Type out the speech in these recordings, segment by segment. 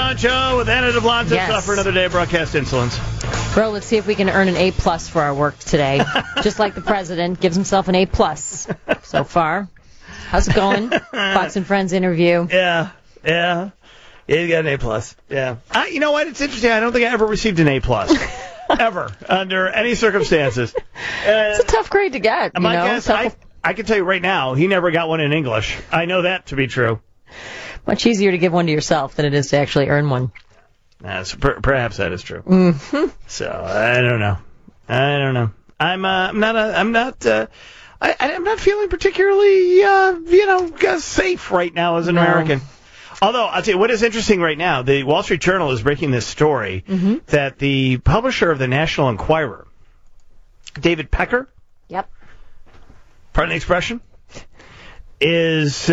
John Cho with Anna DeBlantis. Yes. For another day of broadcast insolence. Bro, let's see if we can earn an A+ for our work today. Just like the president gives himself an A+ so far. How's it going? Fox and Friends interview. Yeah. You got an A+. Yeah. You know what? It's interesting. I don't think I ever received an A+. Ever. Under any circumstances. It's a tough grade to get. My guess, I can tell you right now, he never got one in English. I know that to be true. Much easier to give one to yourself than it is to actually earn one. Perhaps that is true. Mm-hmm. So I don't know. I'm not feeling particularly safe right now as an American. Although I'll tell you what is interesting right now. The Wall Street Journal is breaking this story that the publisher of the National Enquirer, David Pecker. Yep. Pardon the expression. Is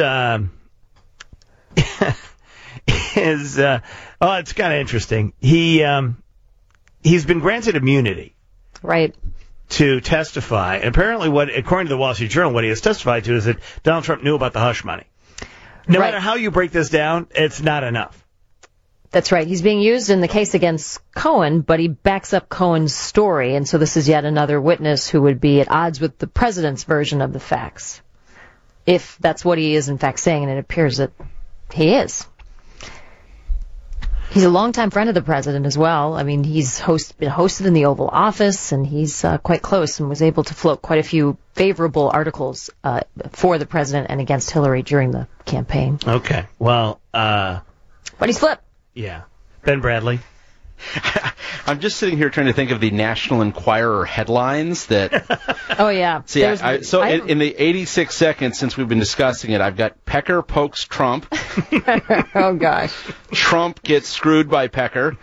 it's kind of interesting. He's been granted immunity, right, to testify. And apparently, according to the Wall Street Journal, what he has testified to is that Donald Trump knew about the hush money. No matter how you break this down, it's not enough. That's right. He's being used in the case against Cohen, but he backs up Cohen's story, and so this is yet another witness who would be at odds with the president's version of the facts, if that's what he is in fact saying, and it appears that he is. He's a longtime friend of the president as well. I mean, he's been hosted in the Oval Office, and he's quite close and was able to float quite a few favorable articles for the president and against Hillary during the campaign. Okay. Well, but he's flipped. Yeah. Ben Bradley. I'm just sitting here trying to think of the National Enquirer headlines that... Oh, yeah. See, in the 86 seconds since we've been discussing it, I've got Pecker pokes Trump. Oh, gosh. Trump gets screwed by Pecker.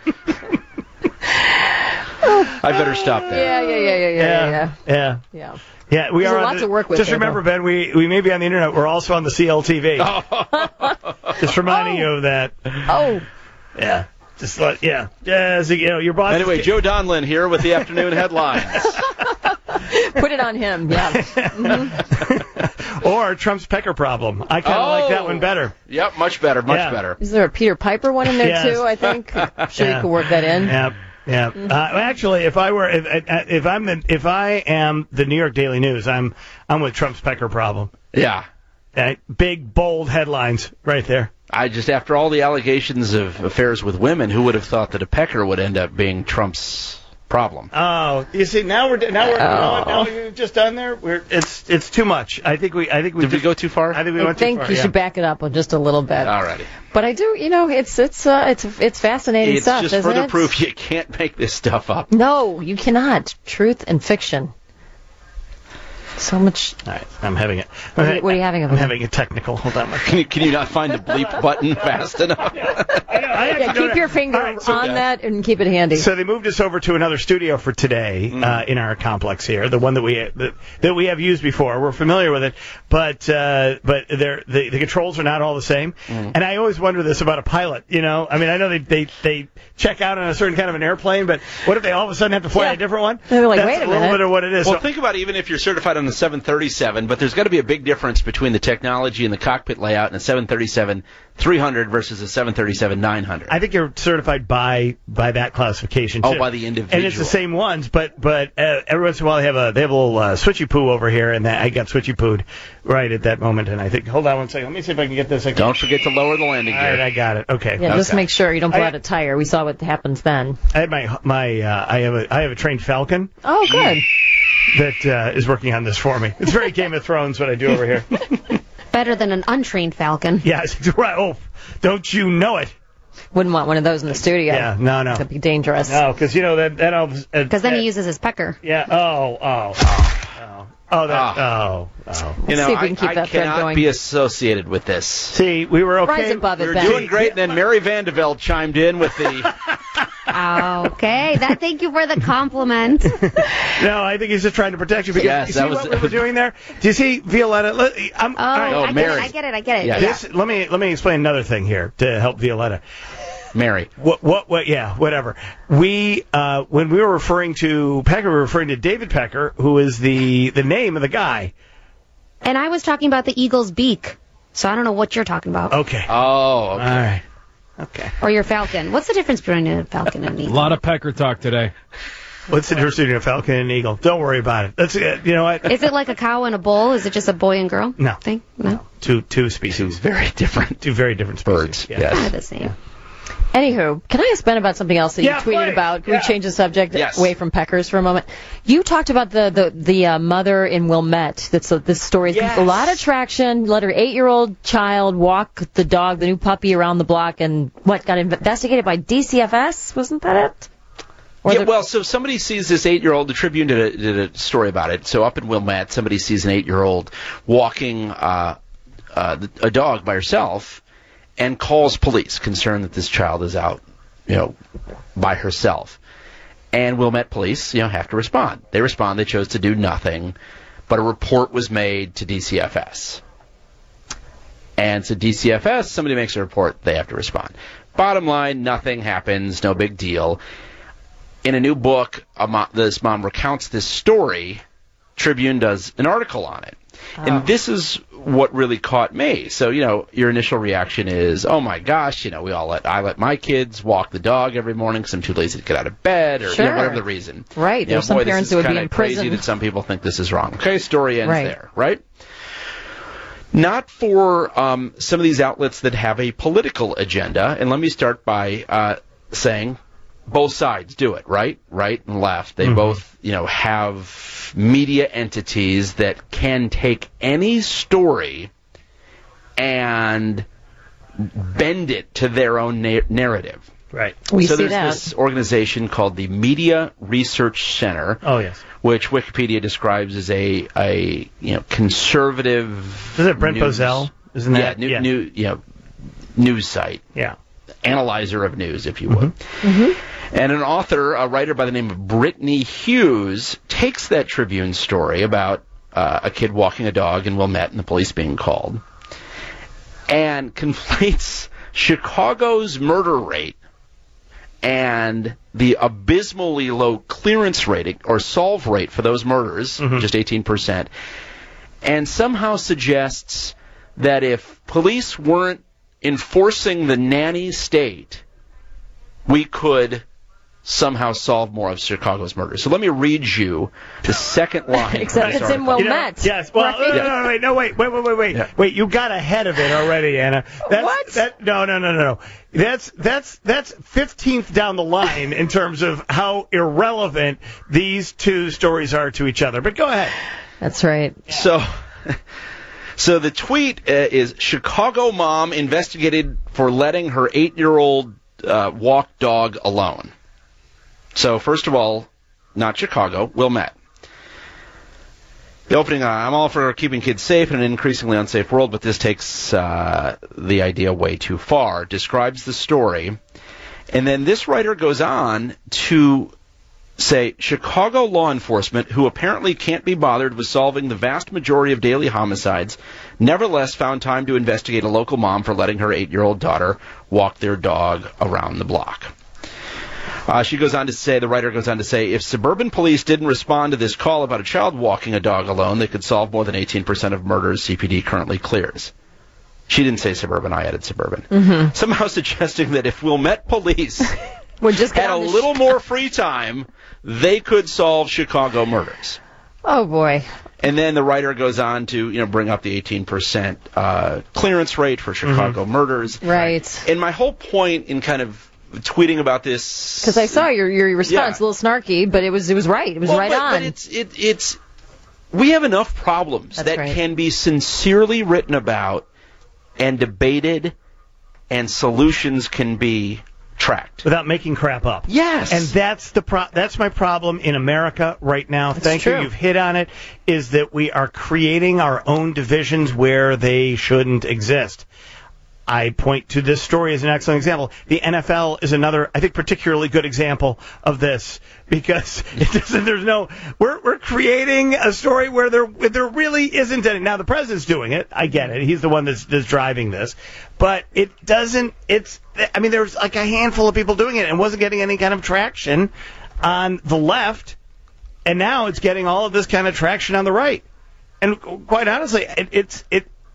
I better stop there. Yeah. Yeah, we There's are a lot to work with. Just remember, Ben, we may be on the internet. We're also on the CLTV. Just reminding you of that. Oh. Yeah. Just your boss. Anyway, Joe Donlin here with the afternoon headlines. Put it on him, yeah. Mm-hmm. Or Trump's Pecker problem. I kind of like that one better. Yep, much better. Is there a Peter Piper one in there too? I think. I'm sure you could work that in. Yeah. Yeah. Actually, if I am the New York Daily News, I'm with Trump's Pecker problem. Yeah. Big bold headlines right there. After all the allegations of affairs with women, who would have thought that a Pecker would end up being Trump's problem? Oh, you see, now we're just done there. It's too much. Did we go too far? I think we went too far. I think you should back it up just a little bit. Alrighty. But I do, it's fascinating stuff. It's just further proof you can't make this stuff up. No, you cannot. Truth and fiction. So much. All right, I'm having it. What are you having? I'm having a technical. Hold on. Can you not find the bleep button fast enough? Keep your finger on that and keep it handy. So they moved us over to another studio for today in our complex here, the one that we have used before. We're familiar with it, but the controls are not all the same. And I always wonder this about a pilot. I mean, I know they check out on a certain kind of an airplane, but what if they all of a sudden have to fly a different one? They're like, That's wait a minute. little bit of what it is. Well, think about even if you're certified on the 737, but there's got to be a big difference between the technology and the cockpit layout in a 737-300 versus a 737-900. I think you're certified by that classification too. Oh, by the individual. And it's the same ones, but every once in a while they have a little switchy poo over here, and I got switchy pooed right at that moment. And I think, hold on one second, let me see if I can get this. Don't forget to lower the landing gear. All right, I got it. Okay. Yeah, just make sure you don't blow out a tire. We saw what happens then. I had I have a trained Falcon. Oh, good. That is working on this for me. It's very Game of Thrones what I do over here. Better than an untrained Falcon. Yes, right. Oh, don't you know it? Wouldn't want one of those in the studio. Yeah, no. That'd be dangerous. No, because that because then he uses his pecker. Yeah. Oh. See if we can keep that thread cannot going. be associated with this. See, we were okay. Rise above it, We were Ben. doing great, and then Mary Vandeveld chimed in with the... Okay, thank you for the compliment. No, I think he's just trying to protect you. Because Yes, you see that was- what we were doing there? Do you see, Violetta? All right. Mary. I get it. Yeah. Let me explain another thing here to help Violetta. Mary. What? Yeah, whatever. We when we were referring to Pecker, we were referring to David Pecker, who is the name of the guy. And I was talking about the eagle's beak, so I don't know what you're talking about. Okay. Oh, okay. All right. Okay. Or your falcon. What's the difference between a falcon and an A eagle? lot of pecker talk today. What's the difference between a falcon and an eagle? Don't worry about it. That's it. You know what? Is it like a cow and a bull? Is it just a boy and girl No. thing? No. Two species. Very different. Two very different species. Birds. Yeah. Yes. Kind of the same. Anywho, can I ask Ben about something else that you Yeah, tweeted please. about? Can Yeah. we change the subject Yes. away from peckers for a moment? You talked about the mother in Wilmette. This story's Yes. a lot of traction. Let her 8-year-old child walk the dog, the new puppy, around the block, and got investigated by DCFS? Wasn't that it? Or Yeah, the- well, so somebody sees this 8-year-old. The Tribune did a story about it. So up in Wilmette, somebody sees an 8-year-old walking a dog by herself and calls police, concerned that this child is out, by herself. And Wilmette police, have to respond. They respond. They chose to do nothing, but a report was made to DCFS. And so DCFS, somebody makes a report, they have to respond. Bottom line, nothing happens, no big deal. In a new book, this mom recounts this story. Tribune does an article on it. And this is what really caught me. So, your initial reaction is, oh my gosh, I let my kids walk the dog every morning because I'm too lazy to get out of bed, or Sure. whatever the reason. Right. There's some parents who would be in crazy prison. that some people think this is wrong. Okay, story ends Right. there, right? Not for some of these outlets that have a political agenda. And let me start by saying both sides do it, right? Right and left. They both, have media entities that can take any story and bend it to their own narrative. Right. we So see there's that. this organization called the Media Research Center, Oh, yes. which Wikipedia describes as a conservative. Is it Brent news- Bozell? Isn't that? news site, Yeah. analyzer of news, if you would. And an author, a writer by the name of Brittany Hughes, takes that Tribune story about a kid walking a dog in Wilmette and the police being called, and conflates Chicago's murder rate and the abysmally low clearance rating or solve rate for those murders, just 18%, and somehow suggests that if police weren't enforcing the nanny state, we could somehow solve more of Chicago's murders. So let me read you the second line. Except of this it's in article. Wilmette. Yes. Well, Right? wait. Yeah. Wait, you got ahead of it already, Anna. What? No. That's 15th down the line in terms of how irrelevant these two stories are to each other. But go ahead. That's right. So the tweet is, Chicago mom investigated for letting her 8-year-old walk dog alone. So first of all, not Chicago, Wilmette. The opening, I'm all for keeping kids safe in an increasingly unsafe world, but this takes the idea way too far. Describes the story. And then this writer goes on to say, Chicago law enforcement, who apparently can't be bothered with solving the vast majority of daily homicides, nevertheless found time to investigate a local mom for letting her 8-year-old daughter walk their dog around the block. The writer goes on to say, if suburban police didn't respond to this call about a child walking a dog alone, they could solve more than 18% of murders CPD currently clears. She didn't say suburban, I added suburban. Somehow suggesting that if Wilmette police We're just had a little more free time, they could solve Chicago murders. Oh boy. And then the writer goes on to bring up the 18% clearance rate for Chicago murders. Right. And my whole point in kind of tweeting about this, Because I saw your response, Yeah. a little snarky, but it was right. It was right on. But it's we have enough problems That's that right. can be sincerely written about and debated, and solutions can be tracked Without making crap up. Yes. And that's my problem in America right now. That's Thank true. you. You've hit on it, is that we are creating our own divisions where they shouldn't exist. I point to this story as an excellent example. The NFL is another, I think, particularly good example of this, because we're creating a story where there really isn't any. Now the president's doing it. I get it. He's the one that's driving this, but it doesn't. There's like a handful of people doing it and wasn't getting any kind of traction on the left, and now it's getting all of this kind of traction on the right. And quite honestly,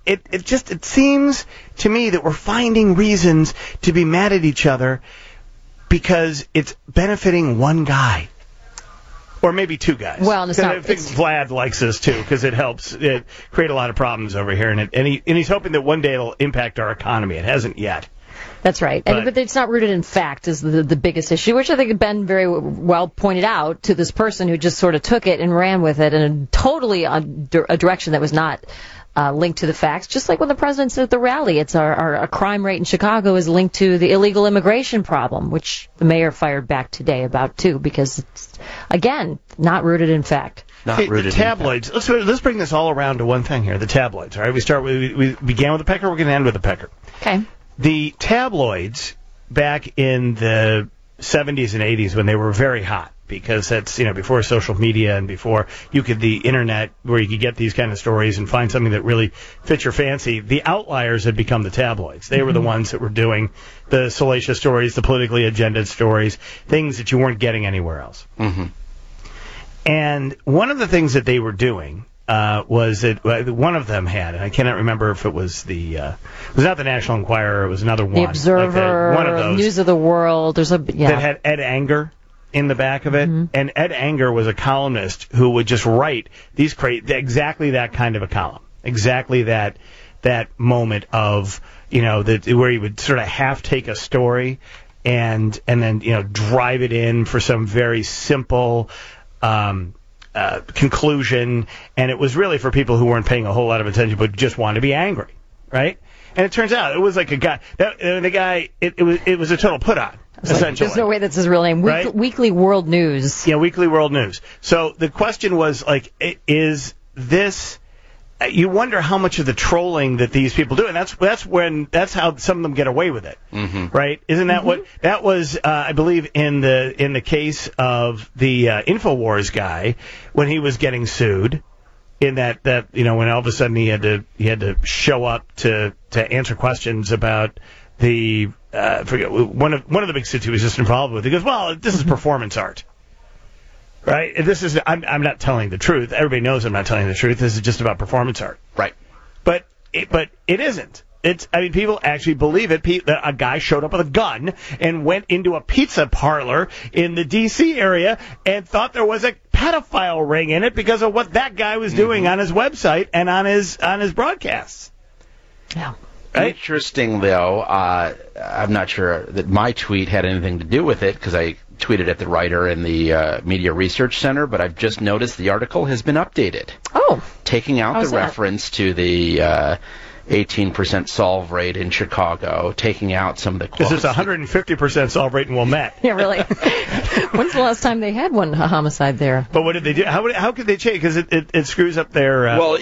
it seems to me that we're finding reasons to be mad at each other because it's benefiting one guy. Or maybe two guys. Well, and it's not. I think Vlad likes this too because it helps create a lot of problems over here, and he's hoping that one day it'll impact our economy. It hasn't yet. That's right. But it's not rooted in fact is the biggest issue, which I think Ben very well pointed out to this person who just sort of took it and ran with it in a totally a direction that was not linked to the facts. Just like when the president said at the rally, it's our crime rate in Chicago is linked to the illegal immigration problem, which the mayor fired back today about too, because it's, again, not rooted in fact. The tabloids. Let's bring this all around to one thing here. The tabloids. All right, we began with the pecker. We're going to end with the pecker. Okay. The tabloids back in the 70s and 80s when they were very hot, because that's, before social media and before the internet where you could get these kind of stories and find something that really fits your fancy, the outliers had become the tabloids. They were the ones that were doing the salacious stories, the politically agendaed stories, things that you weren't getting anywhere else. Mm-hmm. And one of the things that they were doing was that one of them had, and I cannot remember if it was it was not the National Enquirer, it was another one. The Observer, one of those, News of the World, that had Ed Anger in the back of it, and Ed Anger was a columnist who would just write exactly that kind of a column, exactly that moment of where he would sort of half take a story and then drive it in for some very simple conclusion, and it was really for people who weren't paying a whole lot of attention but just wanted to be angry, right? And it turns out it was like a guy. It was a total put on. Essentially. There's no way that's his real name. Right? Weekly World News. Yeah, Weekly World News. So the question was, is this... You wonder how much of the trolling that these people do, and that's how some of them get away with it, right? Isn't that what... That was, I believe, in the case of the InfoWars guy, when he was getting sued, in that when all of a sudden he had to show up to answer questions about the... one of the big suits he was just involved with. He goes, well, this is performance art, right? And this is I'm not telling the truth. Everybody knows I'm not telling the truth. This is just about performance art, right? But it isn't. People actually believe it. A guy showed up with a gun and went into a pizza parlor in the D.C. area and thought there was a pedophile ring in it because of what that guy was doing on his website and on his broadcasts. Yeah. Right? Interesting, though, I'm not sure that my tweet had anything to do with it because I tweeted at the writer in the Media Research Center, but I've just noticed the article has been updated. Oh. Taking out the reference to the 18% solve rate in Chicago, taking out some of the quotes. This is 150% solve rate in Wilmette. Yeah, really. When's the last time they had a homicide there? But what did they do? How could they change? Because it screws up their...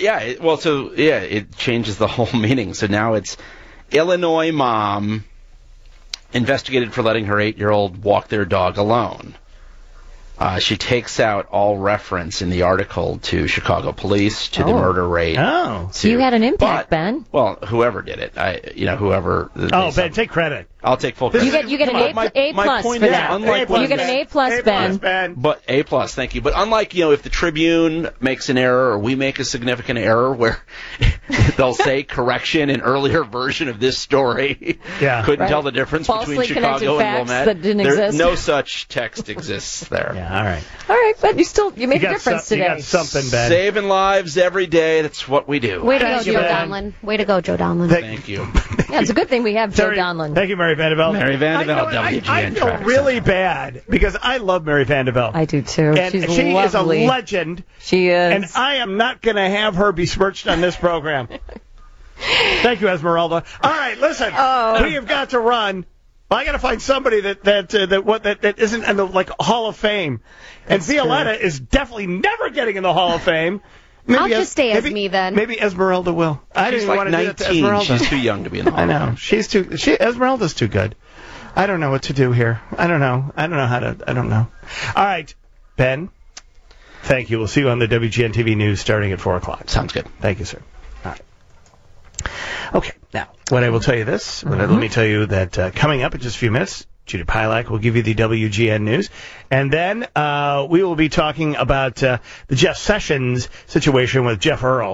it changes the whole meaning. So now it's Illinois mom investigated for letting her 8-year-old walk their dog alone. She takes out all reference in the article to Chicago police, to the murder rate. Oh. So you had an impact, Ben. Well, whoever did it. Whoever. Ben, take credit. I'll take full credit. You get an A plus for that. You get an A plus, Ben. But A plus, thank you. But unlike, if the Tribune makes an error or we make a significant error where they'll say correction, an earlier version of this story couldn't tell the difference between Chicago and Wilmette. That didn't exist. No such text exists there. Yeah, all right. All right, but you make a difference today. You got something, Ben. Saving lives every day. That's what we do. Way to go, Joe Donlin. Way to go, Joe Donlin. Thank you. Yeah, it's a good thing we have Joe Donlin. Thank you, Mary Vandevelde. Mary Vandevelde, WGN. I feel really bad because I love Mary Vandevelde. I do too. And she's she lovely. is a legend. She is. And I am not going to have her besmirched on this program. Thank you, Esmeralda. All right, listen. We have got to run. Well, I got to find somebody that isn't in the Hall of Fame. And Violetta is definitely never getting in the Hall of Fame. Maybe I'll just stay as me then. Maybe Esmeralda will. I didn't want to 19. do that to Esmeralda. She's too young to be in the Hall of Fame. I know. Esmeralda's too good. I don't know what to do here. I don't know. I don't know. All right, Ben. Thank you. We'll see you on the WGN TV News starting at 4 o'clock. Sounds good. Thank you, sir. All right. Okay, now, what I will tell you this. Let me tell you that coming up in just a few minutes, Judy Pilak will give you the WGN News. And then we will be talking about the Jeff Sessions situation with Jeff Earl,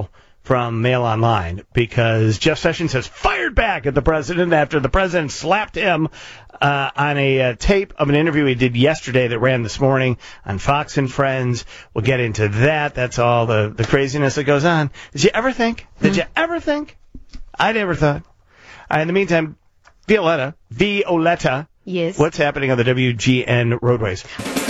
from Mail Online, because Jeff Sessions has fired back at the president after the president slapped him on a tape of an interview he did yesterday that ran this morning on Fox and Friends. We'll get into that. That's all the craziness that goes on. Did you ever think? I never thought. In the meantime, Violetta. Yes. What's happening on the WGN roadways?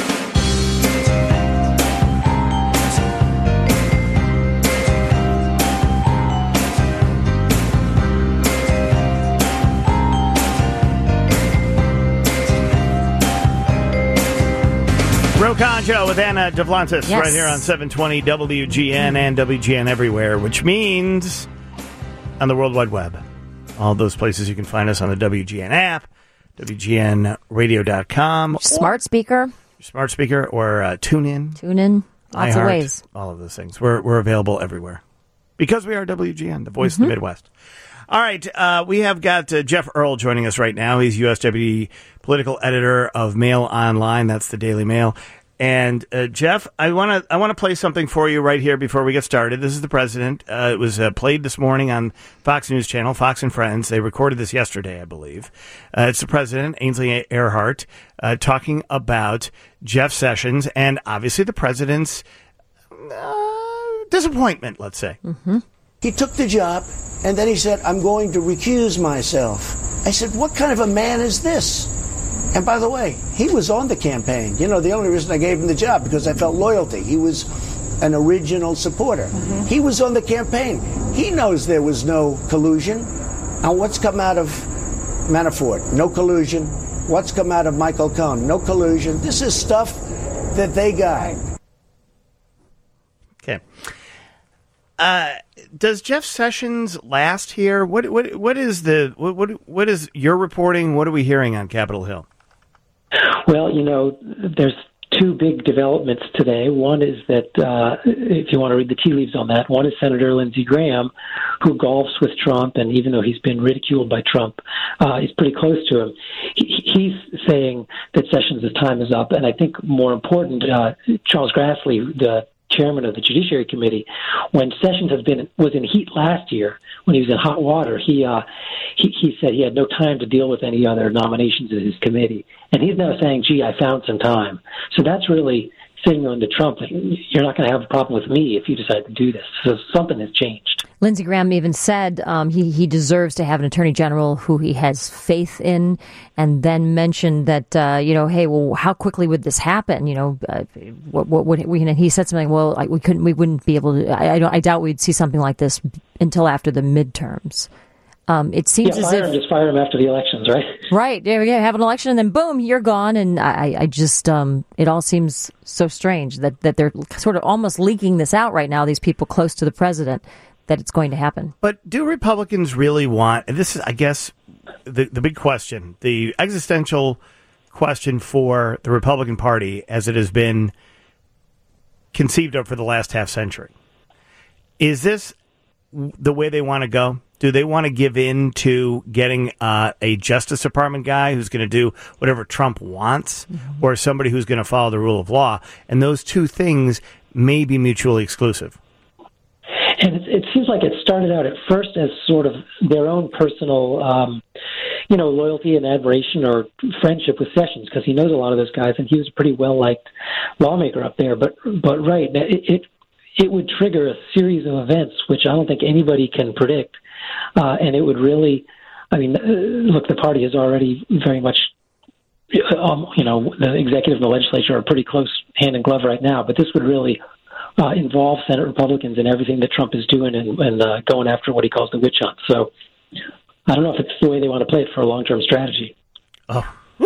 Concho with Anna Duplantis right here on 720 WGN and WGN Everywhere, which means on the World Wide Web. All those places you can find us on the WGN app, WGNradio.com. Smart speaker. Or tune in. Lots of ways. All of those things. We're available everywhere because we are WGN, the voice of the Midwest. All right, we have got Jeff Earl joining us right now. He's U.S. Deputy Political Editor of Mail Online. That's the Daily Mail. And Jeff, I want to play something for you right here before we get started. This is the president. It was played this morning on Fox News Channel, Fox and Friends. They recorded this yesterday, I believe. It's the president, Ainsley Earhardt, talking about Jeff Sessions and obviously the president's disappointment, let's say. Mm-hmm. He took the job, and then he said, I'm going to recuse myself. I said, what kind of a man is this? And by the way, he was on the campaign. You know, the only reason I gave him the job because I felt loyalty. He was an original supporter. Mm-hmm. He was on the campaign. He knows there was no collusion. And what's come out of Manafort? No collusion. What's come out of Michael Cohen? No collusion. This is stuff that they got. Okay. Does Jeff Sessions last here? What is your reporting? What are we hearing on Capitol Hill? Well, you know, there's two big developments today. One is that, if you want to read the tea leaves on that, one is Senator Lindsey Graham, who golfs with Trump, and even though he's been ridiculed by Trump, he's pretty close to him. He's saying that Sessions' time is up, and I think more important, Charles Grassley, the chairman of the Judiciary Committee, when Sessions was in heat last year, when he was in hot water, he said he had no time to deal with any other nominations in his committee. And he's now saying, gee, I found some time. So that's really signaling to Trump that you're not going to have a problem with me if you decide to do this. So something has changed. Lindsey Graham even said he deserves to have an attorney general who he has faith in, and then mentioned that, hey, well, how quickly would this happen? What would he said something, well, we wouldn't be able to, I doubt we'd see something like this until after the midterms. It seems as if just fire him after the elections, right? Right. There we go. Have an election, and then boom, you're gone. And I just, it all seems so strange that they're sort of almost leaking this out right now. These people close to the president, that it's going to happen. But do Republicans really want? And this is, I guess, the big question, the existential question for the Republican Party, as it has been conceived of for the last half century. Is this the way they want to go? Do they want to give in to getting a Justice Department guy who's going to do whatever Trump wants, or somebody who's going to follow the rule of law? And those two things may be mutually exclusive. And it seems like it started out at first as sort of their own personal, loyalty and admiration or friendship with Sessions, because he knows a lot of those guys, and he was a pretty well-liked lawmaker up there. But right, it would trigger a series of events which I don't think anybody can predict. And it would really, look, the party is already very much, the executive and the legislature are pretty close hand in glove right now, but this would really involve Senate Republicans in everything that Trump is doing and going after what he calls the witch hunt. So I don't know if it's the way they want to play it for a long-term strategy. Oh.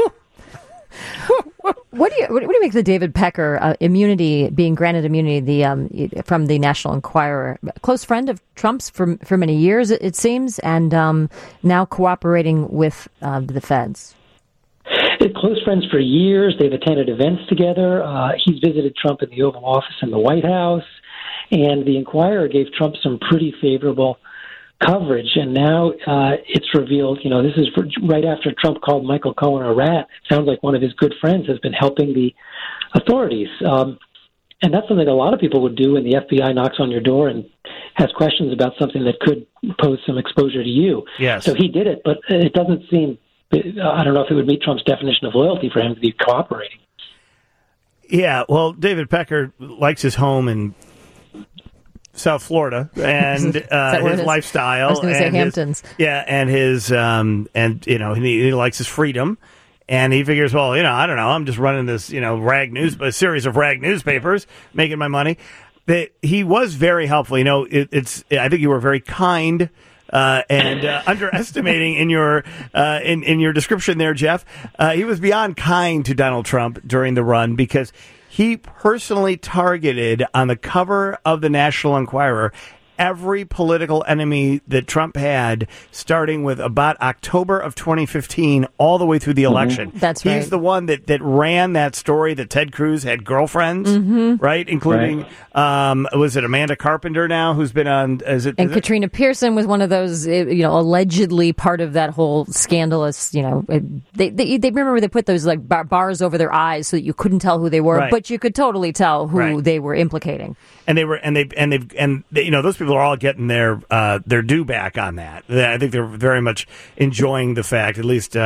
What do you make of the David Pecker immunity, being granted immunity from the National Enquirer? A close friend of Trump's for many years, it seems, and now cooperating with the feds. They're close friends for years. They've attended events together. He's visited Trump in the Oval Office and the White House, and the Enquirer gave Trump some pretty favorable coverage, and now it's revealed, this is right after Trump called Michael Cohen a rat. It sounds like one of his good friends has been helping the authorities. And that's something a lot of people would do when the FBI knocks on your door and has questions about something that could pose some exposure to you. Yes. So he did it, but it doesn't seem, I don't know if it would meet Trump's definition of loyalty for him to be cooperating. Yeah, well, David Pecker likes his home in South Florida and his lifestyle. I was going to say Hamptons. And his he likes his freedom. And he figures, well, I don't know, I'm just running this, a series of rag newspapers, making my money. That he was very helpful. I think you were very kind and underestimating in your description there, Jeff. He was beyond kind to Donald Trump during the run because he personally targeted on the cover of the National Enquirer every political enemy that Trump had, starting with about October of 2015 all the way through the election. That's right. He's the one that ran that story that Ted Cruz had girlfriends, right? Including, was it Amanda Carpenter now, who's been on, Katrina Pearson was one of those, allegedly part of that whole scandalous, they remember they put those like bars over their eyes so that you couldn't tell who they were, but you could totally tell who they were implicating. And those people are all getting their due back on that. I think they're very much enjoying the fact, at least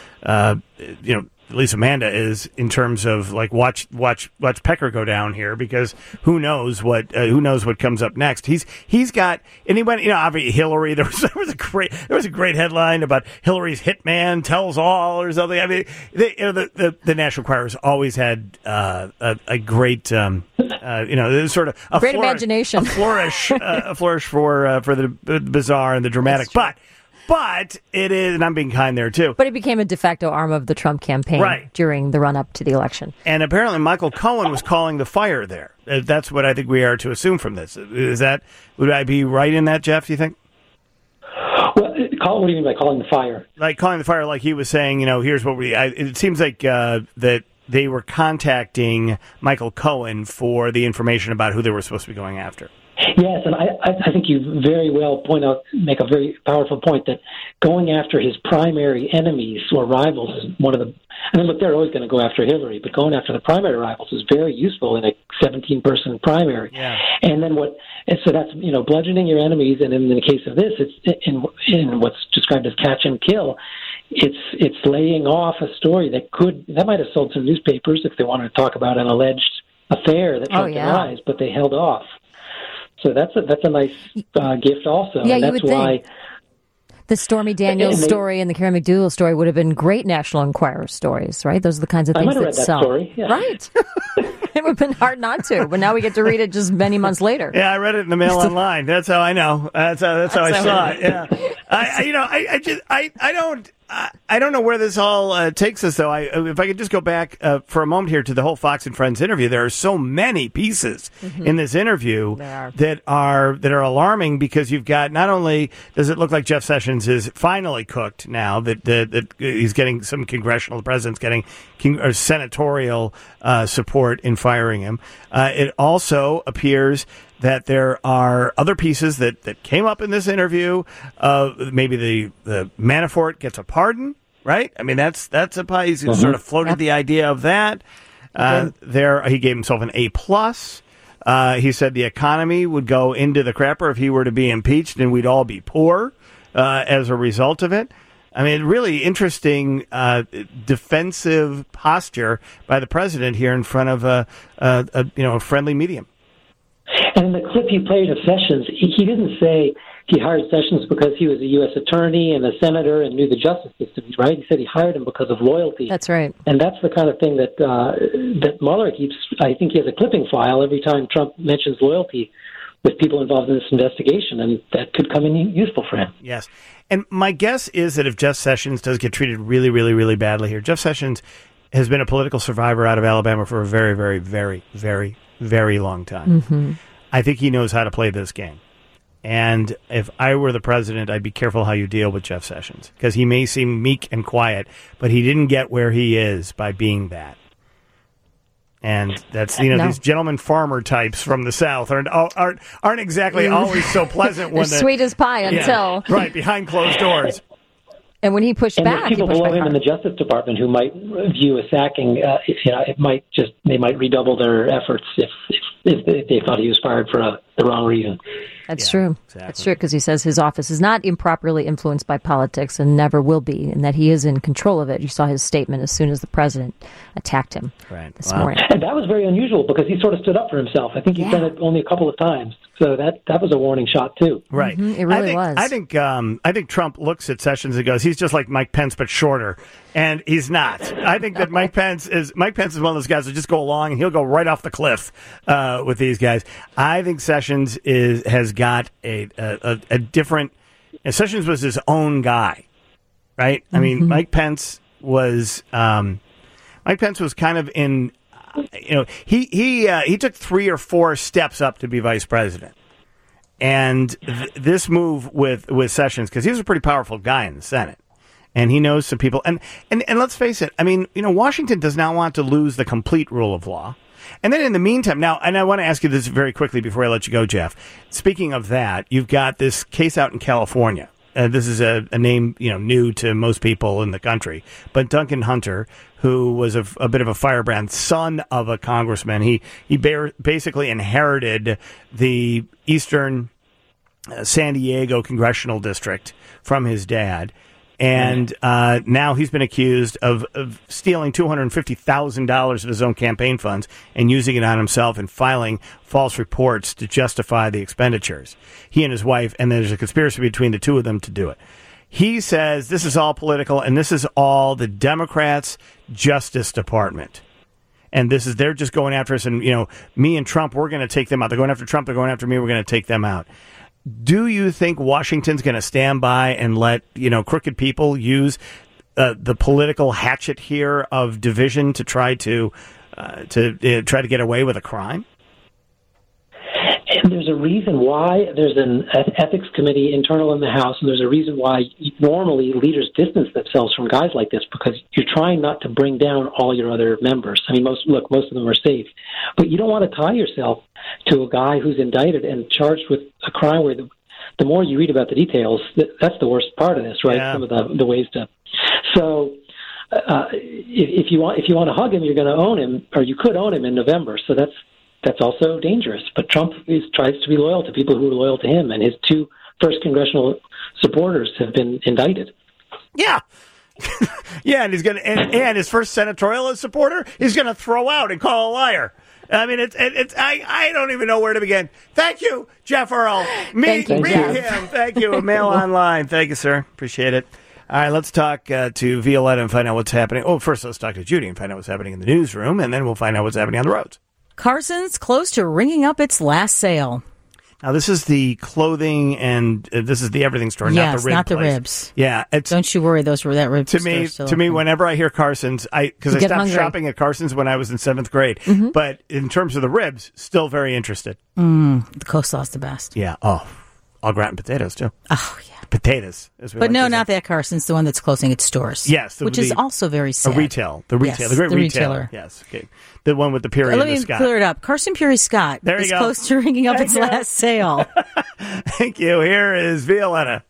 Amanda is, in terms of like watch Pecker go down here, because who knows what comes up next. He's got, and he went, obviously Hillary. There was a great headline about Hillary's hitman tells all or something. I mean, the National Enquirer's always had a great sort of a great imagination, a flourish for the bizarre and the dramatic, But it is, and I'm being kind there too. But it became a de facto arm of the Trump campaign during the run-up to the election. And apparently Michael Cohen was calling the fire there. That's what I think we are to assume from this. Would I be right in that, Jeff, do you think? Well, what do you mean by calling the fire? Like calling the fire, like he was saying, here's what it seems like that they were contacting Michael Cohen for the information about who they were supposed to be going after. Yes, and I think you very well make a very powerful point that going after his primary enemies or rivals is one of the. I mean, look, they're always going to go after Hillary, but going after the primary rivals is very useful in a 17-person primary. Yeah. And then so that's bludgeoning your enemies, and in the case of this, it's in what's described as catch and kill. It's laying off a story that might have sold some newspapers if they wanted to talk about an alleged affair that Trump denies, but they held off. So that's a nice gift also. Yeah, and that's you would why think. The Stormy Daniels story and the Karen McDougal story would have been great National Enquirer stories, right? Those are the kinds of things that sell. Story, yeah. Right. It would have been hard not to, but now we get to read it just many months later. Yeah, I read it in the Mail Online. That's how I know. That's how I saw it. Yeah. I don't know where this all takes us, though. If I could just go back for a moment here to the whole Fox and Friends interview, there are so many pieces in this interview that are alarming, because you've got, not only does it look like Jeff Sessions is finally cooked now that he's getting some the president's getting senatorial support in firing him. It also appears that there are other pieces that came up in this interview. Maybe the Manafort gets a pardon, right? I mean, that's a he's sort of floated the idea of that. He gave himself an A+. He said the economy would go into the crapper if he were to be impeached, and we'd all be poor as a result of it. I mean, really interesting defensive posture by the president here in front of a friendly medium. And in the clip he played of Sessions, he didn't say he hired Sessions because he was a U.S. attorney and a senator and knew the justice system, right? He said he hired him because of loyalty. That's right. And that's the kind of thing that Mueller keeps. I think he has a clipping file every time Trump mentions loyalty with people involved in this investigation, and that could come in useful for him. Yes. And my guess is that if Jeff Sessions does get treated really, really, really badly here, Jeff Sessions has been a political survivor out of Alabama for a very, very, very, very, very long time. Mm-hmm. I think he knows how to play this game. And if I were the president, I'd be careful how you deal with Jeff Sessions, because he may seem meek and quiet, but he didn't get where he is by being that. And that's, these gentleman farmer types from the South aren't exactly always so pleasant when they're sweet as pie until right behind closed doors. And when he pushed and back, there's people below him in the Justice Department who might view a sacking. They might redouble their efforts if they thought he was fired for the wrong reason. That's true. Exactly. That's true, because he says his office is not improperly influenced by politics and never will be, and that he is in control of it. You saw his statement as soon as the president attacked him this morning. And that was very unusual because he sort of stood up for himself. I think he's done it only a couple of times. So that was a warning shot, too. Right. Mm-hmm. It really was. I think Trump looks at Sessions and goes, he's just like Mike Pence, but shorter. And he's not. I think that Mike Pence is one of those guys that just go along and he'll go right off the cliff with these guys. I think Sessions has got a different. And Sessions was his own guy, right? I mean, Mike Pence was kind of in. He took 3 or 4 steps up to be vice president, and this move with Sessions, because he was a pretty powerful guy in the Senate. And he knows some people. And let's face it, I mean, Washington does not want to lose the complete rule of law. And then in the meantime, now, and I want to ask you this very quickly before I let you go, Jeff. Speaking of that, you've got this case out in California. This is a name, new to most people in the country. But Duncan Hunter, who was a bit of a firebrand, son of a congressman, he basically inherited the eastern San Diego congressional district from his dad. And now he's been accused of stealing $250,000 of his own campaign funds and using it on himself and filing false reports to justify the expenditures. He and his wife, and there's a conspiracy between the two of them to do it. He says this is all political, and this is all the Democrats' Justice Department. And they're just going after us, and, me and Trump, we're going to take them out. They're going after Trump, they're going after me, we're going to take them out. Do you think Washington's going to stand by and let, crooked people use the political hatchet here of division to try to get away with a crime? And there's a reason why there's an ethics committee internal in the House, and there's a reason why normally leaders distance themselves from guys like this, because you're trying not to bring down all your other members. I mean, most of them are safe. But you don't want to tie yourself to a guy who's indicted and charged with a crime where the more you read about the details, that's the worst part of this, right? Yeah. Some of the ways to... So if you want to hug him, you're going to own him, or you could own him in November. So that's also dangerous. But Trump tries to be loyal to people who are loyal to him, and his 2 first congressional supporters have been indicted. Yeah. Yeah, and he's going to, and his first senatorial supporter, he's going to throw out and call a liar. I mean, I don't even know where to begin. Thank you, Jeff Earl. Meet him. Thank you. Mail Online. Thank you, sir. Appreciate it. All right, let's talk to Violetta and find out what's happening. Oh, first, let's talk to Judy and find out what's happening in the newsroom, and then we'll find out what's happening on the roads. Carson's close to ringing up its last sale. Now, this is the clothing and this is the everything store, not the rib not the place. ribs. Yeah. Don't you worry, that rib store. To me, whenever I hear Carson's, because I stopped shopping at Carson's when I was in 7th grade. Mm-hmm. But in terms of the ribs, still very interested. The coleslaw's the best. Yeah. Oh, au gratin potatoes, too. Oh, yeah. Potatoes. But no, not that Carson's, the one that's closing its stores. Yes. Which is also very sad. The great retailer. Yes. Okay. The one with the Puri and the Scott. Let me clear it up. Carson Puri Scott is close to ringing up its last sale. Thank you. Here is Violetta.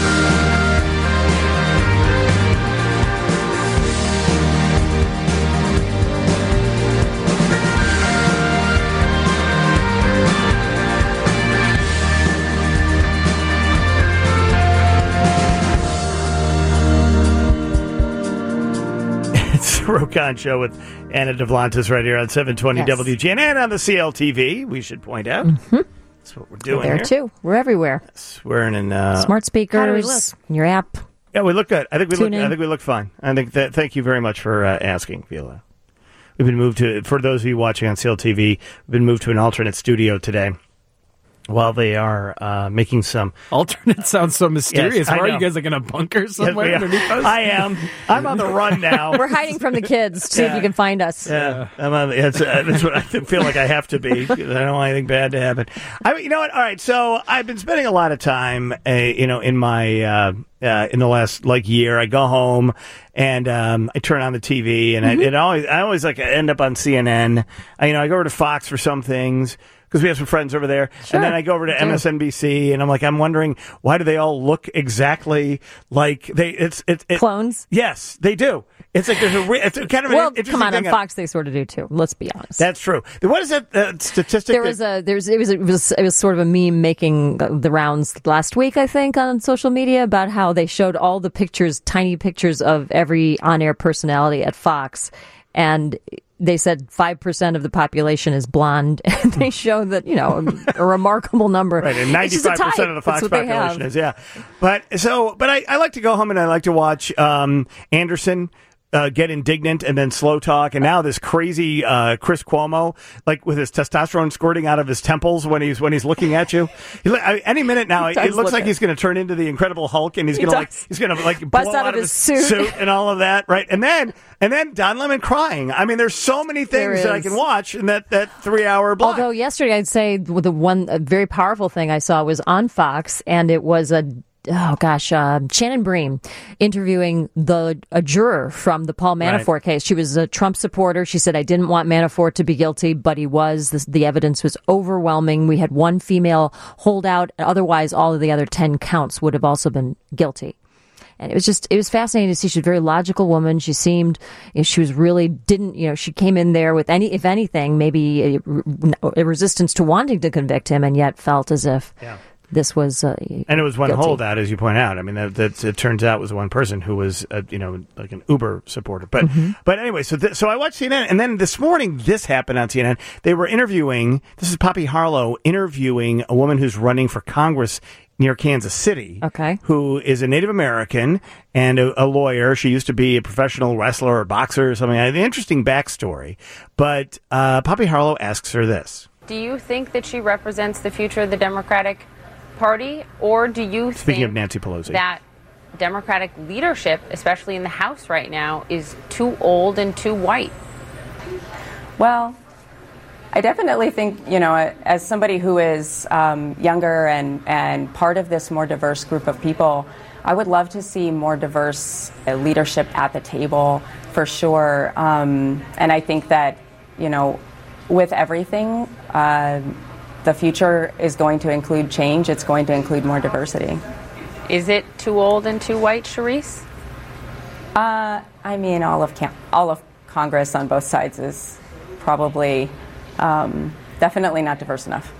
It's the Rokon Show with Anna Devlantis right here on 720 WGN and on the CLTV, we should point out. Mm-hmm. That's what we're doing there, too. We're everywhere. Yes, we're in smart speakers, your app. Yeah, we look good. I think we look fine. I think thank you very much for asking, Viola. We've been moved to, for those of you watching on CLTV, we've been moved to an alternate studio today. While they are making some... Alternate sounds so mysterious. Yes, are you guys like in a bunker somewhere underneath us? I am. I'm on the run now. We're hiding from the kids to see if you can find us. Yeah. I'm on. That's what I feel like I have to be. I don't want anything bad to happen. You know what? All right. So I've been spending a lot of time, in my... in the last year, I go home and I turn on the TV, and I always end up on CNN. I go over to Fox for some things, because we have some friends over there. Sure. And then I go over to MSNBC, and I'm wondering, why do they all look exactly like it's clones? Yes, they do. It's like it's kind of an interesting come on thing. Fox they sort of do too. Let's be honest. That's true. What is that statistic? It was sort of a meme making the rounds last week, I think, on social media about how they showed all the pictures, tiny pictures of every on-air personality at Fox, and they said 5% of the population is blonde, and they show that, a remarkable number. Right, and 95% of the Fox population is, But I like to go home and I like to watch Anderson get indignant and then slow talk, and now this crazy Chris Cuomo, like with his testosterone squirting out of his temples when he's looking at you. Any minute now, it looks like he's going to turn into the Incredible Hulk, and he's going to bust out of his suit and all of that, right? And then Don Lemon crying. I mean, there's so many things that I can watch in that 3-hour block. Although yesterday, I'd say the one very powerful thing I saw was on Fox, and it was Shannon Bream interviewing a juror from the Paul Manafort case. She was a Trump supporter. She said, I didn't want Manafort to be guilty, but he was. The evidence was overwhelming. We had one female holdout. Otherwise, all of the other 10 counts would have also been guilty. And it was fascinating to see. She's a very logical woman. She seemed, she was really she came in there with if anything, maybe a resistance to wanting to convict him, and yet felt as if this was and it was one guilty. holdout, as you point out. I mean, that it turns out was one person who was like an Uber supporter. But but anyway, so I watched CNN, and then this morning this happened on CNN. They were interviewing. This is Poppy Harlow interviewing a woman who's running for Congress near Kansas City, who is a Native American and a lawyer. She used to be a professional wrestler or boxer or something. An interesting backstory. But Poppy Harlow asks her this. Do you think that she represents the future of the Democratic Party, or do you Speaking think of Nancy Pelosi, that Democratic leadership, especially in the House right now, is too old and too white? Well, I definitely think, as somebody who is younger and part of this more diverse group of people, I would love to see more diverse leadership at the table, for sure. And I think that, with everything, the future is going to include change. It's going to include more diversity. Is it too old and too white, Charisse? I mean, all of Congress on both sides is probably definitely not diverse enough.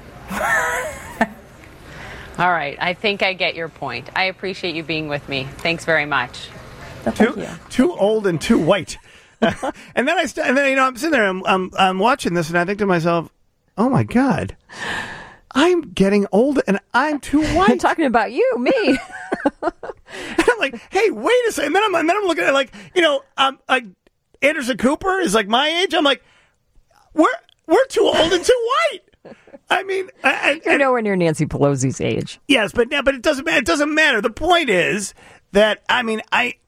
All right. I think I get your point. I appreciate you being with me. Thanks very much. Too old and too white. And then I'm sitting there, I'm watching this, and I think to myself, oh my God, I'm getting old and I'm too white. I'm talking about you, me. And I'm like, hey, wait a second. And then I'm looking at it like Anderson Cooper is like my age. I'm like, we're too old and too white. I mean, you're nowhere near Nancy Pelosi's age. Yes, but it doesn't matter. The point is that, I mean,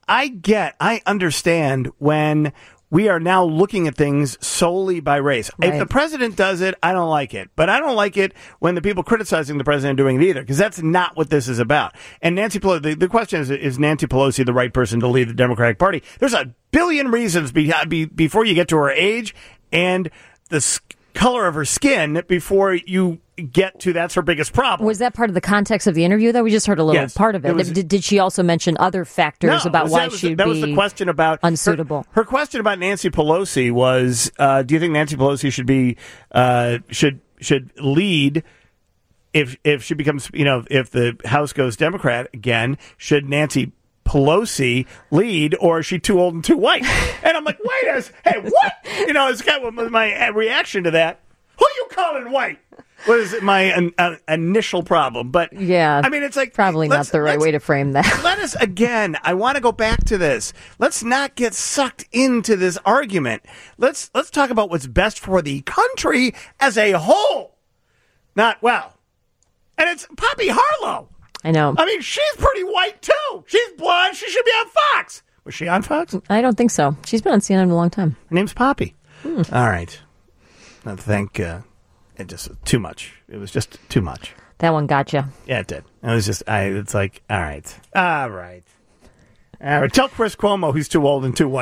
I understand when we are now looking at things solely by race. Right. If the president does it, I don't like it. But I don't like it when the people criticizing the president are doing it either, because that's not what this is about. And Nancy Pelosi, the question is Nancy Pelosi the right person to lead the Democratic Party? There's a billion reasons before you get to her age and the color of her skin before you get to that's her biggest problem. Was that part of the context of the interview, though? We just heard a little part of it. Did she also mention other factors about why she'd be the question about unsuitable? Her question about Nancy Pelosi was, do you think Nancy Pelosi should be should lead if she becomes, if the House goes Democrat again, should Nancy Pelosi lead, or is she too old and too white? And I'm like, hey, what? It's kind of my reaction to that. Who you calling white? Was my initial problem, but yeah, I mean, it's like probably not the right way to frame that. Let us again. I want to go back to this. Let's not get sucked into this argument. Let's talk about what's best for the country as a whole. And it's Poppy Harlow. I know. I mean, she's pretty white too. She's blonde. She should be on Fox. Was she on Fox? I don't think so. She's been on CNN a long time. Her name's Poppy. All right. I think it just too much. It was just too much. That one got you. Yeah, it did. It was just. It's like, all right. Tell Chris Cuomo he's too old and too white.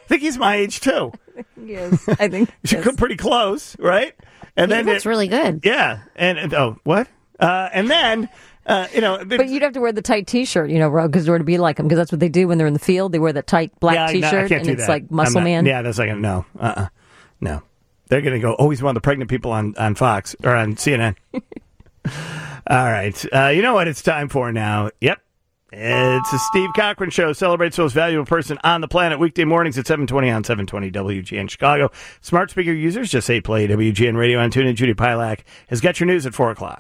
think he's my age too. Yes, I think She's pretty close, right? And He looks really good. Yeah, and what? And then. But you'd have to wear the tight T-shirt, Ro, because to be like him, because that's what they do when they're in the field. They wear the tight black T-shirt, and it's like Muscle Man. Yeah, that's like no. They're gonna go. Oh, he's one of the pregnant people on Fox or on CNN. All right, you know what it's time for now? Yep, it's the Steve Cochran Show. Celebrates the most valuable person on the planet. Weekday mornings at 7:20 on 720 WGN Chicago. Smart speaker users just say play WGN Radio on TuneIn. Judy Pilak has got your news at 4:00.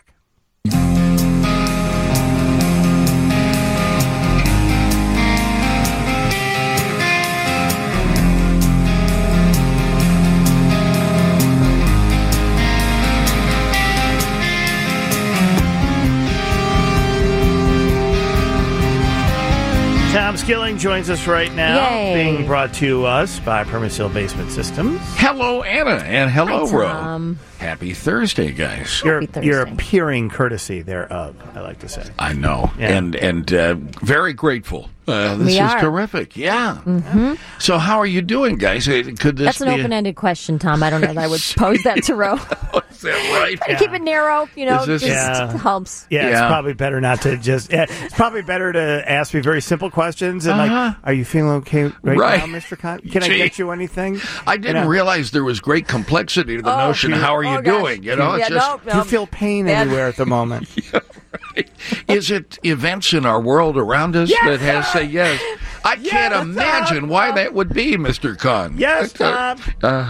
Tom Skilling joins us right now, being brought to us by Permis Hill Basement Systems. Hello, Anna, and hello, Hi, Tom. Ro. Happy Thursday, guys. You're appearing courtesy thereof, I like to say. I know, Yeah. and very grateful. This We is are. terrific. Yeah. Mm-hmm. So, how are you doing, guys? Could this That's an be open-ended question, Tom. I don't know that I would pose that to Ro. Is that right? I keep it narrow, Is this- just helps. Yeah, it's probably better not to just. It's probably better to ask me very simple questions and like, "Are you feeling okay right now, Mr. Con? Can I get you anything?" I didn't realize there was great complexity to the notion. How are you doing? It's just do you feel pain anywhere at the moment? Is it events in our world around us that has say yes? I can't imagine why that would be, Mr. Kahn. Yes, Tom.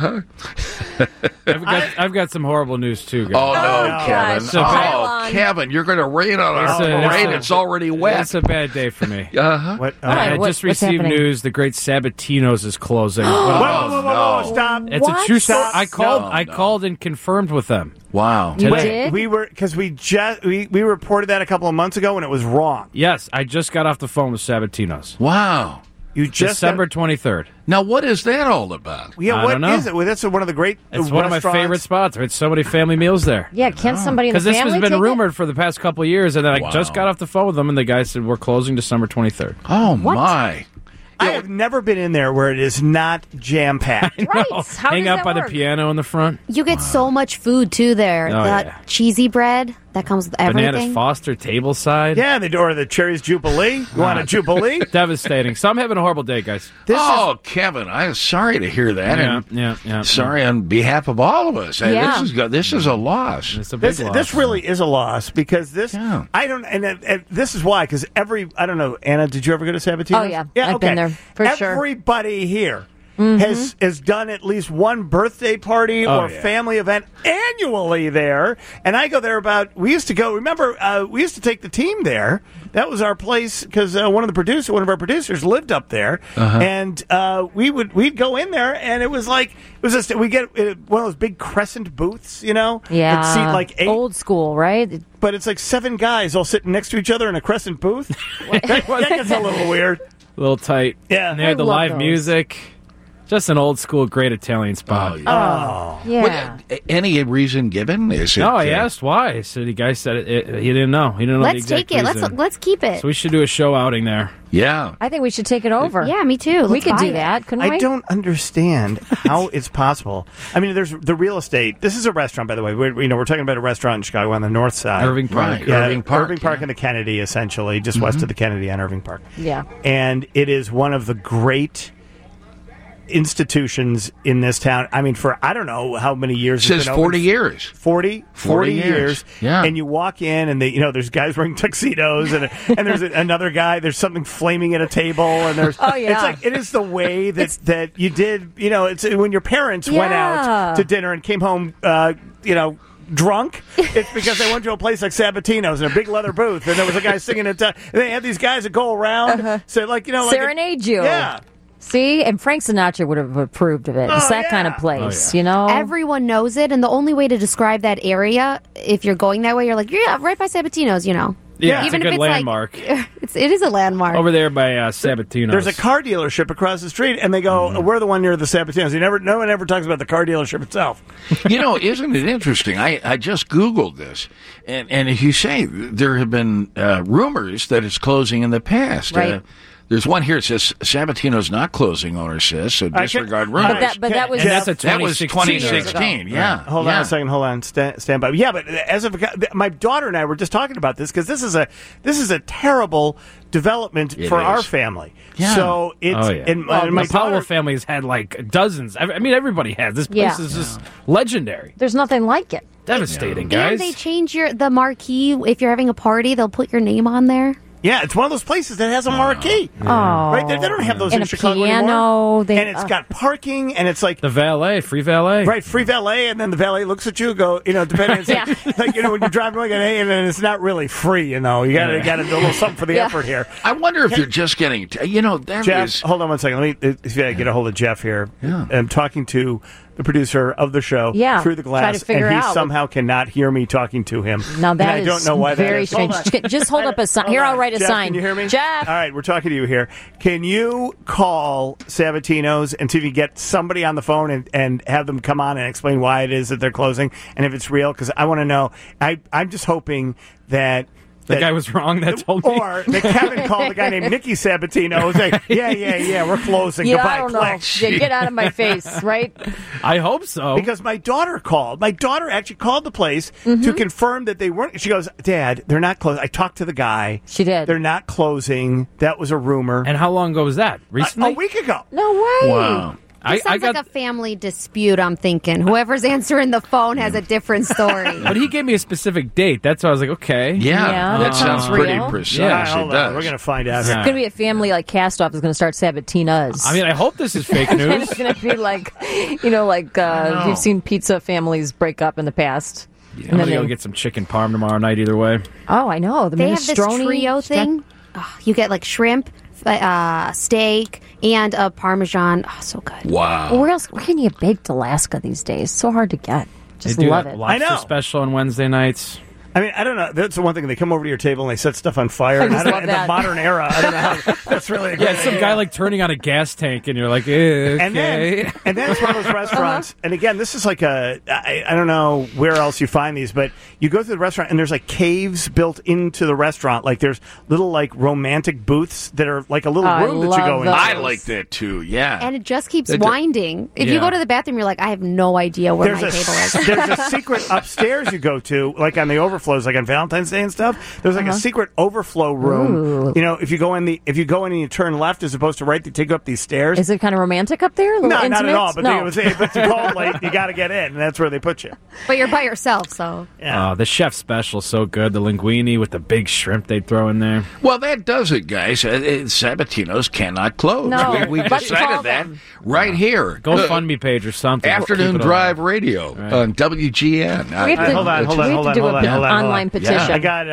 I've got some horrible news too, guys. Oh no, Kevin! Gosh. Kevin, you're going to rain on our parade. It's already wet. It's a bad day for me. What? I just received news: the great Sabatino's is closing. Whoa, stop! It's a true story. I called and confirmed with them. Wow. Today. We were because we reported that a couple of months ago and it was wrong. Yes, I just got off the phone with Sabatino's. Wow. You just December 23rd. Now, what is that all about? Yeah, I what don't know. is it? Well, that's one of the great. It's one of my favorite spots. It's so many family meals there. Yeah, can't somebody in the Because family this has been take rumored for the past couple of years, and then I just got off the phone with them, and the guy said we're closing December 23rd. Oh my! I have never been in there where it is not jam packed. Right. How Hang does out that by work? the piano in the front. You get so much food too there. Oh, That yeah. cheesy bread that comes with everything. Bananas Foster table side. Yeah, they or the Cherries Jubilee. You want a Jubilee? Devastating. So I'm having a horrible day, guys. Kevin, I'm sorry to hear that. Yeah. Sorry on behalf of all of us. Yeah. This is a loss. It's a big loss. This really is a loss because this. I don't, and this is why because I don't know, Anna. Did you ever go to Sabatino's? Oh, yeah. I've been there for sure. Everybody here has done at least one birthday party or family event annually there, and I go there we used to go. Remember, we used to take the team there. That was our place because one of our producers lived up there, and we'd go in there, and it was just we get one of those big crescent booths, Yeah, that seat like 8. Old school, right? But it's like 7 guys all sitting next to each other in a crescent booth. that gets a little weird. A little tight. Yeah. And they had the love live those. music. Just an old school great Italian spot. Yeah. Any reason given? Is it? No, I asked why. So the guy said he didn't know. He didn't know the Let's exact take it. reason. Let's keep it. So we should do a show outing there. Yeah. I think we should take it over. Yeah, me too. We Let's could buy do it. that, couldn't we? I don't understand how it's possible. I mean, there's the real estate. This is a restaurant, by the way. We're talking about a restaurant in Chicago on the north side. Irving Park. Right. Yeah, Irving Park. Irving Park and the Kennedy, essentially, just west of the Kennedy on Irving Park. Yeah. And it is one of the great institutions in this town. I mean, for I don't know how many years. It it's says been 40 open. years. 40 years. Yeah. And you walk in, and there's guys wearing tuxedos, and there's another guy. There's something flaming at a table, and there's. Oh, yeah. It's like it is the way that you did. It's when your parents went out to dinner and came home. Drunk. It's because they went to a place like Sabatino's in a big leather booth, and there was a guy singing it. And they had these guys that go around, serenade you. Yeah. See, and Frank Sinatra would have approved of it. It's that kind of place, Everyone knows it, and the only way to describe that area, if you're going that way, you're like, right by Sabatino's, Yeah, it's Even a if good it's landmark. it is a landmark. Over there by Sabatino's. There's a car dealership across the street, and they go, "We're the one near the Sabatino's." No one ever talks about the car dealership itself. Isn't it interesting? I just Googled this, and as you say, there have been rumors that it's closing in the past. Right. There's one here that says Sabatino's not closing, owner says, so disregard rumors. But that was Jeff, that was 2016. Yeah. Hold on a second. Hold on. Stand by. Yeah, but as of my daughter and I were just talking about this because this is a terrible development for our family. Yeah. So it's and my the Powell family has had like dozens. I mean, everybody has. This place is just legendary. There's nothing like it. Devastating, guys. And they change the marquee. If you're having a party, they'll put your name on there. Yeah, it's one of those places that has a marquee. Oh. Right? They don't have those in Chicago piano, anymore. And it's got parking, and it's like... The valet, free valet. Right, free valet, and then the valet looks at you and go, depending... It's like, when you're driving away, and then it's not really free, You got to do a little something for the effort here. I wonder if you're just getting... Jeff, hold on one second. Let me get a hold of Jeff here. Yeah. I'm talking to the producer of the show through the glass, and he somehow cannot hear me talking to him. Now that I don't know why very strange. Just hold up a sign. Here, I'll write a Jeff, sign. Can you hear me? Jeff! All right, we're talking to you here. Can you call Sabatino's and see if you get somebody on the phone and have them come on and explain why it is that they're closing and if it's real? Because I want to know. I'm just hoping that... The guy was wrong that told me. Or that Kevin called a guy named Nicky Sabatino and say, yeah, we're closing. Yeah, Goodbye, I don't know. Yeah, get out of my face, right? I hope so. Because my daughter called. My daughter actually called the place to confirm that they weren't. She goes, Dad, they're not closing. I talked to the guy. She did. They're not closing. That was a rumor. And how long ago was that? Recently? A week ago. No way. Wow. It sounds like a family dispute, I'm thinking. Whoever's answering the phone has a different story. But he gave me a specific date. That's why I was like, okay. Yeah, that sounds pretty real. precise. Yeah, it does. We're going to find out. It's going to be a family like Cast-Off is going to start Sabatina's. I mean, I hope this is fake news. And it's going to be like, you've seen pizza families break up in the past. Yeah, I'm going to go get some chicken parm tomorrow night either way. Oh, I know. They have this trio thing. Oh, you get like shrimp, steak, and a Parmesan. Oh, so good. Wow. Where can you get baked Alaska these days? So hard to get. Just they do love that it. lobster special on Wednesday nights. I mean, I don't know. That's the one thing. They come over to your table and they set stuff on fire. I just love in that. the modern era, I don't know how that's really a good it's some guy like turning on a gas tank, and you're like, okay. And then it's one of those restaurants. And again, this is like I don't know where else you find these, but you go to the restaurant and there's like caves built into the restaurant. Like there's little like romantic booths that are like a little room that you go into. I like that too. Yeah. And it just keeps winding. If you go to the bathroom, you're like, I have no idea where my table is. There's a secret upstairs you go to, like on the overflows, like on Valentine's Day and stuff. There's like a secret overflow room. Ooh. If you go in and you turn left as opposed to right, they take up these stairs. Is it kind of romantic up there? No, not at all. But no. if you call late, you got to get in, and that's where they put you. But you're by yourself, so. Yeah. Oh, the chef special so good. The linguine with the big shrimp they throw in there. Well, that does it, guys. Sabatino's cannot close. No, we decided that right here. GoFundMe page or something. Afternoon Drive Radio on WGN. Hold on. Do an online petition. Yeah. I got.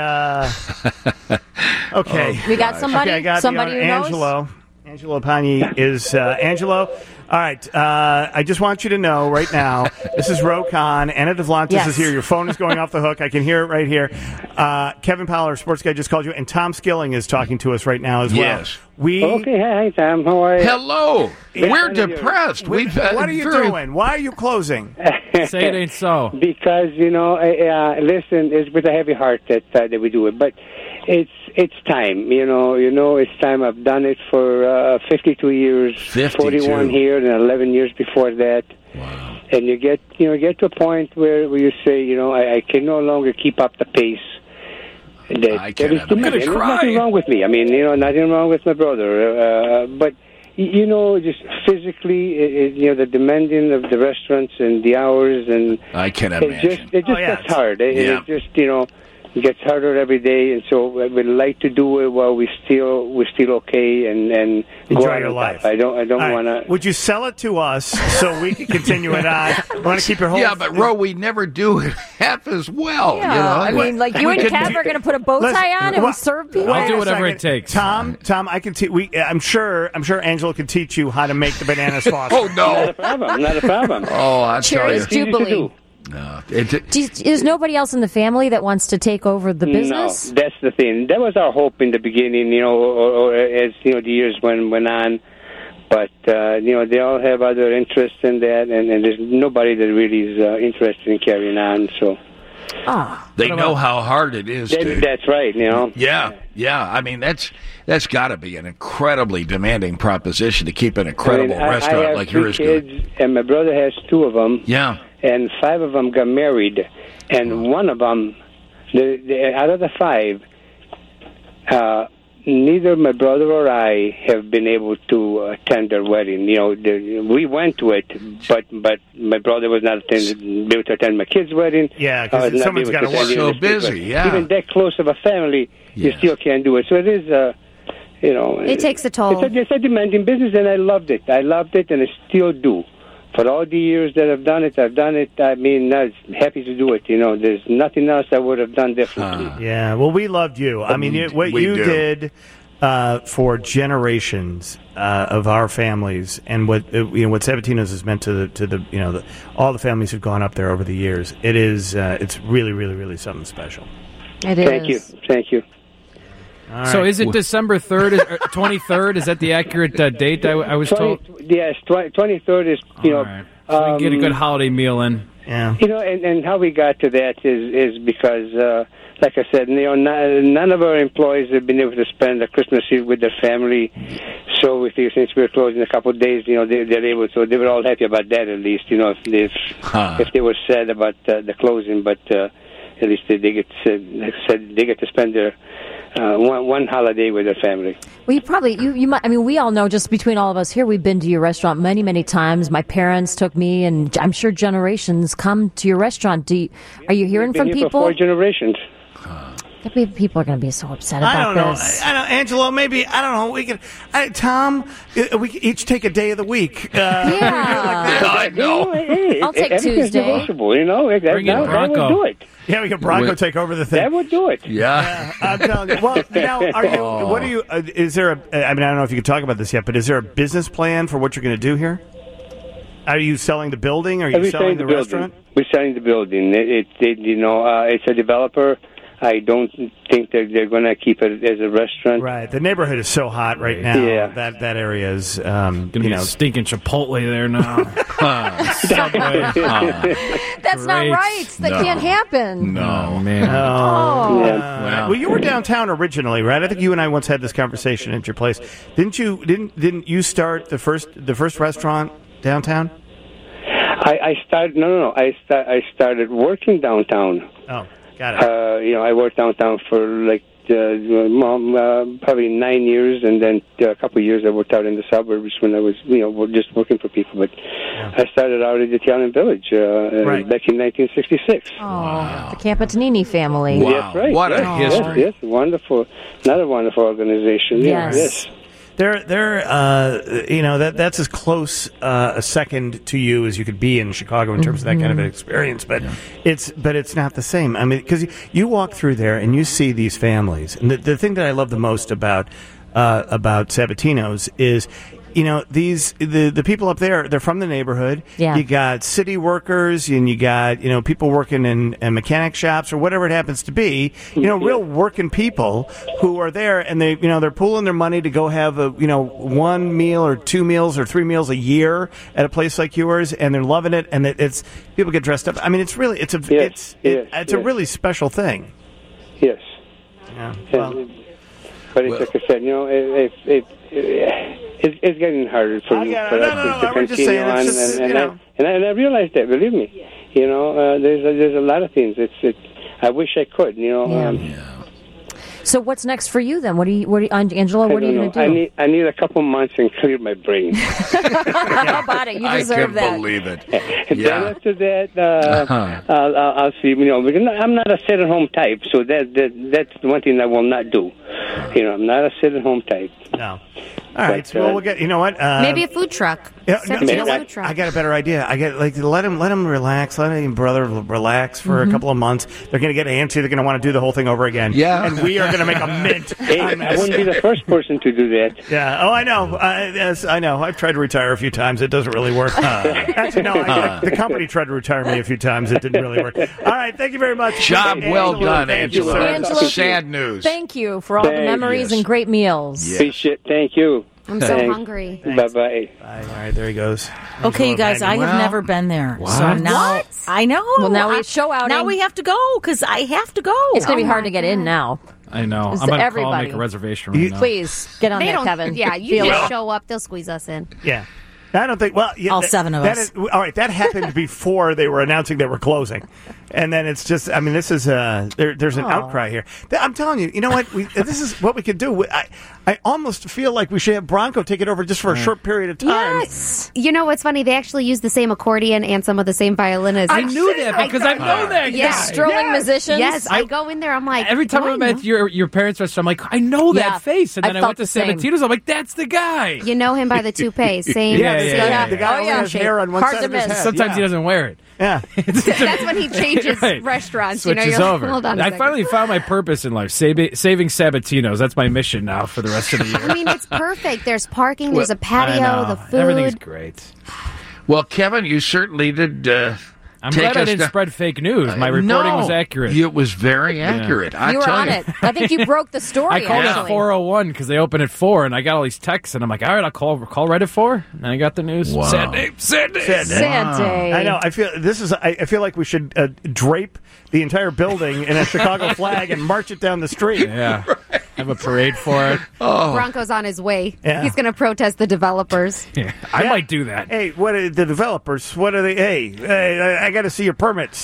Okay. We got somebody. Okay, I got somebody who knows? Angelo Pani is Angelo. All right. I just want you to know right now, this is Ro Khan. Anna Devlantis is here. Your phone is going off the hook. I can hear it right here. Kevin Powell, our sports guy, just called you, and Tom Skilling is talking to us right now as well. Yes. Okay, hi Tom. How are you? Hello. We're depressed. What are you doing? Why are you closing? Say it ain't so. Because listen, it's with a heavy heart that we do it, but it's time. It's time. I've done it for 52 years, 41 here, and 11 years before that. Wow. And you get to a point where you say, I can no longer keep up the pace. I'm gonna cry. Nothing wrong with me. I mean, nothing wrong with my brother. But just physically, the demanding of the restaurants and the hours, and I can imagine. It just gets hard. It just it gets harder every day, and so we like to do it while we're still okay and enjoy your life. I don't want to. Would you sell it to us so we can continue it on? I want to keep your whole. Yeah, but Ro, we never do it half as well. Yeah, I mean, like you and Kev are going to put a bow tie on and we serve people. I'll do whatever it takes. Tom, I can. I'm sure Angelo can teach you how to make the banana sauce. Oh no, not a problem. Oh, I tell you. Cherries Jubilee. No, there's nobody else in the family that wants to take over the business? No, that's the thing. That was our hope in the beginning, or as the years went on. But they all have other interests in that, and there's nobody that really is interested in carrying on. So They know how hard it is. That's right. You know. Yeah. I mean, that's got to be an incredibly demanding proposition to keep an incredible restaurant like yours. I have 3 kids, and my brother has 2 of them. Yeah. And 5 of them got married, and one of them, out of the 5, neither my brother or I have been able to attend their wedding. You know, we went to it, but my brother was not able to attend my kid's wedding. Yeah, because someone's got to work. So busy, yeah. Even that close of a family, you still can't do it. So it is, it takes a toll. It's a demanding business, and I loved it. I loved it, and I still do. For all the years that I've done it. I mean, I'm happy to do it. You know, there's nothing else I would have done differently. Yeah, well, we loved you. I mean, what you did for generations of our families, and what Sabatino's has meant to the all the families who've gone up there over the years. It is, it's really, really, really something special. It is. Thank you. Right. So is it December 3rd, 23rd? Is that the accurate date I was told? Yes, 23rd is, Right. So we can get a good holiday meal in. Yeah. You know, and how we got to that is because, like I said, none of our employees have been able to spend the Christmas Eve with their family. So we figured since we're closed in a couple of days, they're able to. They were all happy about that, at least. If they were sad about the closing, but at least they get to spend their one holiday with their family. Well, you might. I mean, we all know, just between all of us here, we've been to your restaurant many, many times. My parents took me, and I'm sure generations come to your restaurant. Are you hearing from people? For 4 generations. People are going to be so upset about this. I don't know, Angelo. Maybe I don't know. We could, Tom. We could each take a day of the week. I know. I'll take Tuesday. Bring in Bronco. That would do it. Yeah, we could Bronco take over the thing. That would do it. Yeah. I'm telling you. Well, now, what are you? Is there I mean, I don't know if you can talk about this yet, but is there a business plan for what you're going to do here? Are you selling the building? Or are you selling the restaurant? We're selling the building. It's a developer. I don't think that they're going to keep it as a restaurant. Right. The neighborhood is so hot right now. Yeah. That area is, going to be stinking Chipotle there now. That's not right. That can't happen. No, man. Oh. Yeah. Well, you were downtown originally, right? I think you and I once had this conversation at your place. Didn't you start the first restaurant downtown? I started working downtown. Oh. Got it. I worked downtown for probably 9 years, and then a couple of years I worked out in the suburbs when I was, just working for people. But I started out at the Italian Village back in 1966. Oh, wow. The Capitanini family. Wow. Yes, right. What a history. Yes, wonderful. Another wonderful organization. Yes. That's as close a second to you as you could be in Chicago in terms of that kind of an experience, but it's not the same. I mean, because you walk through there and you see these families, and the thing that I love the most about Sabatino's is, the people up there, they're from the neighborhood. Yeah. You got city workers, and you got, people working in mechanic shops or whatever it happens to be, real working people who are there, and they're pooling their money to go have one meal or 2 meals or 3 meals a year at a place like yours, and they're loving it, and it's people get dressed up. I mean, it's really, it's a really special thing. Yes. Yeah. Well, but it's like I said, it's getting harder for us to continue on, and I realize that. Believe me, there's a lot of things. I wish I could, So what's next for you then? Angelo? What are you going to do? I need a couple months and clear my brain. How about it? You deserve that. I can believe it. And then after that, I'll see. Because I'm not a sit-at-home type, so that's one thing I will not do. I'm not a sit-at-home type. No. All right. Well, we'll get. You know what? Maybe a food truck. Food truck. I got a better idea. I get let him relax. Let him brother relax for a couple of months. They're going to get antsy. They're going to want to do the whole thing over again. Yeah. And we are going to make a mint. I wouldn't be the first person to do that. Yeah. Oh, I know. Yes, I know. I've tried to retire a few times. It doesn't really work. Actually, no. The company tried to retire me a few times. It didn't really work. All right. Thank you very much. Job well done, Angelo. Angelo. Sad news. Thank you for all the memories and great meals. Appreciate it. Thank you. I'm so hungry. Bye-bye. All right, there he goes. Okay, you guys, I have never been there. What? So now, What? I know. Well, now we have show outing. Now we have to go because I have to go. It's going to be hard to get in now. I know. It's I'm going to call everybody. and make a reservation right now. Please, get on They that, don't, Kevin. Yeah, you Feel just it. show up, they'll squeeze us in. Yeah. I don't think. Well, yeah, All seven of that us. All right, that happened before they were announcing they were closing, and then it's just. I mean, this is there's an outcry here. I'm telling you, you know what? This is what we could do. I almost feel like we should have Bronco take it over just for a short period of time. Yes. You know what's funny? They actually use the same accordion and some of the same violinists. I knew that because I know that guy. Yes. Strolling musicians. Yes, I go in there. I'm like, Every time I'm at your parents' restaurant, I'm like, I know Yeah, that face. And I then I felt went to the same. Sabatino's. I'm like, that's the guy. you know him by the toupee. Same. Yeah. The guy only has hair on one Hard side to of his miss. head. Sometimes he doesn't wear it. Yeah. That's when he changes Right. restaurants. Switches you're like, over. Hold on a I second. finally found my purpose in life, saving Sabatino's. That's my mission now for the rest of the year. I mean, it's perfect. There's parking. There's a I patio. know. The food. Everything's great. Well, Kevin, you certainly did. I'm glad I didn't spread fake news. My reporting was accurate. It was very accurate. I You were tell on you. it. I think you broke the story. I called actually. at 4:01 because they open at 4, and I got all these texts, and I'm like, all right, I'll call right at 4, and I got the news. Wow. Sad day. Sad day. I know. I feel this is. I feel like we should drape the entire building in a Chicago flag and march it down the street. Yeah. Have a parade for it. Bronco's on his way. Yeah. He's going to protest the developers. Yeah, I might do that. Hey, what are the developers? What are they? Hey, I got to see your permits.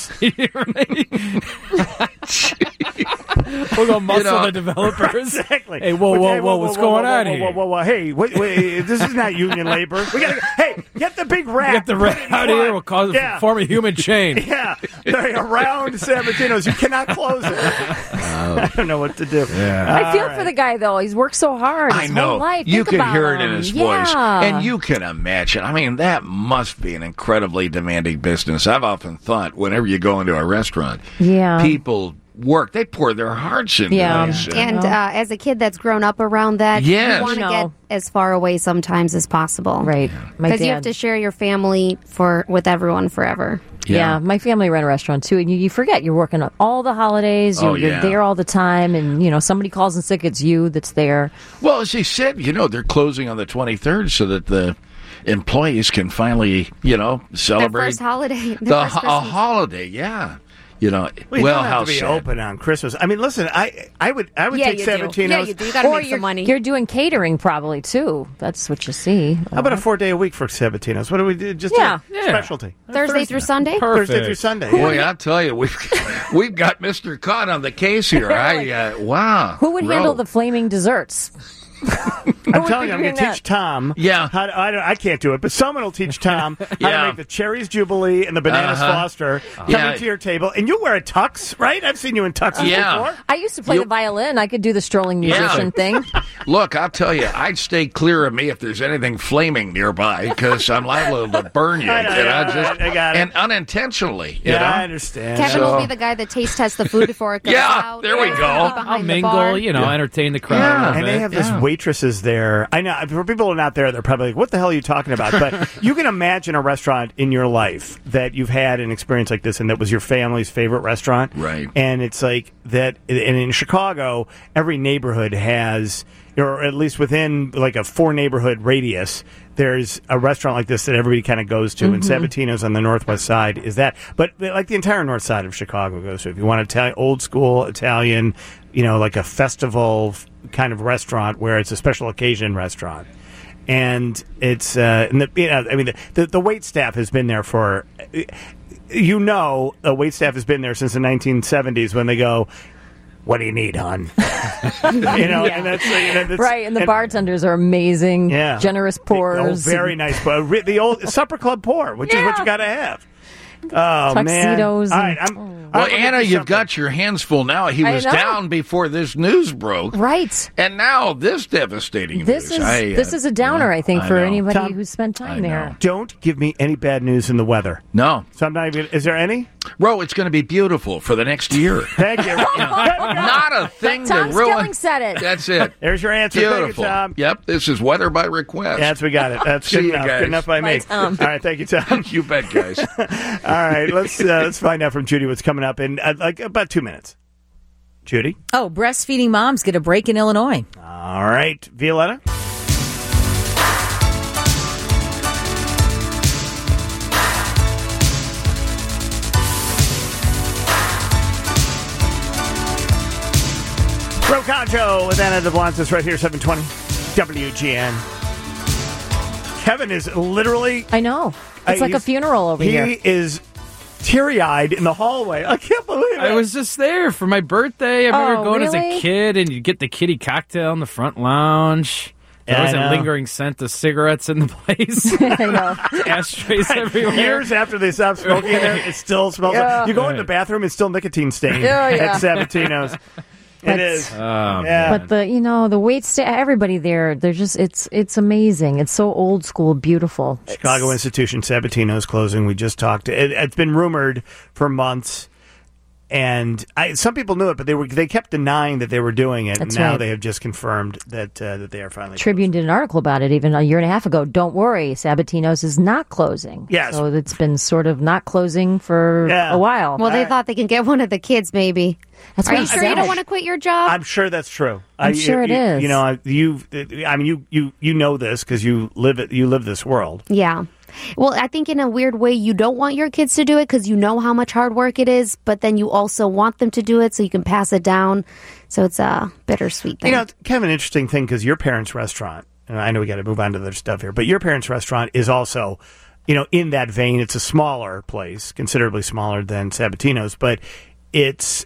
We'll go muscle the developers. Exactly. Hey, whoa, what's going on here? Whoa. Hey, wait, this is not union labor. We gotta. Hey, get the big rat. Get the rat out of here. We'll form a human chain. Yeah, around Sabatino's. You cannot close it. I don't know what to do. Yeah. I feel for the guy, though. He's worked so hard his I know. whole life. You Think can about hear it him. in his Yeah. voice. And you can imagine. I mean, that must be an incredibly demanding business. I've often thought whenever you go into a restaurant, Yeah. people work. They pour their hearts into this. And as a kid that's grown up around that, Yes. you want to get as far away sometimes as possible. Right. Because you have to share your family with everyone forever. Yeah, my family ran a restaurant too, and you forget you're working on all the holidays. You're there all the time, and somebody calls in sick, it's you that's there. Well, as he said, they're closing on the 23rd so that the employees can finally, celebrate Their first holiday. a holiday. Yeah. We don't have to be open on Christmas. I mean, listen, I would take Sabatino's. Yeah, you do. You got to make some money. You're doing catering probably too. That's what you see. How about a 4-day a week for Sabatino's? What do we do? Just a specialty. Thursday through Sunday? Thursday through Sunday. Boy, I'll tell you, we've got Mr. Cott on the case here. Wow. Who would handle the flaming desserts? I'm telling you, I'm going to teach Tom. Yeah. I can't do it, but someone will teach Tom how to make the Cherries Jubilee and the Bananas Foster coming to your table. And you wear a tux, right? I've seen you in tuxes before. I used to play the violin. I could do the strolling musician thing. Look, I'll tell you, I'd stay clear of me if there's anything flaming nearby because I'm liable to burn you. I got it. And unintentionally. I understand. Kevin will be the guy that taste tests the food before it goes out. There we go. I'll mingle, entertain the crowd. And they have this waitresses there. I know for people who are not there, they're probably like, "What the hell are you talking about?" But you can imagine a restaurant in your life that you've had an experience like this, and that was your family's favorite restaurant, right? And it's like that. And in Chicago, every neighborhood has, or at least within like a 4-neighborhood radius, there's a restaurant like this that everybody kind of goes to, and Sabatino's on the northwest side is that. But like the entire north side of Chicago goes to. If you want Italian, old school Italian, like a festival kind of restaurant where it's a special occasion restaurant, and it's the wait staff has been there for, the wait staff has been there since the 1970s when they go, "What do you need, hon?" And that's right. And the bartenders are amazing. Yeah, generous pours. Very nice. The old supper club pour, which is what you got to have. Oh, tuxedos. Man. All right, well, Anna, you've got your hands full now. He was down before this news broke. Right. And now this devastating news. This is a downer, I think, for anybody who's spent time there. Don't give me any bad news in the weather. No. So I'm not even. Is there any? Ro, it's going to be beautiful for the next year. Thank you. Not a thing to ruin. Skilling said it. That's it. There's your answer. Beautiful. Thank you, Tom. Yep, this is weather by request. Yes, we got it. That's good enough. Good enough by me. All right, thank you, Tom. You bet, guys. All right, let's find out from Judy what's coming up in like about 2 minutes. Judy? Oh, breastfeeding moms get a break in Illinois. All right, Violetta? Concho with Anna DeBlancis right here, 720 WGN. Kevin is literally... I know. It's like a funeral over here. He is teary-eyed in the hallway. I can't believe it. I was just there for my birthday. I remember going as a kid, and you'd get the kiddie cocktail in the front lounge. There was a lingering scent of cigarettes in the place. I know. Ashtrays everywhere. Years after they stopped smoking in there, it still smells like... You go in the bathroom, it's still nicotine stained at Sabatino's. It is. But the wait stay, everybody there, they're just, it's amazing. It's so old school, beautiful. Chicago Institution, Sabatino's closing. We just talked. It's been rumored for months. And some people knew it, but they kept denying that they were doing it. That's and now right. they have just confirmed that they are finally Tribune did an article about it even a year and a half ago. Don't worry, Sabatino's is not closing. Yes. So it's been sort of not closing for a while. Well, they thought they can get one of the kids, maybe. That's Are what you sure you don't want to quit your job? I'm sure that's true. I'm sure it is. You know, you know this because you live this world. Yeah. Well, I think in a weird way, you don't want your kids to do it because you know how much hard work it is, but then you also want them to do it so you can pass it down. So it's a bittersweet thing. You know, it's kind of an interesting thing because your parents' restaurant, and I know we got to move on to other stuff here, but your parents' restaurant is also, in that vein. It's a smaller place, considerably smaller than Sabatino's, but it's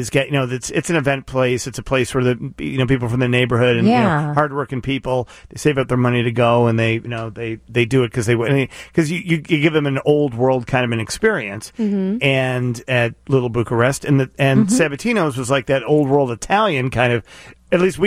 an event place. It's a place where the people from the neighborhood and hardworking people, they save up their money to go, and they do it because you give them an old world kind of an experience. Mm-hmm. And at Little Bucharest and Sabatino's was like that old world Italian kind of, at least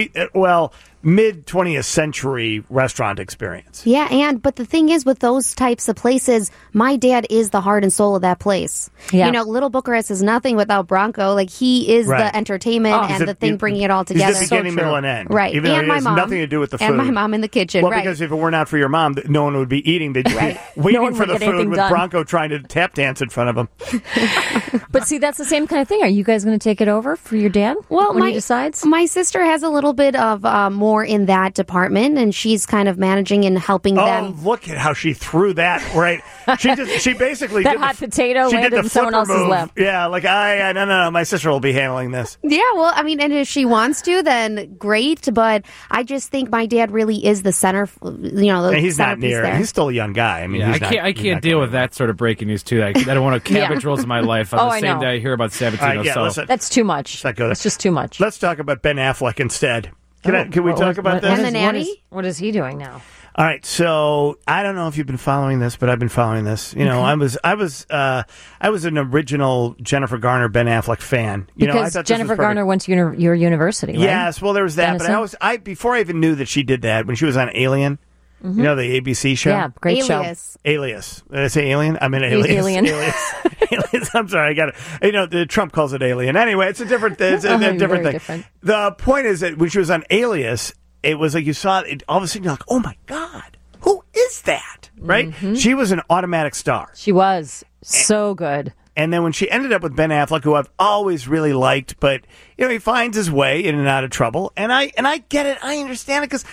mid 20th century restaurant experience. Yeah, but the thing is with those types of places, my dad is the heart and soul of that place. Yeah. Little Bucharest is nothing without Bronco. Like, he is the entertainment and the thing bringing it all together. He's the beginning, middle, and end. Right. Even though and it my has mom. nothing to do with the food. And my mom in the kitchen, well, right. because if it were not for your mom, no one would be eating. They'd be waiting for the food with Bronco trying to tap dance in front of them. But see, that's the same kind of thing. Are you guys going to take it over for your dad when he decides? My sister has a little bit of more in that department, and she's kind of managing and helping them. Oh, look at how she threw that, right? She basically that did hot potato landed in someone else's lap. Yeah, like no, my sister will be handling this. Yeah, well, I mean, and if she wants to, then great, but I just think my dad really is the center, and he's not near. There. He's still a young guy. I mean, I can't deal with that sort of breaking news, too. I don't want to cabbage rolls in my life on the same day I hear about Sabatino. Listen, that's too much. It's just too much. Let's talk about Ben Affleck instead. Can we talk about this? And the nanny? What is he doing now? All right, so I don't know if you've been following this, but I've been following this. I was an original Jennifer Garner, Ben Affleck fan. I thought Jennifer Garner went to your university, right? Yes, well, there was that. Denison? But before I even knew that she did that, when she was on Alien, the ABC show. Yeah, great Alias. show. Alias. Did I say Alien? I mean Alias. Alien. Alias. I'm sorry, I got it. The Trump calls it Alien. Anyway, it's a different thing. It's a different thing. Different. The point is that when she was on Alias, it was like you saw it, all of a sudden you're like, oh my God, who is that? Right? Mm-hmm. She was an automatic star. She was so good. And then when she ended up with Ben Affleck, who I've always really liked, but he finds his way in and out of trouble, and I get it, I understand it, because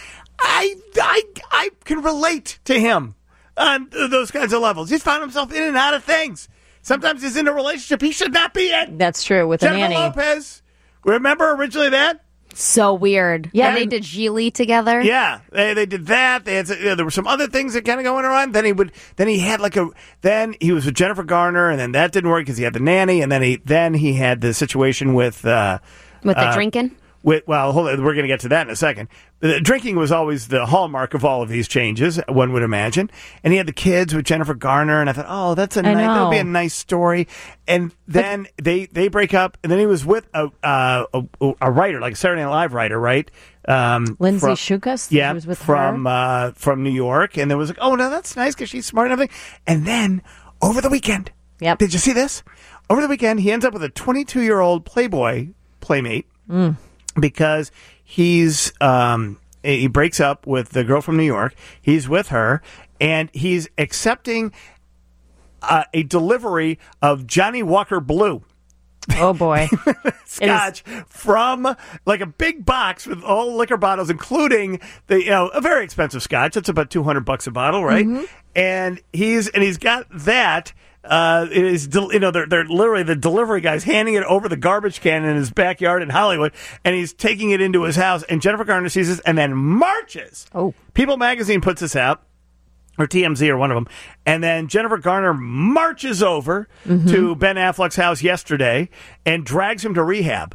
I can relate to him on those kinds of levels. He's found himself in and out of things. Sometimes he's in a relationship he should not be in. That's true with Jennifer a nanny. Lopez. Remember originally that? So weird. Yeah, they did Gigli together. Yeah, they did that. They had there were some other things that kind of going on. Then he was with Jennifer Garner, and then that didn't work because he had the nanny, and then he had the situation with the drinking. Hold on, we're going to get to that in a second. The drinking was always the hallmark of all of these changes, one would imagine. And he had the kids with Jennifer Garner, and I thought, oh, that'll be a nice story. And then they break up, and then he was with a writer, like a Saturday Night Live writer, right? Lindsay Shukas? Yeah, was with from New York. And there was like, oh, no, that's nice because she's smart and everything. And then over the weekend, did you see this? Over the weekend, he ends up with a 22-year-old Playboy playmate. Because he breaks up with the girl from New York. He's with her, and he's accepting a delivery of Johnny Walker Blue. Oh, boy. Scotch from like a big box with all liquor bottles, including a very expensive scotch. It's about $200 a bottle, right? Mm-hmm. And he's got that. they're literally the delivery guy's handing it over the garbage can in his backyard in Hollywood, and he's taking it into his house. And Jennifer Garner sees this and then marches. Oh, People Magazine puts this out, or TMZ, or one of them, and then Jennifer Garner marches over to Ben Affleck's house yesterday and drags him to rehab.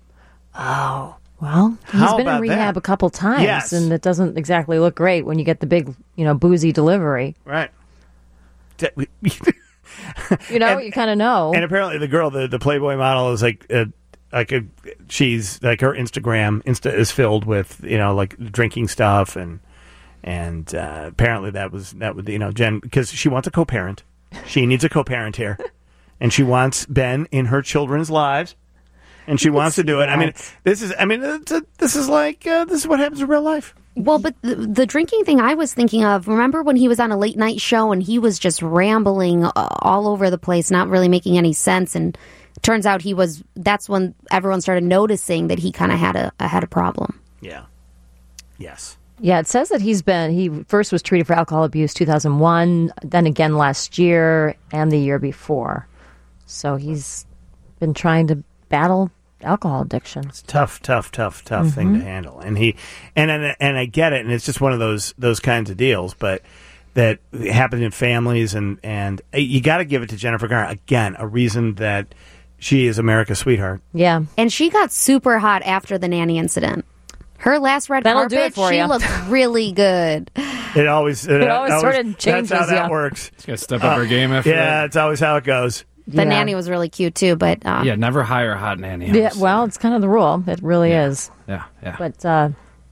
Oh. Well, he's been in rehab a couple times, yes. And it doesn't exactly look great when you get the big, boozy delivery. Right. You kind of know. And apparently the girl, the Playboy model, is she's like her Insta is filled with, drinking stuff and apparently that would Jen, because she wants a co-parent. She needs a co-parent here. And she wants Ben in her children's lives. And she wants to do it. I mean, this is what happens in real life. Well, but the drinking thing I was thinking of, remember when he was on a late night show and he was just rambling all over the place, not really making any sense. And it turns out that's when everyone started noticing that he kind of had a problem. Yeah. Yes. Yeah, it says that he first was treated for alcohol abuse 2001, then again last year and the year before. So he's been trying to battle alcohol addiction. It's tough thing to handle. And I get it, and it's just one of those kinds of deals, but that happen in families, and you got to give it to Jennifer Garner again, a reason that she is America's sweetheart. Yeah. And she got super hot after the nanny incident. Her last red That'll do carpet, it for she you. looked really good. It always sort of changes. That's how that works. She's got to step up her game after that. Yeah, it's always how it goes. The nanny was really cute too, but never hire a hot nanny. Yeah, well, it's kind of the rule. It really is. Yeah. But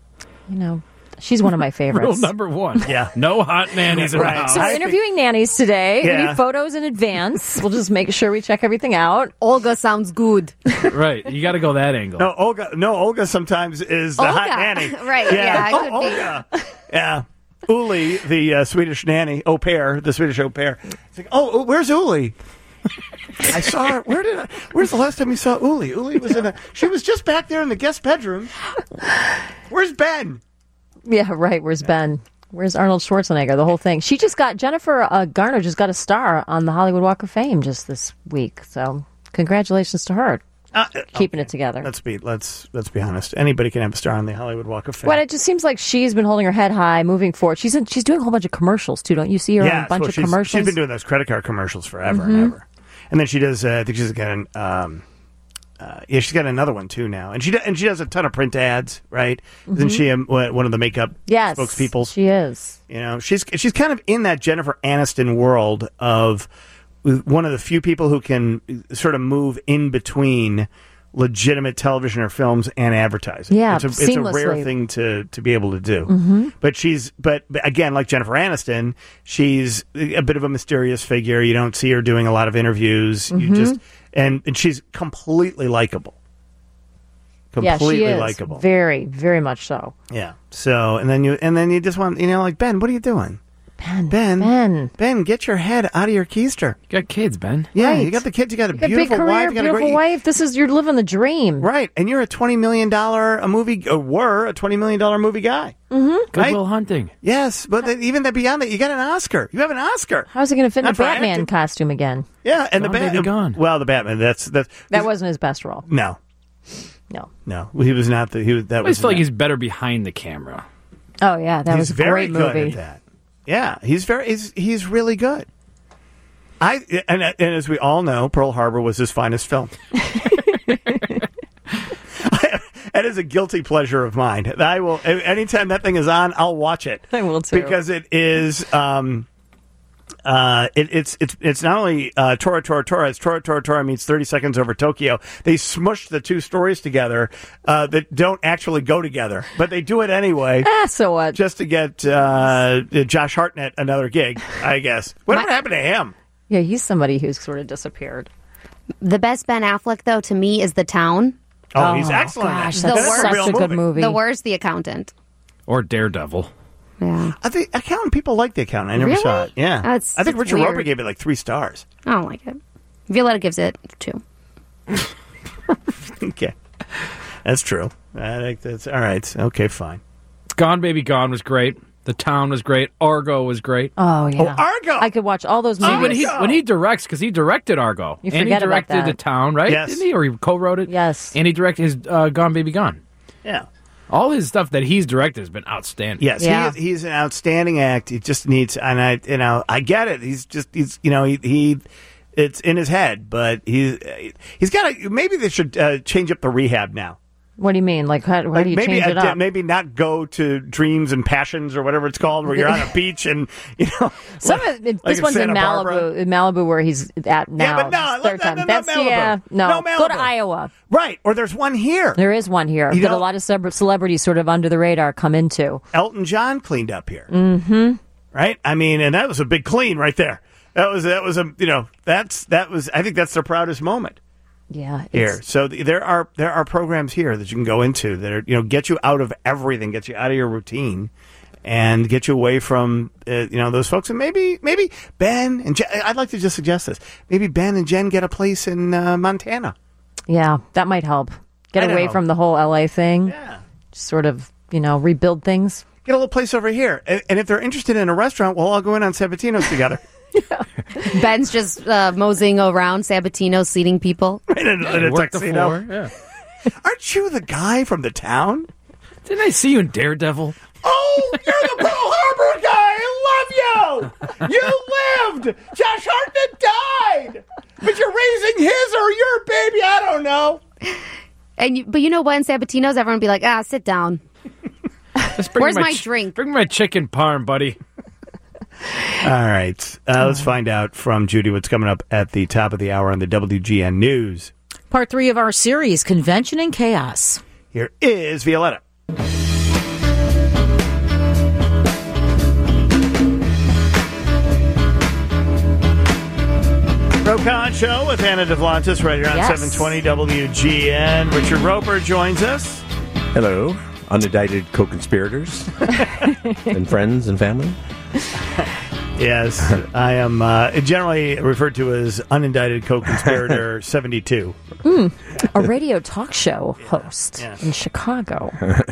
she's one of my favorites. Rule number 1. Yeah, no hot nannies in the house. So we're interviewing nannies today. We need photos in advance. We'll just make sure we check everything out. Olga sounds good. Right, you got to go that angle. No, Olga sometimes is the hot nanny. Right? Yeah, I could be. Olga. Yeah. Uli, the Swedish nanny, the Swedish au pair. It's like, where's Uli? I saw her. Where's the last time you saw Uli? Uli was she was just back there in the guest bedroom. Where's Ben? Yeah, right. Where's Ben? Where's Arnold Schwarzenegger? The whole thing. Jennifer Garner just got a star on the Hollywood Walk of Fame just this week. So congratulations to her. Keeping it together. Let's be honest. Anybody can have a star on the Hollywood Walk of Fame. Well, it just seems like she's been holding her head high, moving forward. She's doing a whole bunch of commercials too, don't you see her on a bunch of commercials? She's been doing those credit card commercials forever and ever. And then she does. I think she's got she's got another one too now, and she does a ton of print ads, right? Isn't she one of the makeup spokespeople? She is. She's kind of in that Jennifer Aniston world of one of the few people who can sort of move in between legitimate television or films and advertising. Yeah, it's a rare thing to be able to do. But but again, like Jennifer Aniston, she's a bit of a mysterious figure. You don't see her doing a lot of interviews. You just and she's completely likable. Completely likable. Very, very much so. Yeah. So and then you just want like, Ben, what are you doing? Ben, get your head out of your keister. You got kids, Ben. Yeah, right. You got the kids. You got a big beautiful career, wife. You got beautiful wife. You're living the dream, right? And you're a $20 million were a $20 million movie guy. Good Will Hunting. Yes, but even beyond that, you got an Oscar. You have an Oscar. How's he going to fit in the Batman costume again? Yeah, and the Batman. Well, the Batman. That wasn't his best role. No. He was not the. I just feel like he's better behind the camera. Oh yeah, that was a great movie. He's very good at that. Yeah, he's really good. And as we all know, Pearl Harbor was his finest film. That is a guilty pleasure of mine. I will anytime that thing is on, I'll watch it. I will too, because it is. It's not only Tora Tora Tora. It's Tora Tora Tora meets 30 Seconds Over Tokyo. They smushed the two stories together that don't actually go together, but they do it anyway. So what? Just to get Josh Hartnett another gig, I guess. Whatever happened to him? Yeah, he's somebody who's sort of disappeared. The best Ben Affleck, though, to me, is The Town. Oh, he's excellent. Gosh, that's such a good movie. The Worst, The Accountant. Or Daredevil. Yeah. I think Accountant, people like The Accountant. I never saw it. Yeah. I think Richard Roper gave it like 3 stars. I don't like it. Violetta gives it 2. Okay. That's true. I think that's all right. Okay, fine. Gone Baby Gone was great. The Town was great. Argo was great. Oh, yeah. Argo! I could watch all those movies. When he directs, because he directed Argo. You and forget he directed about that. The Town, right? Yes. Didn't he? Or he co-wrote it? Yes. And he directed his Gone Baby Gone. Yeah. All his stuff that he's directed has been outstanding. Yes, he's an outstanding act. He just needs, and I get it. He's it's in his head, but he's got to. Maybe they should change up the rehab now. What do you mean? Like, how do you change it up? Maybe not go to Dreams and Passions or whatever it's called, where you're on a beach and this one's in Malibu. In Malibu, where he's at now. Yeah, but no, third time. That's Malibu. No, Malibu. go to Iowa. Right, or there's one here. There is one here that a lot of celebrities sort of under the radar come into. Elton John cleaned up here. Mm-hmm. Right. I mean, and that was a big clean right there. That was I think that's their proudest moment. Yeah. Here. So there are programs here that you can go into that are, get you out of everything, get you out of your routine, and get you away from, those folks. And maybe Ben and Jen, I'd like to just suggest this. Maybe Ben and Jen get a place in Montana. Yeah, that might help. Get away from the whole LA thing. Yeah. Just sort of, rebuild things. Get a little place over here. And if they're interested in a restaurant, we'll all go in on Sabatino's together. Ben's just moseying around Sabatino, seating people. in a tuxedo. Yeah. Aren't you the guy from The Town? Didn't I see you in Daredevil? Oh, you're the Pearl Harbor guy. I love you. You lived. Josh Hartnett died. But you're raising his or your baby. I don't know. But you know what? In Sabatino's, everyone would be like, sit down. Where's my drink? Bring my chicken parm, buddy. All right. Let's find out from Judy what's coming up at the top of the hour on the WGN News. Part 3 of our series, Convention and Chaos. Here is Violetta. Pro-Con Show with Anna DeVlantis right here on 720 WGN. Richard Roper joins us. Hello, unindicted co-conspirators and friends and family. Yes, I am generally referred to as unindicted co-conspirator 72. A radio talk show host in Chicago.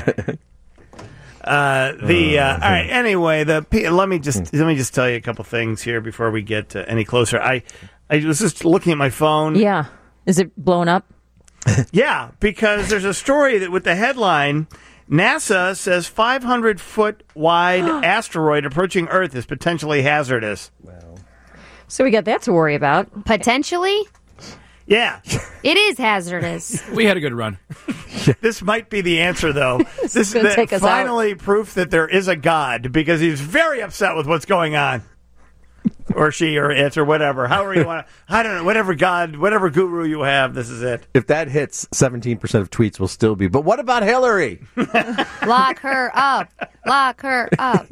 All right. Anyway, let me just tell you a couple things here before we get any closer. I was just looking at my phone. Yeah, is it blowing up? Yeah, because there's a story that with the headline, NASA says 500-foot wide asteroid approaching Earth is potentially hazardous. So we got that to worry about. Potentially? Yeah. It is hazardous. We had a good run. This might be the answer, though. This is take us finally proof that there is a God, because he's very upset with what's going on. Or she, or it, or whatever. However you want to. I don't know. Whatever God, whatever guru you have, this is it. If that hits, 17% of tweets will still be, but what about Hillary? Lock her up. Lock her up.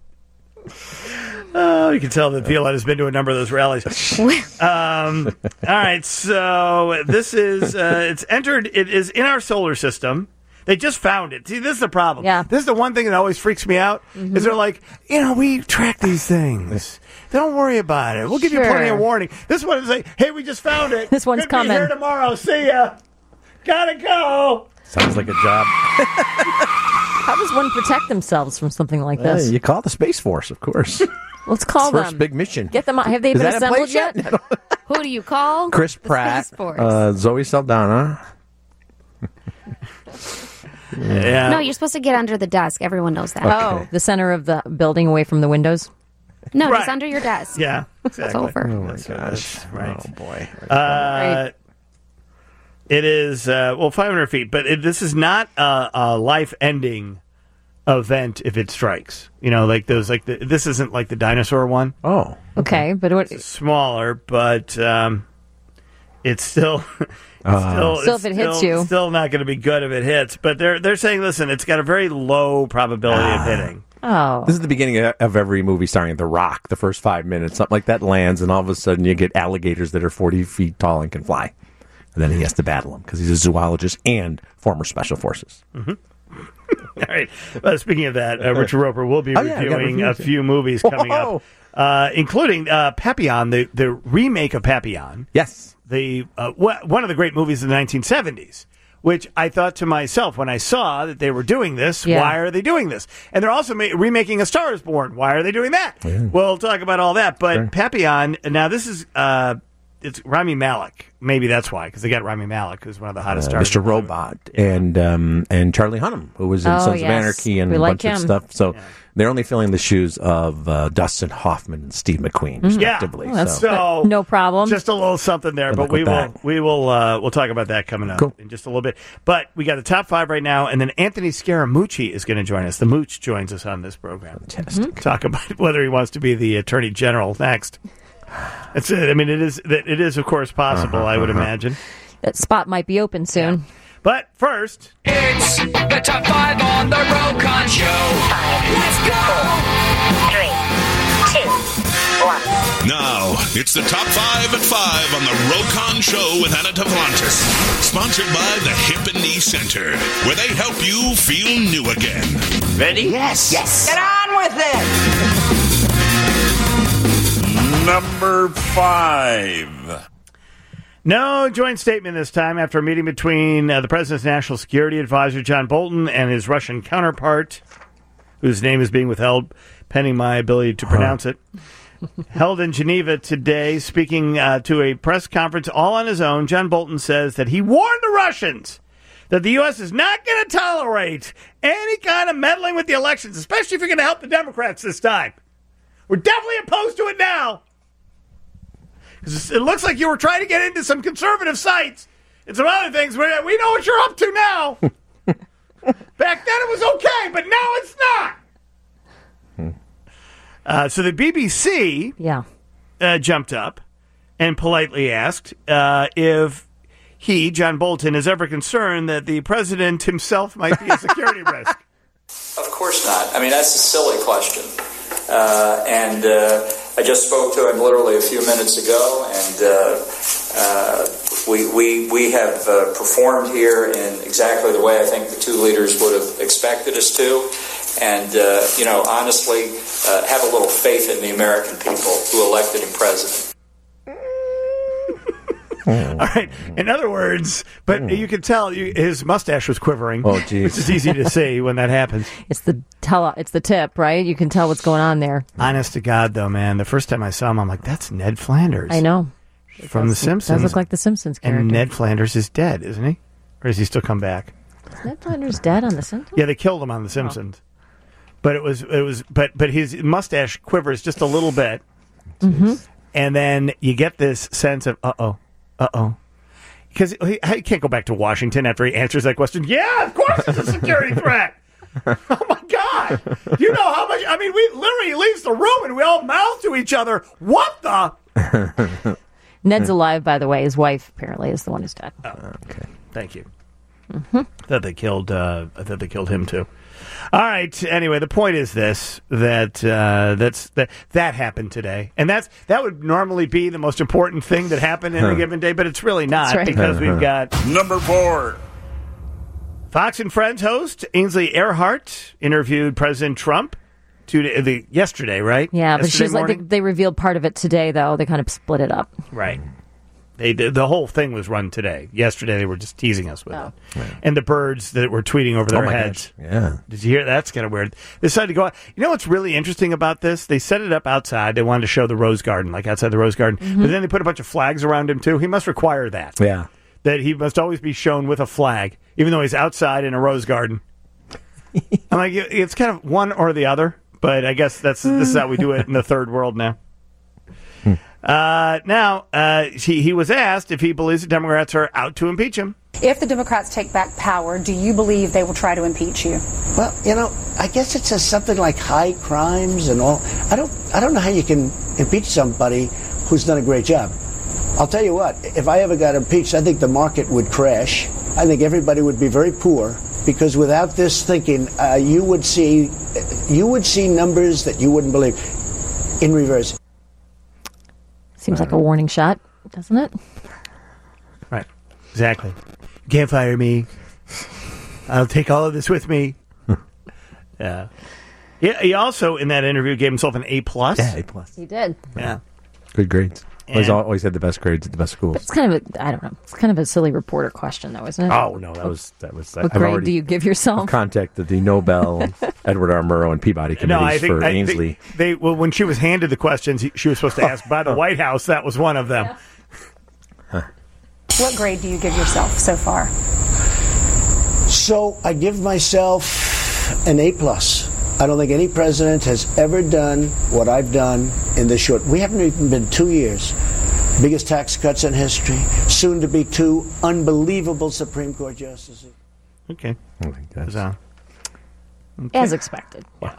Oh, you can tell that Violetta has been to a number of those rallies. All right, so this is, it is in our solar system. They just found it. See, this is the problem. Yeah. This is the one thing that always freaks me out, is they're like, we track these things. Don't worry about it. We'll give you plenty of warning. This one is like, hey, we just found it. This one's Could coming. Be here tomorrow. See ya. Gotta go. Sounds like a job. How does one protect themselves from something like this? You call the Space Force, of course. Let's call them. First big mission. Get them. Have they Is been that in assembled place yet? Who do you call? Chris The Pratt, Space Force. Zoe Saldana. Yeah. No, you're supposed to get under the desk. Everyone knows that. Oh, the center of the building away from the windows? No, Right. just under your desk. Yeah, exactly. It's over. Oh, my gosh. right. Oh, boy. It is, 500 feet, but this is not a life-ending event if it strikes. Like those, this isn't like the dinosaur one. Oh. Okay, but what? It's smaller, but it's still... if it hits you. Still not going to be good if it hits. But they're saying, listen, it's got a very low probability of hitting. Oh. This is the beginning of every movie starring The Rock. The first 5 minutes, something like that lands, and all of a sudden you get alligators that are 40 feet tall and can fly. And then he has to battle them because he's a zoologist and former special forces. Mm-hmm. All right. Speaking of that, Richard Roper will be reviewing a few movies coming up, including Papillon, the remake of Papillon. Yes. One of the great movies of the 1970s, Which I thought to myself when I saw that they were doing this, why are they doing this? And they're also remaking A Star is Born. Why are they doing that? Yeah. We'll talk about all that. But Papillon, now this is it's Rami Malek. Maybe that's why, because they got Rami Malek, who's one of the hottest stars. Mr. Robot and Charlie Hunnam, who was in Sons of Anarchy and a bunch of stuff. So they're only filling the shoes of Dustin Hoffman and Steve McQueen, respectively. Yeah. So no problem. Just a little something there, but we'll talk about that coming up in just a little bit. But we got the top 5 right now, and then Anthony Scaramucci is going to join us. The Mooch joins us on this program. Fantastic. Talk about whether he wants to be the Attorney General next. That's it. I mean, it is of course possible. I would imagine that spot might be open soon. Yeah. But first, it's the top 5 on the Rokon Show. 5, let's go. 4, 3, 2, 1. Now it's the top 5 at 5 on the Rokon Show with Anna Tavlantis, sponsored by the Hip and Knee Center, where they help you feel new again. Ready? Yes. Get on with it. Number 5. No joint statement this time after a meeting between the President's National Security Advisor, John Bolton, and his Russian counterpart, whose name is being withheld pending my ability to pronounce it. Held in Geneva today, speaking to a press conference all on his own, John Bolton says that he warned the Russians that the U.S. is not going to tolerate any kind of meddling with the elections, especially if you're going to help the Democrats this time. We're definitely opposed to it now. It looks like you were trying to get into some conservative sites and some other things. We know what you're up to now. Back then it was okay, but now it's not. So the BBC jumped up and politely asked if he, John Bolton, is ever concerned that the president himself might be a security risk. Of course not. I mean, that's a silly question. And I just spoke to him literally a few minutes ago, and we have performed here in exactly the way I think the two leaders would have expected us to. And, honestly, have a little faith in the American people who elected him president. All right. In other words, but you can tell his mustache was quivering. Oh, geez. Which is easy to see when that happens. It's the tip, right? You can tell what's going on there. Honest to God, though, man, the first time I saw him, I'm like, that's Ned Flanders. I know. From The Simpsons. Does look like the Simpsons character. And Ned Flanders is dead, isn't he? Or has he still come back? Is Ned Flanders dead on The Simpsons? Yeah, they killed him on The Simpsons. But but his mustache quivers just a little bit. Mm-hmm. And then you get this sense of, uh-oh. Because he can't go back to Washington after he answers that question. Yeah, of course it's a security threat. Oh, my God. Do you know how much? I mean, he leaves the room and we all mouth to each other. What the? Ned's alive, by the way. His wife, apparently, is the one who's dead. Oh, okay. Thank you. Mm-hmm. I thought they killed him, too. All right. Anyway, the point is this: that happened today, and that would normally be the most important thing that happened in a given day, but it's really not because we've got number 4. Fox and Friends host Ainsley Earhardt interviewed President Trump yesterday, right? Yeah, but yesterday they revealed part of it today, though. They kind of split it up. Right. The whole thing was run today. Yesterday they were just teasing us with it. Right. And the birds that were tweeting over their heads. Gosh. Yeah. Did you hear? That's kind of weird. They decided to go out. You know what's really interesting about this? They set it up outside. They wanted to show the Rose Garden, like outside the Rose Garden. Mm-hmm. But then they put a bunch of flags around him, too. He must require that. Yeah. That he must always be shown with a flag, even though he's outside in a Rose Garden. I'm like, it's kind of one or the other. But I guess this is how we do it in the third world now. He was asked if he believes the Democrats are out to impeach him. If the Democrats take back power, do you believe they will try to impeach you? Well, I guess it says something like high crimes and all. I don't know how you can impeach somebody who's done a great job. I'll tell you what, if I ever got impeached, I think the market would crash. I think everybody would be very poor because without this thinking, you would see numbers that you wouldn't believe in reverse. Seems like a warning shot, doesn't it? Right. Exactly. You can't fire me. I'll take all of this with me. Yeah. He also, in that interview, gave himself an A+. Yeah, A+. He did. Yeah. Good grades. He's always had the best grades at the best schools. But it's kind of I don't know. It's kind of a silly reporter question, though, isn't it? Oh no, that was. What grade do you give yourself? I've contacted the Nobel, Edward R. Murrow, and Peabody committees for Ainsley. When she was handed the questions, she was supposed to ask by the White House. That was one of them. Yeah. What grade do you give yourself so far? So I give myself an A+. I don't think any president has ever done what I've done in this short. We haven't even been 2 years. Biggest tax cuts in history. Soon to be 2 unbelievable Supreme Court justices. Okay. Okay. As expected. Wow.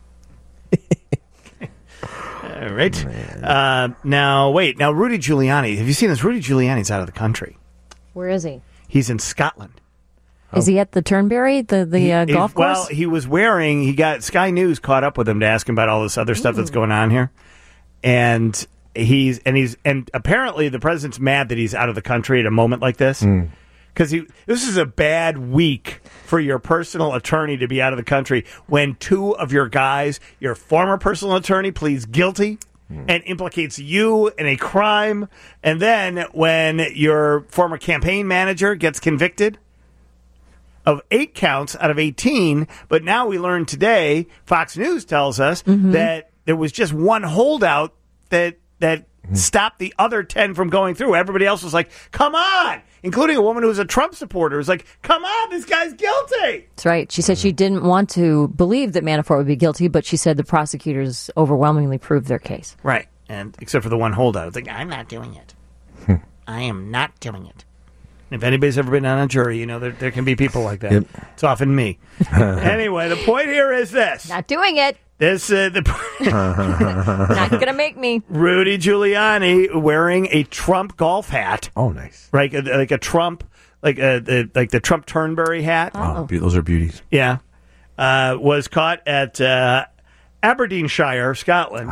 All right. Now, wait. Now, Rudy Giuliani. Have you seen this? Rudy Giuliani's out of the country. Where is he? He's in Scotland. Is he at the Turnberry, the golf course? Well, he was wearing. He got Sky News caught up with him to ask him about all this other stuff that's going on here, and he's apparently the president's mad that he's out of the country at a moment like this because this is a bad week for your personal attorney to be out of the country when 2 of your guys, your former personal attorney, pleads guilty and implicates you in a crime, and then when your former campaign manager gets convicted of 8 counts out of 18, but now we learned today, Fox News tells us that there was just one holdout that stopped the other 10 from going through. Everybody else was like, come on, including a woman who was a Trump supporter, was like, come on, this guy's guilty. That's right. She said she didn't want to believe that Manafort would be guilty, but she said the prosecutors overwhelmingly proved their case. Right, and except for the one holdout. It's like, I'm not doing it. I am not doing it. If anybody's ever been on a jury, you know there can be people like that. Yep. It's often me. Anyway, the point here is this: not doing it. This not gonna make me. Rudy Giuliani wearing a Trump golf hat. Oh, nice! Right, like a Trump, like the Trump Turnberry hat. Oh, those are beauties. Yeah, was caught at Aberdeenshire, Scotland,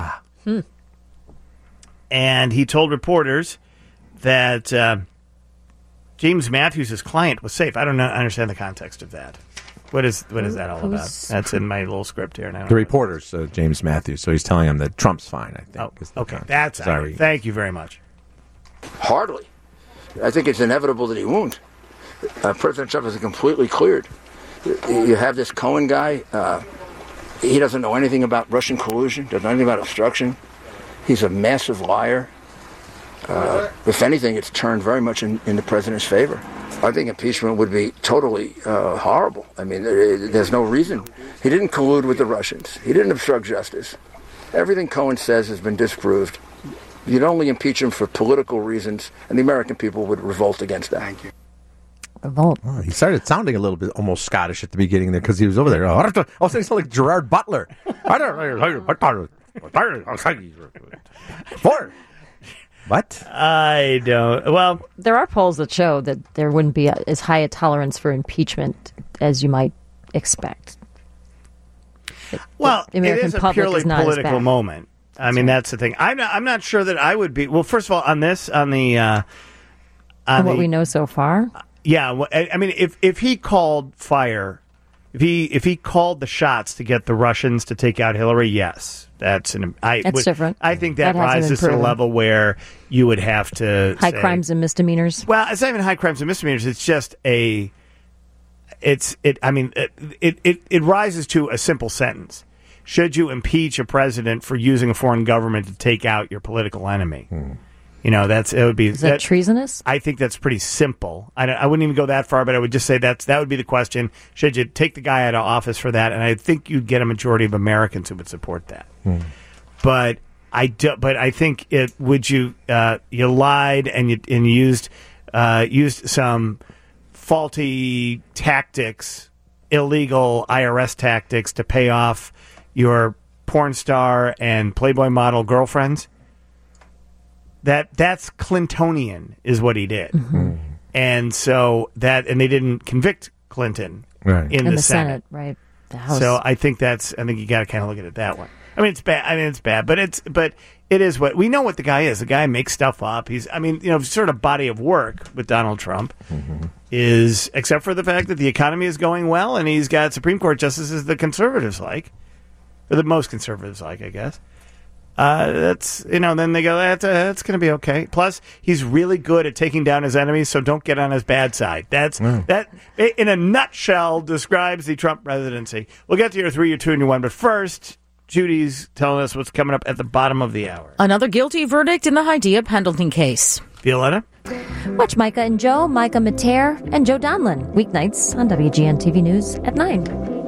and he told reporters that. James Matthews' client was safe. I don't understand the context of that. What is that all about? That's in my little script here. The reporter's James Matthews, so he's telling him that Trump's fine, I think. Oh, okay. That's sorry. Thank you very much. Hardly. I think it's inevitable that he won't. President Trump is completely cleared. You have this Cohen guy. He doesn't know anything about Russian collusion, doesn't know anything about obstruction. He's a massive liar. If anything, it's turned very much in the president's favor. I think impeachment would be totally horrible. I mean, there's no reason. He didn't collude with the Russians. He didn't obstruct justice. Everything Cohen says has been disproved. You'd only impeach him for political reasons, and the American people would revolt against that. Thank you. Revolt. Oh, he started sounding a little bit almost Scottish at the beginning there because he was over there. I was saying something like Gerard Butler. What? I don't. Well, there are polls that show that there wouldn't be as high a tolerance for impeachment as you might expect. Well, the American it is a public purely is not political moment. I mean, that's the thing. I'm not sure that I would be. Well, first of all, on what we know so far. Yeah, well, I mean, if he called fire, if he called the shots to get the Russians to take out Hillary, yes. That's different. I think that rises to the level where you would have to high crimes and misdemeanors. Well, it's not even high crimes and misdemeanors. It's just it rises to a simple sentence. Should you impeach a president for using a foreign government to take out your political enemy? You know, is that treasonous? I think that's pretty simple. I wouldn't even go that far, but I would just say that would be the question. Should you take the guy out of office for that? And I think you'd get a majority of Americans who would support that. But I think you lied and you used some faulty tactics, illegal IRS tactics to pay off your porn star and Playboy model girlfriends. That's Clintonian is what he did. And so and they didn't convict Clinton in the Senate. Right. The House. So I think you got to kind of look at it that way. I mean, it's bad, but it is what we know what the guy is. The guy makes stuff up. Sort of body of work with Donald Trump is, except for the fact that the economy is going well and he's got Supreme Court justices the conservatives like, or the most conservatives like, I guess. that's then they go, that's going to be okay. Plus, he's really good at taking down his enemies, so don't get on his bad side. That in a nutshell describes the Trump presidency. We'll get to your 3, your 2, and your 1, but first, Judy's telling us what's coming up at the bottom of the hour. Another guilty verdict in the Hydea Pendleton case. Violetta? Watch Micah and Joe, Micah Mater, and Joe Donlin, weeknights on WGN TV News at 9.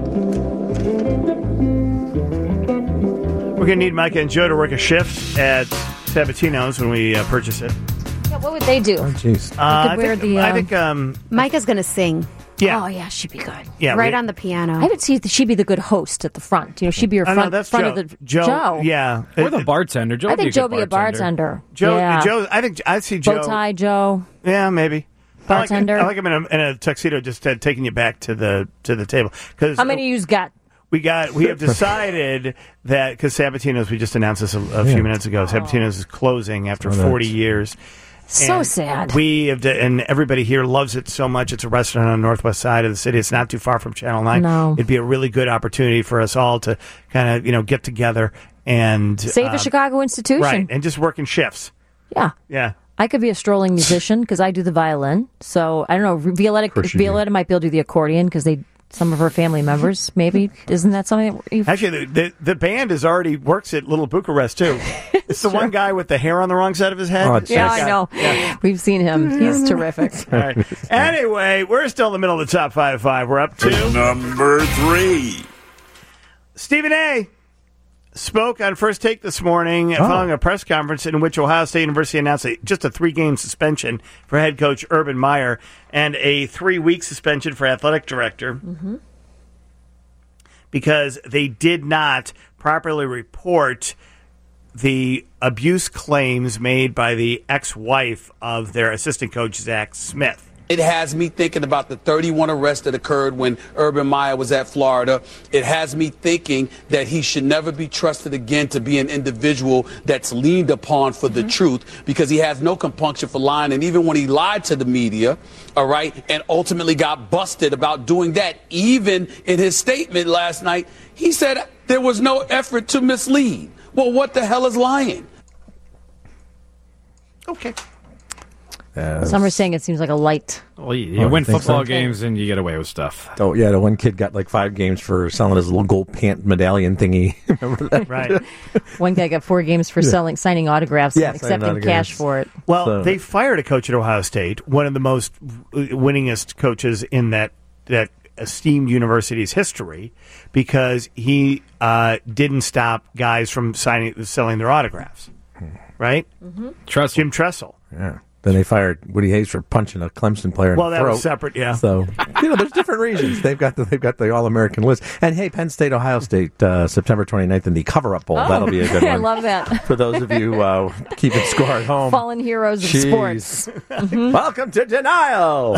We're going to need Micah and Joe to work a shift at Sabatino's when we purchase it. Yeah, what would they do? Oh, jeez. I think Micah's going to sing. Yeah. Oh, yeah, she'd be good. Yeah, right on the piano. I would see she'd be the good host at the front. She'd be your front, that's front Joe. of the Joe. Yeah. Or the bartender. Joe I think Joe would be a bartender. Joe, yeah. I think I'd see Joe. Bow tie Joe. Yeah, maybe. Bartender. I like him in a tuxedo, just taking you back to the table. How many of you's got? We have decided that, because Sabatino's, we just announced this a few minutes ago, Sabatino's is closing after 40 years. So sad. We have and everybody here loves it so much. It's a restaurant on the northwest side of the city. It's not too far from Channel 9. No. It'd be a really good opportunity for us all to kind of, get together and save the Chicago institution. Right, and just work in shifts. Yeah. Yeah. I could be a strolling musician because I do the violin. So I don't know. Violetta might be able to do the accordion because some of her family members, maybe. Isn't that something? Actually, the band works at Little Bucharest, too. It's the one guy with the hair on the wrong side of his head. Oh, yeah, I know. Yeah. We've seen him. He's terrific. All right. Anyway, we're still in the middle of the top 5. We're up to number 3. Stephen A. spoke on First Take this morning following a press conference in which Ohio State University announced just a 3-game suspension for head coach Urban Meyer and a 3-week suspension for athletic director because they did not properly report the abuse claims made by the ex-wife of their assistant coach, Zach Smith. It has me thinking about the 31 arrests that occurred when Urban Meyer was at Florida. It has me thinking that he should never be trusted again to be an individual that's leaned upon for the truth, because he has no compunction for lying. And even when he lied to the media, all right, and ultimately got busted about doing that, even in his statement last night, he said there was no effort to mislead. Well, what the hell is lying? Okay. Some are saying it seems like a light. Well, you win football games and you get away with stuff. Oh, yeah, the one kid got like 5 games for selling his little gold pant medallion thingy. Remember that? Right. One guy got 4 games for signing autographs and accepting cash for it. Well, they fired a coach at Ohio State, one of the most winningest coaches in that esteemed university's history, because he didn't stop guys from selling their autographs. Right? Tressel. Jim Tressel. Yeah. Then they fired Woody Hayes for punching a Clemson player in the throat. Well, that was separate, yeah. So, there's different reasons. They've got the All-American list. And, hey, Penn State, Ohio State, September 29th in the Cover-Up Bowl. That'll be a good one. I love that. For those of you keeping score at home. Fallen heroes of sports. Welcome to Denial.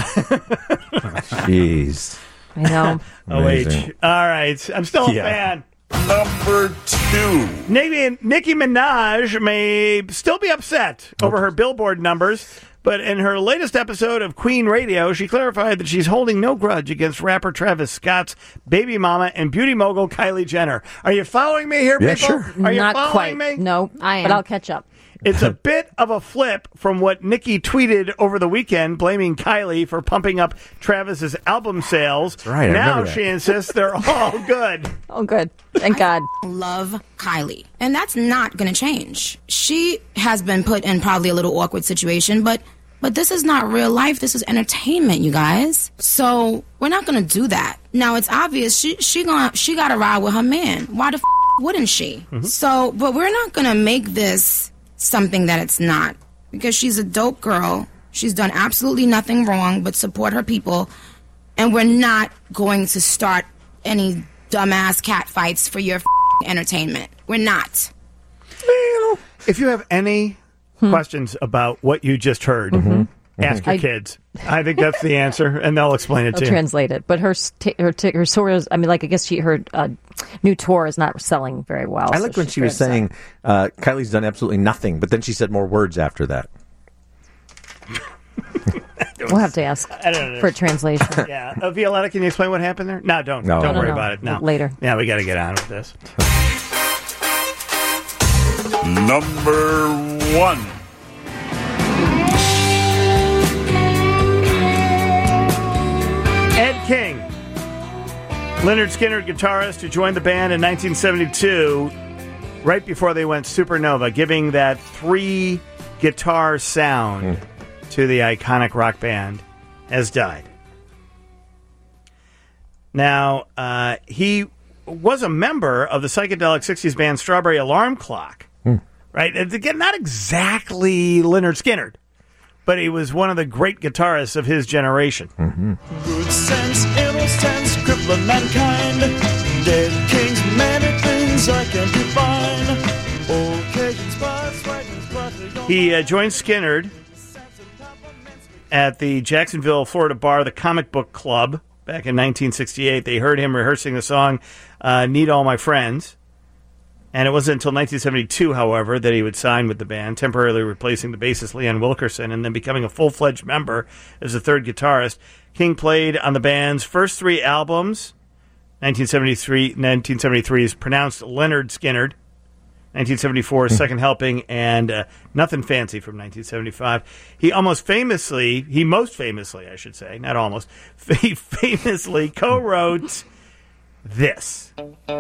Jeez. I know. Amazing. All right. I'm still a fan. Number 2. Nicki Minaj may still be upset over her Billboard numbers, but in her latest episode of Queen Radio, she clarified that she's holding no grudge against rapper Travis Scott's baby mama and beauty mogul Kylie Jenner. Are you following me here, people? Sure. Are you Not following quite. me? No, I am. But I'll catch up. It's a bit of a flip from what Nicki tweeted over the weekend, blaming Kylie for pumping up Travis's album sales. That's right, now she insists they're all good. Oh, good. Thank God. Love Kylie. And that's not going to change. She has been put in probably a little awkward situation, but this is not real life. This is entertainment, you guys. So we're not going to do that. Now, it's obvious she got to ride with her man. Why the wouldn't she? So, but we're not going to make this something that it's not, because she's a dope girl. She's done absolutely nothing wrong but support her people, and we're not going to start any dumbass cat fights for your entertainment. We're not. If you have any questions about what you just heard, ask your kids. I think that's the answer, and they'll explain it to I'll you. translate it. But her tour is, I mean, like, I guess her new tour is not selling very well. I like when she was saying Kylie's done absolutely nothing, but then she said more words after that. We'll have to ask for a translation. Yeah. Violetta, can you explain what happened there? No, don't worry about it. No. Later. Yeah, we got to get on with this. number 1. Ed King, Lynyrd Skynyrd guitarist who joined the band in 1972, right before they went supernova, giving that 3-guitar sound to the iconic rock band, has died. Now, he was a member of the psychedelic 60s band Strawberry Alarm Clock, right? And again, not exactly Lynyrd Skynyrd, but he was one of the great guitarists of his generation. Good sense, innocence, crippling mankind. Dead kings, many things I can define. Occasions, spots, writings, but he joined Skynyrd at the Jacksonville, Florida bar, the Comic Book Club, back in 1968. They heard him rehearsing the song Need All My Friends. And it wasn't until 1972, however, that he would sign with the band, temporarily replacing the bassist Leon Wilkerson and then becoming a full-fledged member as the third guitarist. King played on the band's first 3 albums. 1973 is pronounced Lynyrd Skynyrd. 1974 is Second Helping, and Nothing Fancy from 1975. He most famously, I should say, not almost, he famously co-wrote this.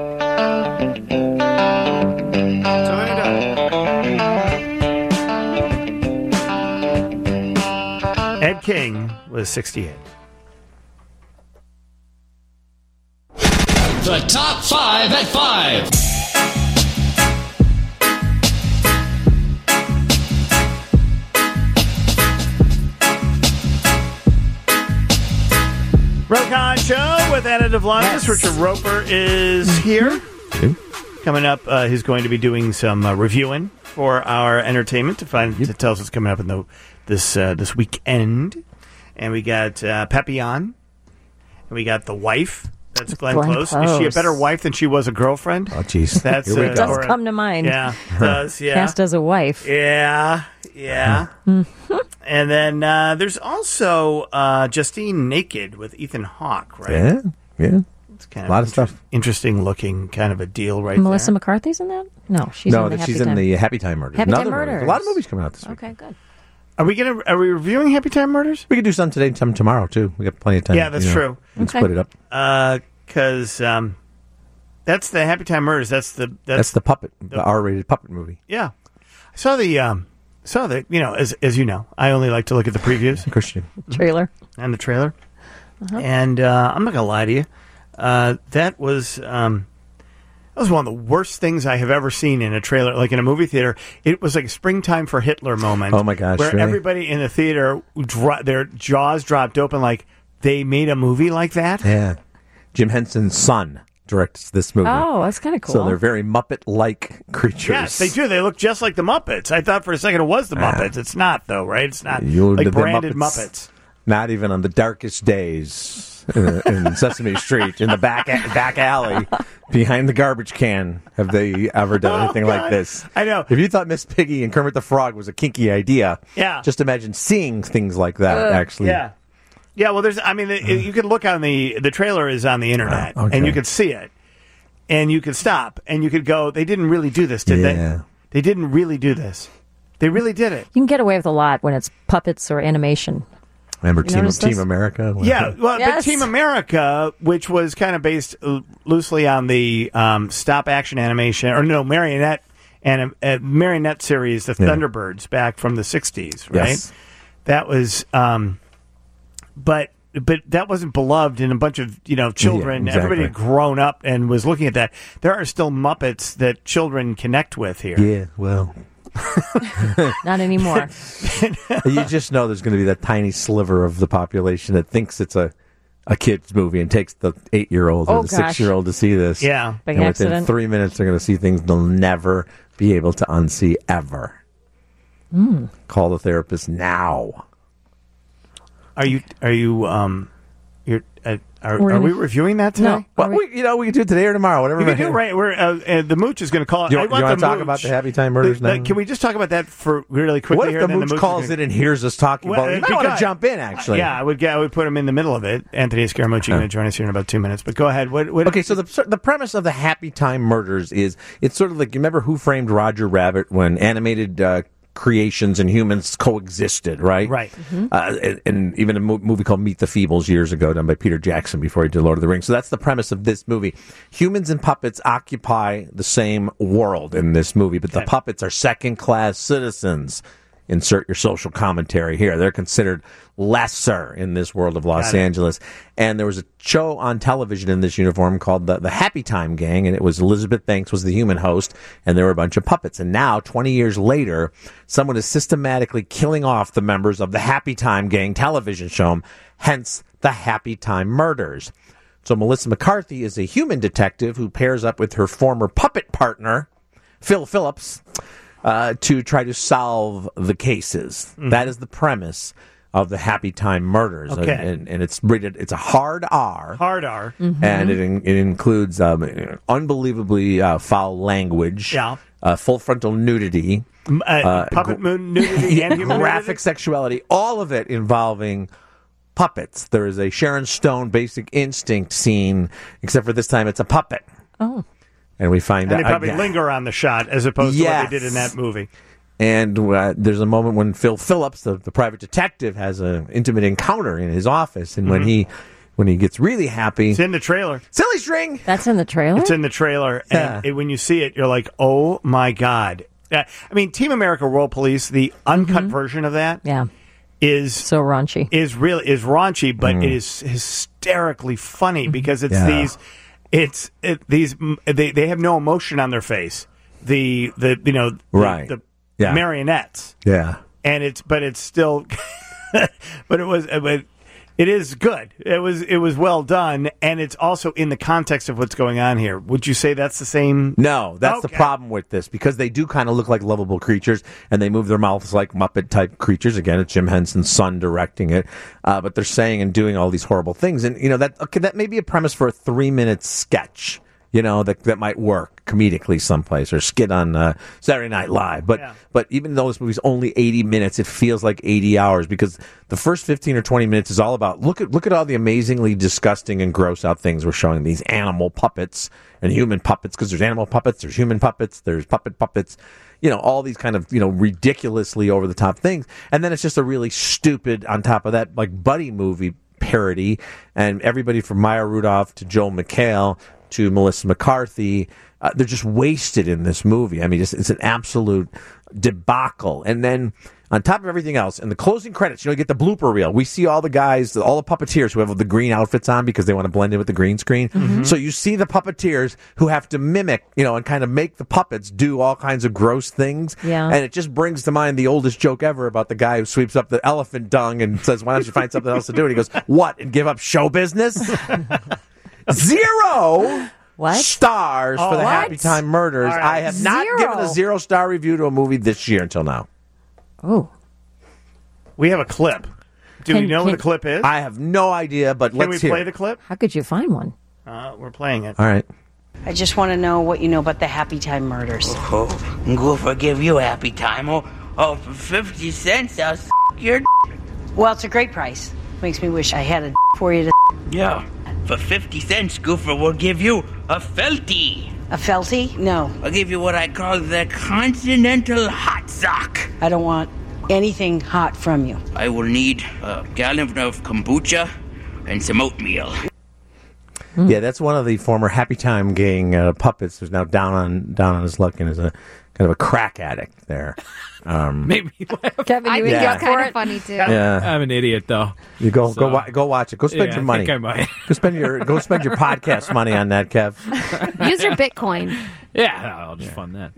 Ed King was 68. The top 5 at 5. Rokon Show with Anna Devlantis. Yes. Richard Roper is here. Coming up, he's going to be doing some reviewing for our entertainment to tell us what's coming up in this weekend. And we got Papillon, and we got the wife. That's Glenn Close. Is she a better wife than she was a girlfriend? Oh, jeez. That's it does come to mind. Yeah, it does. Yeah, cast as a wife. Yeah. And then there's also Justine Naked with Ethan Hawke, right? Yeah. It's kind of a lot of stuff. Interesting looking kind of a deal right Melissa there. McCarthy's in that? No, she's in the Happy Time Murders. Happy Time Murders. A lot of movies coming out this week. Okay, good. Are we reviewing Happy Time Murders? We could do some today and some tomorrow too. We got plenty of time. Yeah, that's true. Let's split it up. Because that's the Happy Time Murders. That's the puppet, the R-rated puppet movie. Yeah, I saw the as you know, I only like to look at the previews, Christian trailer and the trailer, and I'm not gonna lie to you, that was one of the worst things I have ever seen in a trailer, like in a movie theater. It was like a Springtime for Hitler moment. Oh my gosh! Where really? Everybody in the theater, their jaws dropped open, like they made a movie like that. Yeah, Jim Henson's son directs this movie. Oh, that's kind of cool. So they're very Muppet-like creatures. Yes, they do. They look just like the Muppets. I thought for a second it was the Muppets. It's not, though, right? It's not like branded Muppets. Not even on the darkest days in Sesame Street, in the back alley, behind the garbage can, have they ever done anything like this. I know. If you thought Miss Piggy and Kermit the Frog was a kinky idea, just imagine seeing things like that, actually. Yeah. Yeah, well, you can look on the trailer is on the internet, and you can see it, and you can stop, and you could go, they didn't really do this, did they? They didn't really do this. They really did it. You can get away with a lot when it's puppets or animation. Remember Team America? Yeah, well, but Team America, which was kind of based loosely on the stop-action animation, marionette series, the Thunderbirds, back from the 60s, right? Yes. That was... But that wasn't beloved in a bunch of children. Yeah, exactly. Everybody had grown up and was looking at that. There are still Muppets that children connect with here. Yeah, well, not anymore. You just know there's going to be that tiny sliver of the population that thinks it's a kid's movie and takes the 8-year-old or the 6-year-old to see this. Yeah, big and accident. Within 3 minutes, they're going to see things they'll never be able to unsee ever. Call the therapist now. Are you Are we reviewing that today? No. Well, we can do it today or tomorrow, whatever. We can do right. We're the Mooch is going to call it. You want to talk about the Happy Time Murders now? Can we just talk about that for really quickly? What if here, the Mooch calls it and hears us talking about it? You might want to jump in, actually. Yeah, I would put him in the middle of it. Anthony Scaramucci going to join us here in about 2 minutes. But go ahead. Okay, so the premise of the Happy Time Murders is it's sort of like, you remember Who Framed Roger Rabbit, when animated creations and humans coexisted, right? Right. Mm-hmm. And even a movie called Meet the Feebles years ago, done by Peter Jackson before he did Lord of the Rings. So that's the premise of this movie. Humans and puppets occupy the same world in this movie, but the puppets are second-class citizens. Insert your social commentary here. They're considered lesser in this world of Los Angeles. And there was a show on television in this uniform called the Happy Time Gang, and it was Elizabeth Banks was the human host, and there were a bunch of puppets. And now, 20 years later, someone is systematically killing off the members of the Happy Time Gang television show, hence the Happy Time Murders. So Melissa McCarthy is a human detective who pairs up with her former puppet partner, Phil Phillips, to try to solve the cases. Mm-hmm. That is the premise of the Happy Time Murders. Okay. And it's rated, it's a hard R. Hard R. Mm-hmm. And it includes unbelievably foul language. Yeah. Full frontal nudity. Puppet nudity and human graphic nudity? sexuality. All of it involving puppets. There is a Sharon Stone Basic Instinct scene, except for this time it's a puppet. Oh. And we find and they out probably linger on the shot as opposed to what they did in that movie. And there's a moment when Phil Phillips, the private detective, has an intimate encounter in his office, and when he gets really happy, it's in the trailer. Silly string. That's in the trailer. It's in the trailer, and when you see it, you're like, "Oh my god!" I mean, Team America: World Police, the uncut version of that, is so raunchy. Is raunchy, but it is hysterically funny because it's these. They have no emotion on their face. The marionettes. Yeah. And it's still it is good. It was well done, and it's also in the context of what's going on here. Would you say that's the same? No, that's the problem with this, because they do kind of look like lovable creatures, and they move their mouths like Muppet-type creatures. Again, it's Jim Henson's son directing it, but they're saying and doing all these horrible things. And, that may be a premise for a 3-minute sketch, that might work comedically someplace, or skit on Saturday Night Live. But even though this movie's only 80 minutes, it feels like 80 hours, because the first 15 or 20 minutes is all about, look at all the amazingly disgusting and gross out things we're showing, these animal puppets and human puppets, because there's animal puppets, there's human puppets, there's puppets, all these kind of, ridiculously over the top things. And then it's just a really stupid, on top of that, like buddy movie parody, and everybody from Maya Rudolph to Joel McHale to Melissa McCarthy, they're just wasted in this movie. I mean, it's an absolute debacle. And then on top of everything else, in the closing credits, you get the blooper reel. We see all the guys, all the puppeteers who have the green outfits on because they want to blend in with the green screen. Mm-hmm. So you see the puppeteers who have to mimic, and kind of make the puppets do all kinds of gross things. Yeah. And it just brings to mind the oldest joke ever about the guy who sweeps up the elephant dung and says, "Why don't you find something else to do?" And he goes, "What? And give up show business?" 0 stars for the Happy Time Murders. Right. I have not given a 0-star review to a movie this year until now. Oh. We have a clip. Do we know what the clip is? I have no idea, but let's hear. Can we play the clip? How could you find one? We're playing it. All right. I just want to know what you know about the Happy Time Murders. Oh, Goofer give you a happy time. Oh, for 50 cents, I'll your Well, it's a great price. Makes me wish I had a for you to Yeah. For 50 cents, Goofer will give you a felty. A felty? No. I'll give you what I call the Continental Hot Sock. I don't want anything hot from you. I will need a gallon of kombucha and some oatmeal. Yeah, that's one of the former Happy Time Gang puppets who's now down on his luck and is a kind of a crack addict there. Maybe Kevin, you think kind of funny too. Yeah. I'm an idiot though. You go watch it. Go spend your money. I think I might. Go spend your podcast money on that, Kev. Use your Bitcoin. Yeah, I'll just fund that.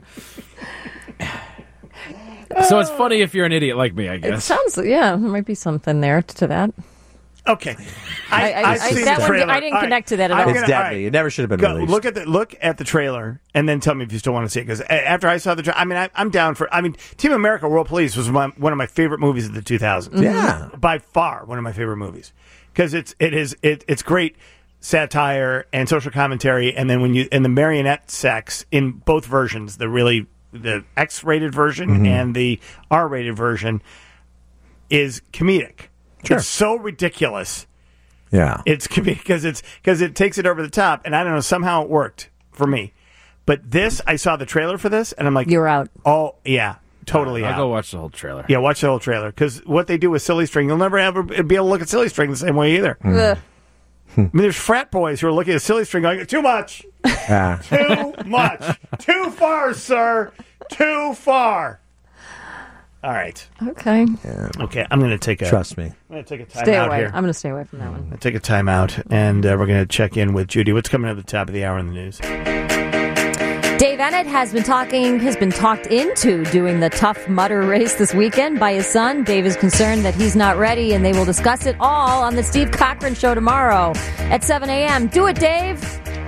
So it's funny if you're an idiot like me, I guess. It sounds, there might be something there to that. Okay, I didn't connect to that at all. It's deadly. It never should have been released. Look at the trailer and then tell me if you still want to see it. Because after I saw the trailer, I'm down for. Team America: World Police was one of my favorite movies of the 2000s. Yeah, by far one of my favorite movies. because it's great satire and social commentary, and then the marionette sex in both versions, the X-rated version and the R-rated version, is comedic. Sure. It's so ridiculous. Yeah, it's because it takes it over the top, and I don't know, somehow it worked for me. But this, I saw the trailer for this, and I'm like, you're out. Oh yeah, totally out. I'll go watch the whole trailer. Yeah, watch the whole trailer, because what they do with Silly String, you'll never ever be able to look at Silly String the same way either. I mean, there's frat boys who are looking at Silly String going, too much, too much, too far, sir, too far. All right. Okay. Yeah. Okay, I'm going to take a... Trust me. I'm going to take a time Stay out away. here. I'm going to stay away from that one. I'm going to take a time out, and we're going to check in with Judy. What's coming at the top of the hour in the news? Dave Ennett has been talked into doing the Tough Mudder race this weekend by his son. Dave is concerned that he's not ready, and they will discuss it all on the Steve Cochran Show tomorrow at 7 a.m. Do it, Dave.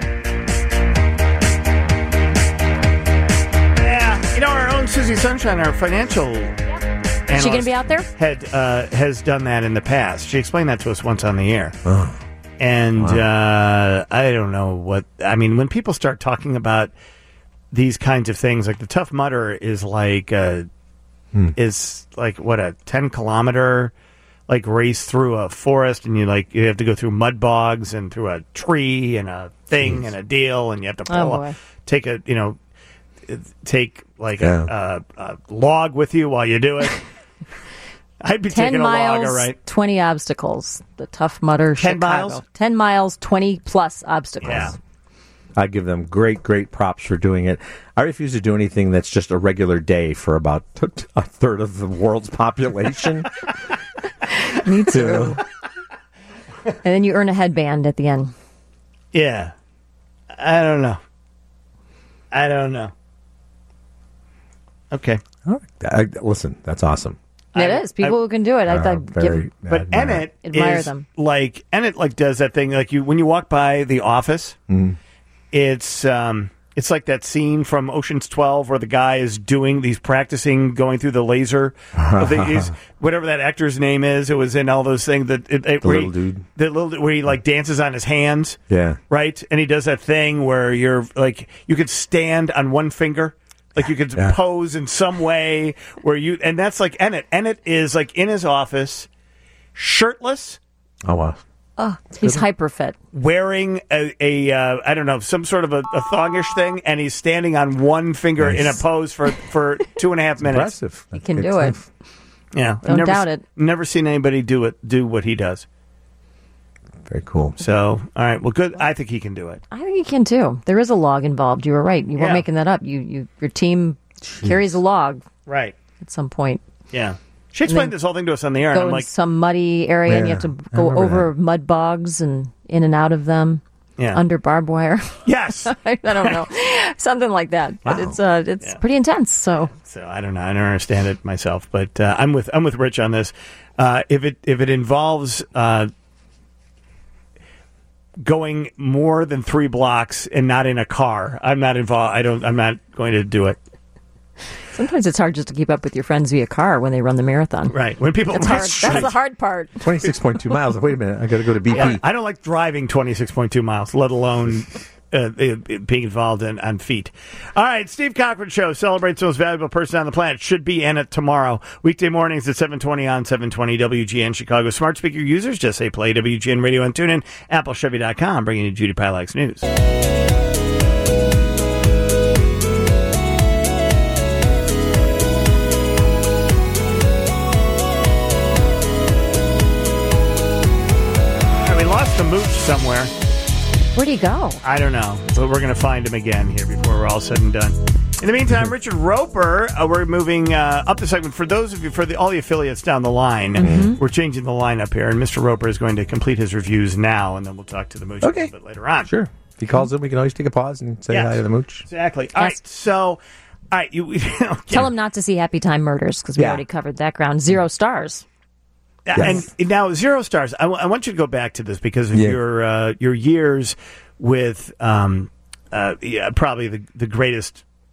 Yeah, our own Susie Sunshine, our financial analyst, is she going to be out there? Has done that in the past. She explained that to us once on the air. Oh. And I don't know what... I mean, when people start talking about these kinds of things, like the Tough Mudder is like a 10-kilometer race through a forest, and you have to go through mud bogs and through a tree and a thing and a deal, and you have to take a log with you while you do it. I'd be 10 taking miles, a log, all right. 20 obstacles. The Tough Mudder 10 Chicago. miles? 10 miles, 20 plus obstacles. Yeah. I give them great props for doing it. I refuse to do anything that's just a regular day for about a third of the world's population. Me too. And then you earn a headband at the end. Yeah. I don't know. Okay. Listen, that's awesome. It is. People who can do it. But Ennett admire is them. Ennett does that thing when you walk by the office. It's like that scene from Ocean's 12 where the guy is practicing going through the laser. Whatever that actor's name is, it was in all those things little dude. Where he dances on his hands. Yeah. Right? And he does that thing where you could stand on one finger. Like you could pose in some way and that's like Ennett. Ennett is in his office, shirtless. Oh, wow. Oh, he's hyper fit. Wearing a I don't know, some sort of a thongish thing, and he's standing on one finger in a pose for 2.5 minutes. Impressive. He can do it. Yeah. Don't doubt it. Never seen anybody do what he does. Very cool. So, all right. Well, good. I think he can do it. I think he can too. There is a log involved. You were right. You weren't making that up. Your team carries a log. Right. At some point. Yeah. She explained this whole thing to us on the air. Go and I'm in some muddy area and you have to go over mud bogs and in and out of them. Yeah. Under barbed wire. Yes. I don't know. Something like that. Wow. But it's pretty intense. So I don't know. I don't understand it myself. But I'm with Rich on this. If it involves going more than 3 blocks and not in a car, I'm not involved. I'm not going to do it. Sometimes it's hard just to keep up with your friends via car when they run the marathon. Right. When people that's the hard part. 26.2 miles. Wait a minute. I got to go to BP. Yeah, I don't like driving 26.2 miles, let alone being involved on feet. All right. Steve Cochran Show celebrates the most valuable person on the planet. Should be Ennett tomorrow. Weekday mornings at 7:20 on 720 WGN Chicago. Smart speaker users just say play WGN Radio and tune in. AppleChevy.com bringing you Judy Pilax News. The mooch somewhere. Where'd he go? I don't know, but we're going to find him again here before we're all said and done. In the meantime, Richard Roper, we're moving up the segment. For those of you, all the affiliates down the line, we're changing the lineup here, and Mr. Roper is going to complete his reviews now, and then we'll talk to the mooch a little bit later on. Sure. If he calls in, we can always take a pause and say hi to the mooch. Exactly. All right, so... All right, Tell him not to see Happy Time Murders, because we already covered that ground. 0 stars. Yes. And now 0 stars. I want you to go back to this because of your years with probably the greatest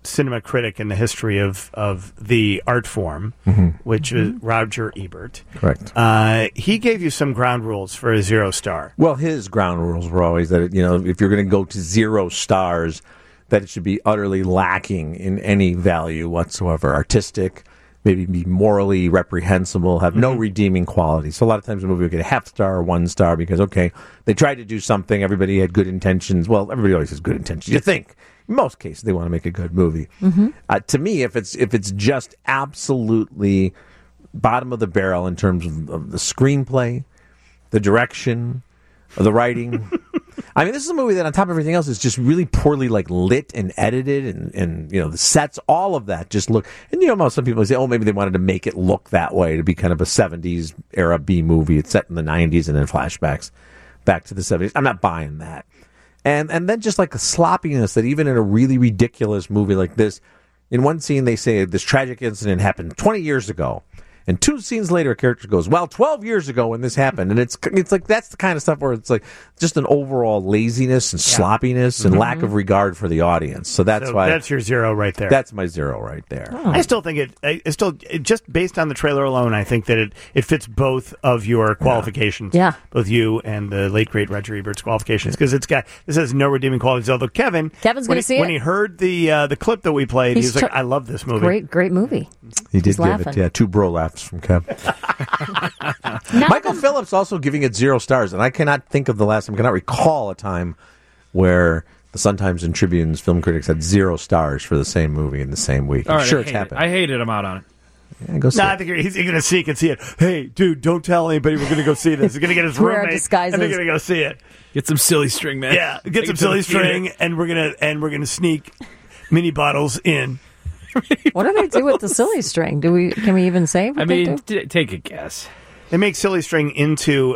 cinema critic in the history of the art form, which is Roger Ebert. Correct. He gave you some ground rules for a 0 star. Well, his ground rules were always that, if you're going to go to 0 stars, that it should be utterly lacking in any value whatsoever, artistic, maybe be morally reprehensible, have no redeeming quality. So a lot of times a movie will get a half star or 1 star because, okay, they tried to do something, everybody had good intentions. Well, everybody always has good intentions. You think. In most cases, they want to make a good movie. To me, if it's just absolutely bottom of the barrel in terms of the screenplay, the direction, the writing... I mean, this is a movie that, on top of everything else, is just really poorly lit and edited, and the sets, all of that just look. And some people say, maybe they wanted to make it look that way to be kind of a 70s era B movie. It's set in the 90s and then flashbacks back to the 70s. I'm not buying that. And then just like the sloppiness that even in a really ridiculous movie like this, in one scene they say this tragic incident happened 20 years ago. And 2 scenes later, a character goes, 12 years ago when this happened. And it's like, that's the kind of stuff where it's like just an overall laziness and sloppiness and lack of regard for the audience. So that's why. That's your 0 right there. That's my 0 right there. Oh. I still think it just based on the trailer alone, I think that it fits both of your qualifications. Yeah. Both you and the late, great Roger Ebert's qualifications. Because this has no redeeming qualities. Although Kevin's going to see it. When he heard the clip that we played, he was like, I love this movie. Great movie. He did give it, 2 bro laughs from Kev. Michael Phillips also giving it 0 stars, and I cannot think of the last time, cannot recall a time where the Sun-Times and Tribune's film critics had 0 stars for the same movie in the same week. I'm sure it's happened. I hated him out on it. Yeah, go see it. I think he's going to seek and see it. Hey, dude, don't tell anybody we're going to go see this. He's going to get his roommate, and they're going to go see it. Get some silly string, man. Yeah, get some silly string, and we're gonna sneak mini bottles in. What do they do with the silly string? Can we even say what they do? Take a guess. They make silly string into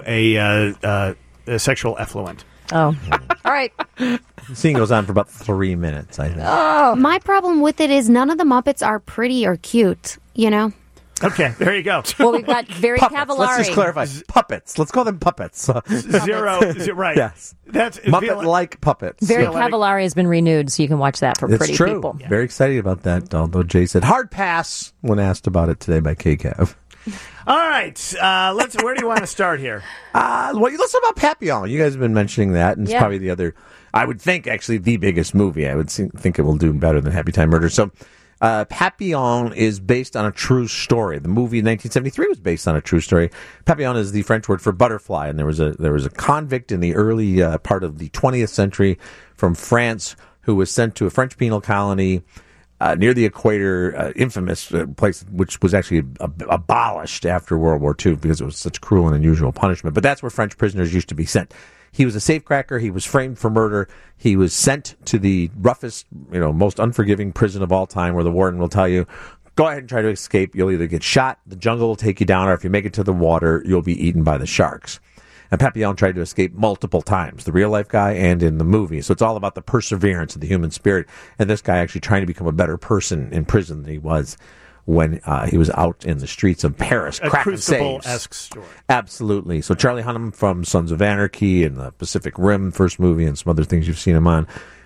a sexual effluent. Oh. All right. The scene goes on for about 3 minutes, I think. Oh. My problem with it is none of the Muppets are pretty or cute, Okay, there you go. Well, we've got Barry Cavallari. Let's just clarify. Puppets. Let's call them puppets. 0, right. Yes. That's Muppet-like puppets. Barry Cavallari has been renewed, so you can watch that for pretty true. people. Yeah. Very excited about that, although Jay said hard pass when asked about it today by KCAV. All right. Where do you want to start here? Let's talk about Papillon. You guys have been mentioning that, and it's probably the other, I would think, actually the biggest movie. I would think it will do better than Happy Time Murders. So Papillon is based on a true story. The movie in 1973 was based on a true story. Papillon is the French word for butterfly, and there was a convict in the early part of the 20th century from France who was sent to a French penal colony near the equator, infamous place which was actually abolished after World War II because it was such cruel and unusual punishment. But that's where French prisoners used to be sent. He was a safecracker. He was framed for murder. He was sent to the roughest, most unforgiving prison of all time, where the warden will tell you, go ahead and try to escape. You'll either get shot, the jungle will take you down, or if you make it to the water, you'll be eaten by the sharks. And Papillon tried to escape multiple times, the real-life guy and in the movie. So it's all about the perseverance of the human spirit. And this guy actually trying to become a better person in prison than he was when he was out in the streets of Paris, cracking saves. A Crucible-esque story. Absolutely. So Charlie Hunnam from Sons of Anarchy and the Pacific Rim first movie and some other things you've seen him on,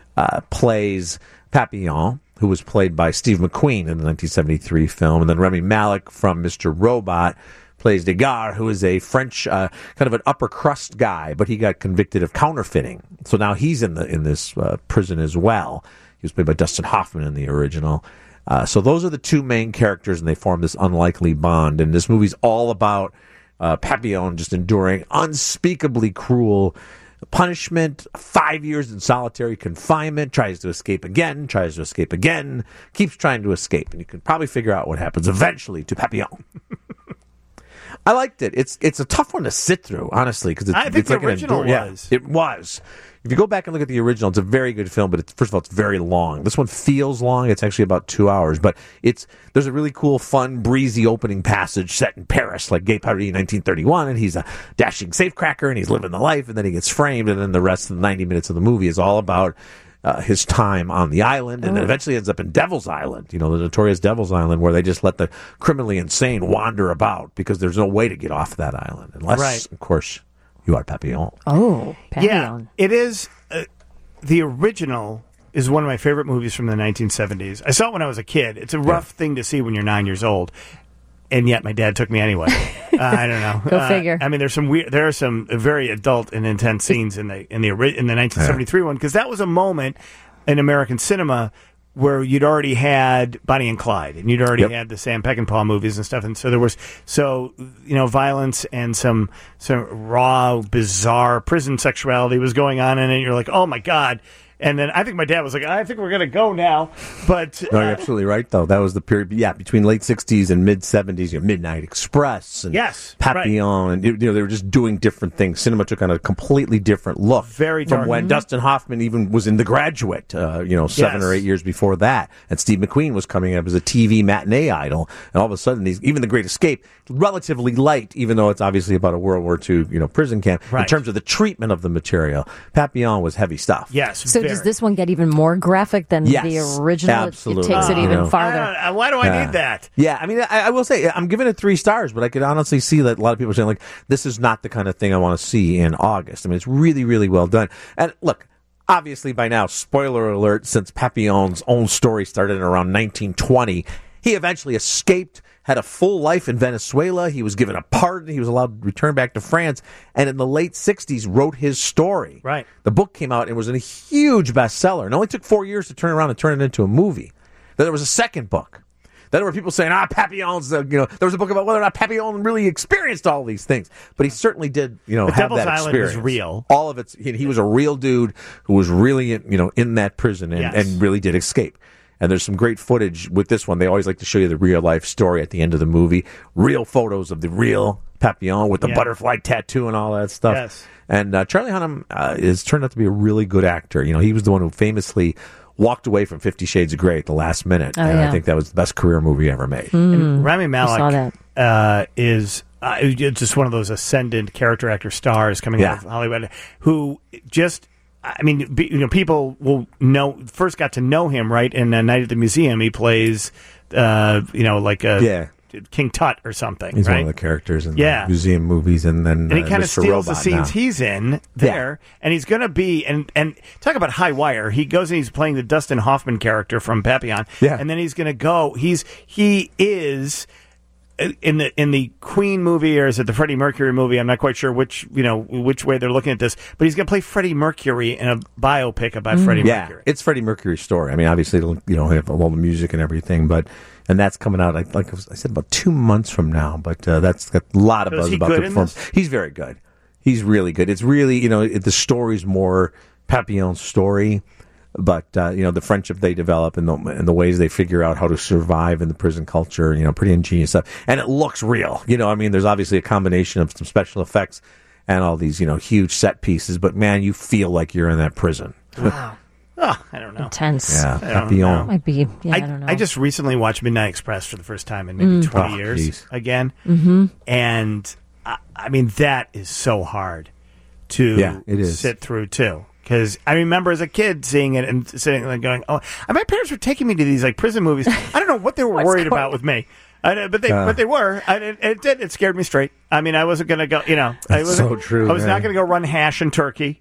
plays Papillon, who was played by Steve McQueen in the 1973 film. And then Rami Malek from Mr. Robot plays Degas, who is a French kind of an upper crust guy, but he got convicted of counterfeiting. So now he's in this prison as well. He was played by Dustin Hoffman in the original. So those are the two main characters, and they form this unlikely bond. And this movie's all about Papillon just enduring unspeakably cruel punishment, 5 years in solitary confinement, tries to escape again, keeps trying to escape. And you can probably figure out what happens eventually to Papillon. I liked it. It's a tough one to sit through, honestly, because I think the original was. Yeah, it was. If you go back and look at the original, it's a very good film, but first of all, it's very long. This one feels long. It's actually about 2 hours, but there's a really cool, fun, breezy opening passage set in Paris, like Gay Paris 1931, and he's a dashing safecracker, and he's living the life, and then he gets framed, and then the rest of the 90 minutes of the movie is all about his time on the island, and then eventually ends up in Devil's Island, the notorious Devil's Island, where they just let the criminally insane wander about because there's no way to get off that island, unless, of course, you are Papillon. Oh, Papillon. Yeah, it is. The original is one of my favorite movies from the 1970s. I saw it when I was a kid. It's a rough thing to see when you're 9 years old, and yet my dad took me anyway. I don't know. Go figure. I mean, there are some very adult and intense scenes in the 1973 one, because that was a moment in American cinema where you'd already had Bonnie and Clyde, and you'd already had the Sam Peckinpah movies and stuff, and so there was violence and some raw, bizarre prison sexuality was going on in it. You're like, oh my God. And then I think my dad was like, I think we're going to go now. But no, you're absolutely right, though. That was the period, between late 60s and mid-70s, Midnight Express and Papillon. And they were just doing different things. Cinema took on a completely different look. Very dark. From when Dustin Hoffman even was in The Graduate, 7 or 8 years before that. And Steve McQueen was coming up as a TV matinee idol. And all of a sudden, even The Great Escape, relatively light, even though it's obviously about a World War II, prison camp. Right. In terms of the treatment of the material, Papillon was heavy stuff. Yes. So does this one get even more graphic than the original? Absolutely. It takes it even farther. Why do I need that? Yeah, I mean, I will say, I'm giving it 3 stars, but I could honestly see that a lot of people are saying, like, this is not the kind of thing I want to see in August. I mean, it's really, really well done. And look, obviously by now, spoiler alert, since Papillon's own story started in around 1920, he eventually escaped, had a full life in Venezuela. He was given a pardon. He was allowed to return back to France. And in the late 60s, wrote his story. Right. The book came out and was a huge bestseller. It only took 4 years to turn around and turn it into a movie. Then there was a second book. Then there were people saying, Papillon's, there was a book about whether or not Papillon really experienced all these things. But he certainly did, have Devil's that Island experience. was real. All of it. He was a real dude who was really, in that prison and really did escape. And there's some great footage with this one. They always like to show you the real life story at the end of the movie. Real photos of the real Papillon with the butterfly tattoo and all that stuff. Yes. And Charlie Hunnam has turned out to be a really good actor. He was the one who famously walked away from 50 Shades of Grey at the last minute. And I think that was the best career movie ever made. And Rami Malek is just one of those ascendant character actor stars coming out of Hollywood who just... I mean, people will first got to know him, right, in Night at the Museum. He plays, like a King Tut or something, He's right? one of the characters in the museum movies, and then he kind of steals the scenes now. he's in there, and he's going to be, and talk about high wire. He goes and he's playing the Dustin Hoffman character from Papillon, and then he's going to go, he is... In the Queen movie, or is it the Freddie Mercury movie? I'm not quite sure which way they're looking at this, but he's going to play Freddie Mercury in a biopic about Freddie Mercury. It's Freddie Mercury's story. I mean, obviously, it'll have all the music and everything, and that's coming out, like I said, about 2 months from now. But that's got a lot of buzz about the performance. He's very good. He's really good. It's really, the story's more Papillon's story. But, the friendship they develop and the ways they figure out how to survive in the prison culture, pretty ingenious stuff. And it looks real. There's obviously a combination of some special effects and all these, huge set pieces. But, man, you feel like you're in that prison. Wow. I don't know. Intense. Yeah, Papillon. Might be, I don't know. I just recently watched Midnight Express for the first time in maybe 20 years again. Mm-hmm. And, I mean, that is so hard to sit through, too. Because I remember as a kid seeing it and sitting there going, and my parents were taking me to these prison movies. I don't know what they were worried about with me, but they were. It scared me straight. I mean, I wasn't going to go. That's so true. I was not going to go run hash in Turkey,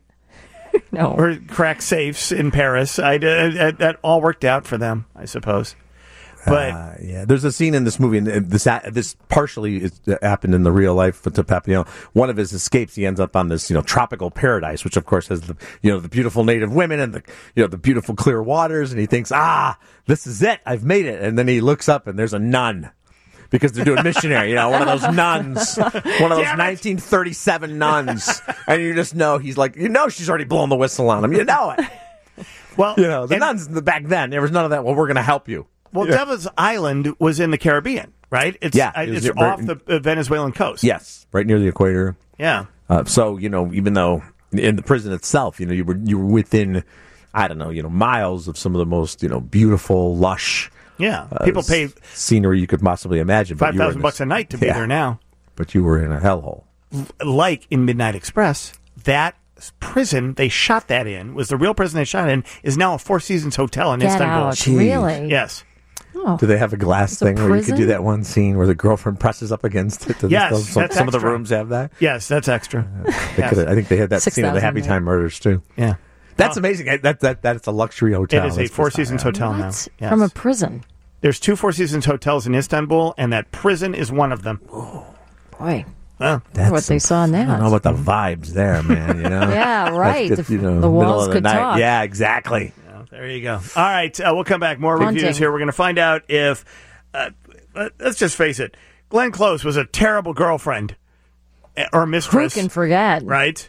or crack safes in Paris. That all worked out for them, I suppose. But there's a scene in this movie, and this partially happened in the real life to Papillon. One of his escapes, he ends up on this, tropical paradise, which of course has the beautiful native women and the beautiful clear waters, and he thinks, this is it, I've made it. And then he looks up and there's a nun. Because they're doing missionary, one of those nuns, one of those 1937 nuns, and you just know he's like, she's already blown the whistle on him, it. Well, the nuns back then, there was none of that. Well, we're going to help you. Well, Devil's Island was in the Caribbean, right? It's off the Venezuelan coast. Yes, right near the equator. Yeah. So even though in the prison itself, you were within, I don't know, miles of some of the most beautiful, lush. Yeah, people pay scenery you could possibly imagine. $5,000 a night to be there now. But you were in a hellhole. Like in Midnight Express, that prison they shot that in was the real prison they shot in is now a Four Seasons hotel in Istanbul. Really? Yes. Oh, do they have a glass thing where you could do that one scene where the girlfriend presses up against it? Yes, some of the rooms have that. Yes, that's extra. I think they had that scene of the Happy Time Murders too. Yeah. That's amazing. That's a luxury hotel. It is a Four Seasons hotel now. Yes. From a prison. There's 2 Four Seasons hotels in Istanbul, and that prison is one of them. Boy. Well, that's what they saw in that. I don't know about the vibes there, man. You know? Yeah, right. That's just, the walls could talk. Yeah, exactly. There you go. All right, we'll come back. More reviews here. We're going to find out if, let's just face it, Glenn Close was a terrible girlfriend or mistress. Who can forget? Right?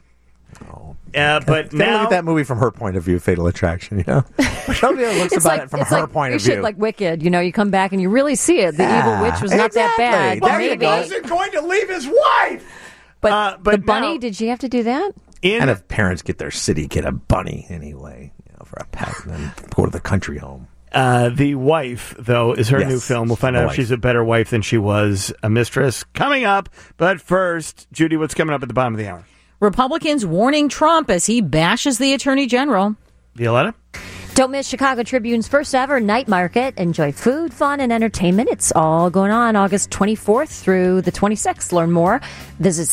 But now... look at that movie from her point of view, Fatal Attraction, you know? Nobody looks about it from her point of view. Like Wicked, you know, you come back and you really see it. The evil witch was not that bad. Well, he wasn't going to leave his wife! But the bunny, did she have to do that? And if parents get their city, get a bunny anyway, you know, for a pet, and then go to the country home. The Wife, though, is her new film. We'll find out if she's a better wife than she was a mistress. Coming up, but first, Judy, what's coming up at the bottom of the hour? Republicans warning Trump as he bashes the Attorney General. Violetta? Don't miss Chicago Tribune's first ever night market. Enjoy food, fun, and entertainment. It's all going on August 24th through the 26th. Learn more. Visit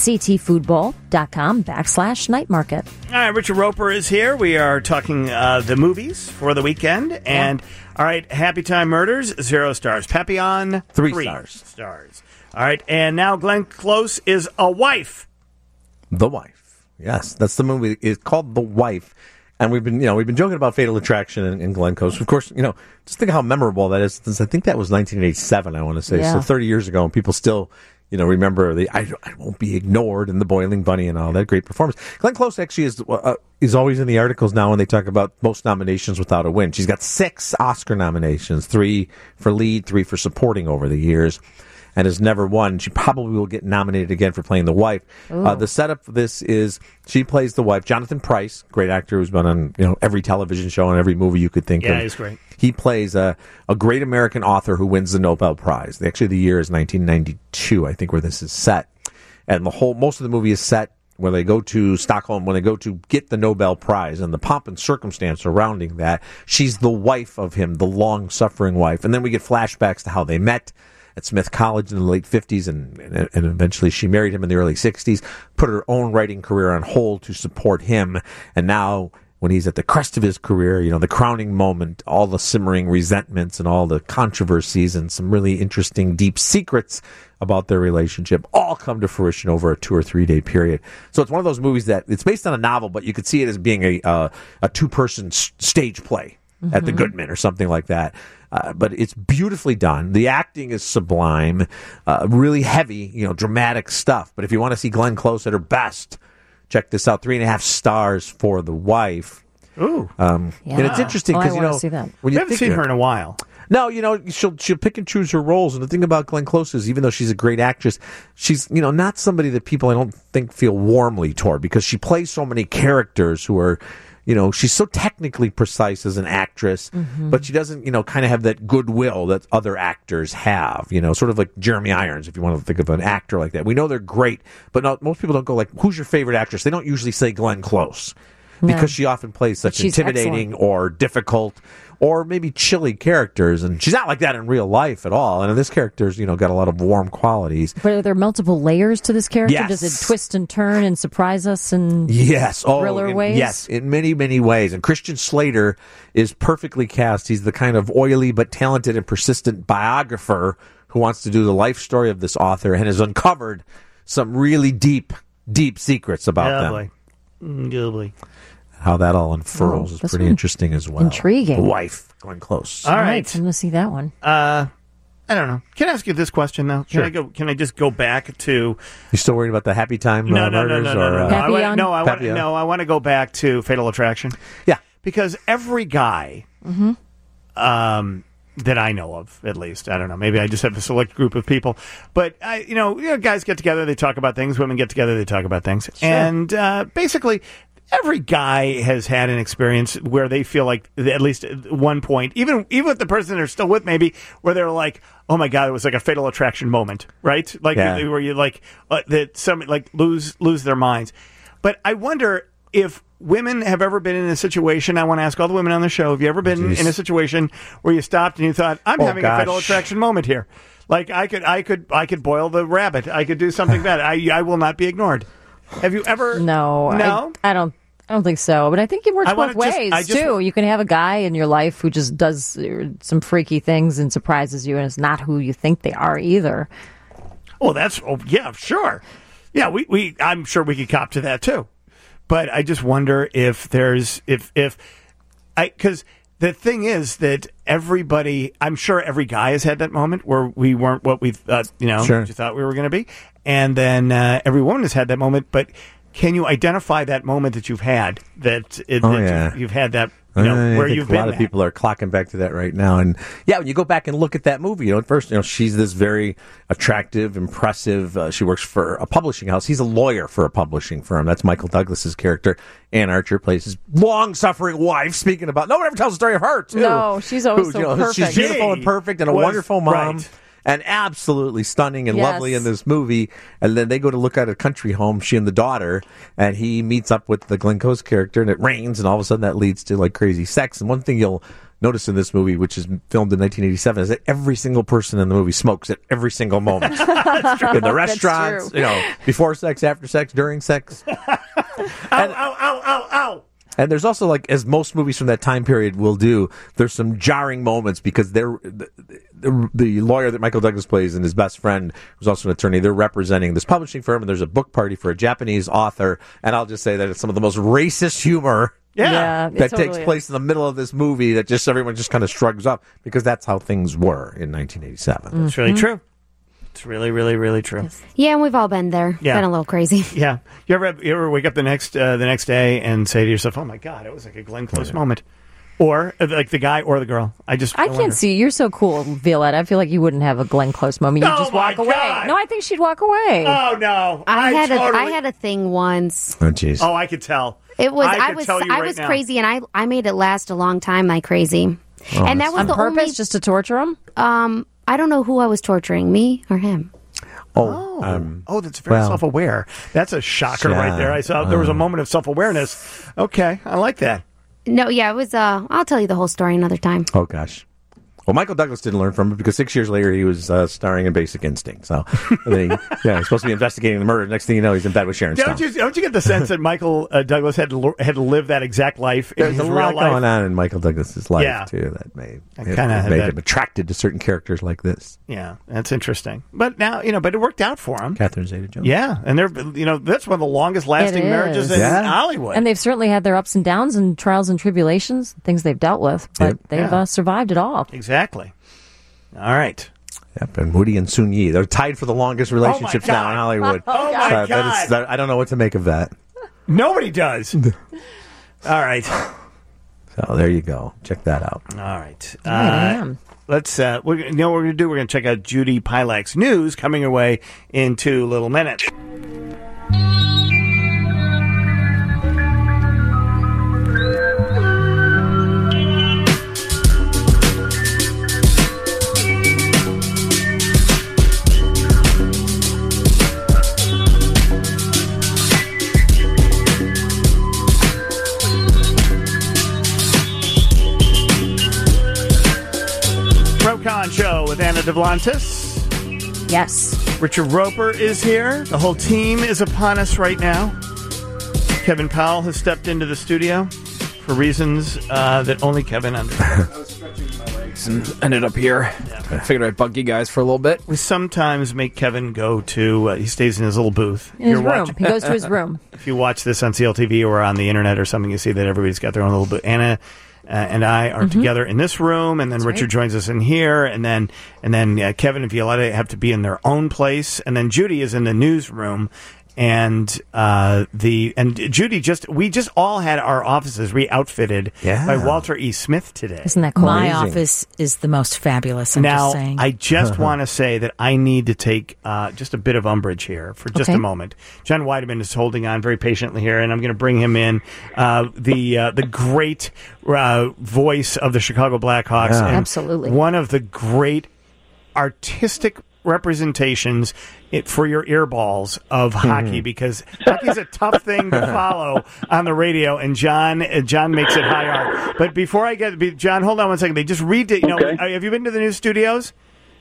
ctfoodbowl.com/night market. All right, Richard Roper is here. We are talking the movies for the weekend. And, all right, Happy Time Murders, 0 stars. Papillon, 3 stars. All right, and now Glenn Close is a wife. The Wife. Yes, that's the movie. It's called The Wife. And we've been joking about Fatal Attraction and Glenn Close. Of course, just think how memorable that is. I think that was 1987, I want to say. Yeah. So 30 years ago, and people still, remember the I Won't Be Ignored and the Boiling Bunny and all that great performance. Glenn Close actually is always in the articles now when they talk about most nominations without a win. She's got 6 Oscar nominations, 3 for lead, 3 for supporting over the years, and has never won. She probably will get nominated again for playing the wife. The setup for this is she plays the wife. Jonathan Pryce, great actor who's been on every television show and every movie you could think of. Yeah, he's great. He plays a great American author who wins the Nobel Prize. Actually, the year is 1992, I think, where this is set. And most of the movie is set when they go to Stockholm, when they go to get the Nobel Prize, and the pomp and circumstance surrounding that. She's the wife of him, the long-suffering wife. And then we get flashbacks to how they met at Smith College in the late 50s, and eventually she married him in the early 60s, put her own writing career on hold to support him, and now when he's at the crest of his career, the crowning moment, all the simmering resentments and all the controversies and some really interesting deep secrets about their relationship all come to fruition over a 2 or 3 day period. So it's one of those movies that it's based on a novel, but you could see it as being a 2-person stage play at the Goodman or something like that. But it's beautifully done. The acting is sublime, really heavy, dramatic stuff. But if you want to see Glenn Close at her best, check this out: 3.5 stars for The Wife. Ooh, and it's interesting because when you haven't seen her in a while. No, she'll pick and choose her roles. And the thing about Glenn Close is, even though she's a great actress, she's not somebody that people I don't think feel warmly toward, because she plays so many characters who are. She's so technically precise as an actress, but she doesn't, kind of have that goodwill that other actors have, sort of like Jeremy Irons, if you want to think of an actor like that. We know they're great, but most people don't go like, who's your favorite actress? They don't usually say Glenn Close, because she often plays such intimidating or difficult or maybe chilly characters, and she's not like that in real life at all. And this character's, got a lot of warm qualities. But are there multiple layers to this character? Yes. Does it twist and turn and surprise us in thriller ways? Yes, in many, many ways. And Christian Slater is perfectly cast. He's the kind of oily but talented and persistent biographer who wants to do the life story of this author and has uncovered some really deep, deep secrets about them. Goobly. How that all unfurls is pretty interesting as well. Intriguing. The Wife, Glenn Close. All right. I'm going to see that one. I don't know. Can I ask you this question now? Sure. Can I just go back to? You still worried about the Happy Time murders? No. I want to go back to Fatal Attraction. Yeah, because every guy, that I know of, at least, I don't know. Maybe I just have a select group of people, but guys get together, they talk about things. Women get together, they talk about things, and basically. Every guy has had an experience where they feel like, at least at one point, even with the person they're still with, maybe, where they're like, "Oh my God, it was like a Fatal Attraction moment," right? Like where you that some lose their minds. But I wonder if women have ever been in a situation. I want to ask all the women on the show: have you ever been in a situation where you stopped and you thought, "I'm having a Fatal Attraction moment here"? Like I could boil the rabbit. I could do something bad. I will not be ignored. Have you ever? No. No? I don't I don't think so, but I think it works both ways, too. You can have a guy in your life who just does some freaky things and surprises you, and it's not who you think they are either. Well, yeah, sure. Yeah, I'm sure we could cop to that, too. But I just wonder if there's, because the thing is that I'm sure every guy has had that moment where we weren't what we thought we were going to be. And then every woman has had that moment, but can you identify that moment that you've had? You've had that, where you've been. A lot of people are clocking back to that right now. And yeah, when you go back and look at that movie, at first, she's this very attractive, impressive. She works for a publishing house. He's a lawyer for a publishing firm. That's Michael Douglas's character. Ann Archer plays his long-suffering wife. Speaking about, no one ever tells a story of her, too. No, she's always so perfect. She's beautiful and perfect and a wonderful mom. Right. And absolutely stunning and lovely in this movie. And then they go to look at a country home, she and the daughter, and he meets up with the Glenn Close character, and it rains, and all of a sudden that leads to like crazy sex. And one thing you'll notice in this movie, which is filmed in 1987, is that every single person in the movie smokes at every single moment. In the restaurants, before sex, after sex, during sex. Ow. And there's also, like, as most movies from that time period will do, there's some jarring moments because the lawyer that Michael Douglas plays and his best friend, who's also an attorney, they're representing this publishing firm, and there's a book party for a Japanese author, and I'll just say that it's some of the most racist humor that takes place in the middle of this movie that just everyone just kind of shrugs up because that's how things were in 1987. It's really true. It's really, really, really true. Yeah, and we've all been there. Yeah. Been a little crazy. Yeah. You ever wake up the next day and say to yourself, "Oh my God, it was like a Glenn Close moment," or like the guy or the girl? I can't see. You're so cool, Violette. I feel like you wouldn't have a Glenn Close moment. You'd just walk away. No, I think she'd walk away. Oh no, I had a thing once. Oh jeez. Oh, I could tell. It was. I was crazy, and I made it last a long time. My crazy, and that was on purpose, just to torture him. I don't know who I was torturing, me or him. That's very self-aware. That's a shocker right there. I saw there was a moment of self-awareness. Okay, I like that. No, yeah, it was. I'll tell you the whole story another time. Oh gosh. Well, Michael Douglas didn't learn from it because 6 years later he was starring in Basic Instinct. So, he's supposed to be investigating the murder. Next thing you know, he's in bed with Sharon Stone. Don't you get the sense that Michael Douglas had to live that exact life in his real life? There's a lot going on in Michael Douglas's life too that made him attracted to certain characters like this. Yeah, that's interesting. But now but it worked out for him. Catherine Zeta-Jones. Yeah, and they're that's one of the longest lasting marriages in Hollywood. And they've certainly had their ups and downs and trials and tribulations, things they've dealt with, but they've survived it all. Exactly. All right. Yep, and Woody and Soon Yi. They're tied for the longest relationships now in Hollywood. Oh, my God. I don't know what to make of that. Nobody does. All right. So there you go. Check that out. All right. Let's, what we're going to do? We're going to check out Judy Pilak's news coming your way in 2 little minutes. Show with Anna Devlantis. Yes. Richard Roper is here. The whole team is upon us right now. Kevin Powell has stepped into the studio for reasons that only Kevin understands. I was stretching my legs and ended up here. I figured I'd bug you guys for a little bit. We sometimes make Kevin go to, he stays in his little booth. In his room. He goes to his room. If you watch this on CLTV or on the internet or something, you see that everybody's got their own little booth. Anna and I are together in this room, and then Richard joins us in here, and then Kevin and Violetta have to be in their own place, and then Judy is in the newsroom, and Judy we just all had our offices re-outfitted by Walter E. Smith today. Isn't that cool? My office is the most fabulous. Now, I just want to say that I need to take just a bit of umbrage here for just a moment. John Weideman is holding on very patiently here, and I'm going to bring him in, the great voice of the Chicago Blackhawks. And absolutely. One of the great artistic representations for your earballs of hockey, because hockey's a tough thing to follow on the radio, and John makes it high art. But before I get John, hold on one second. They just read it. Have you been to the new studios?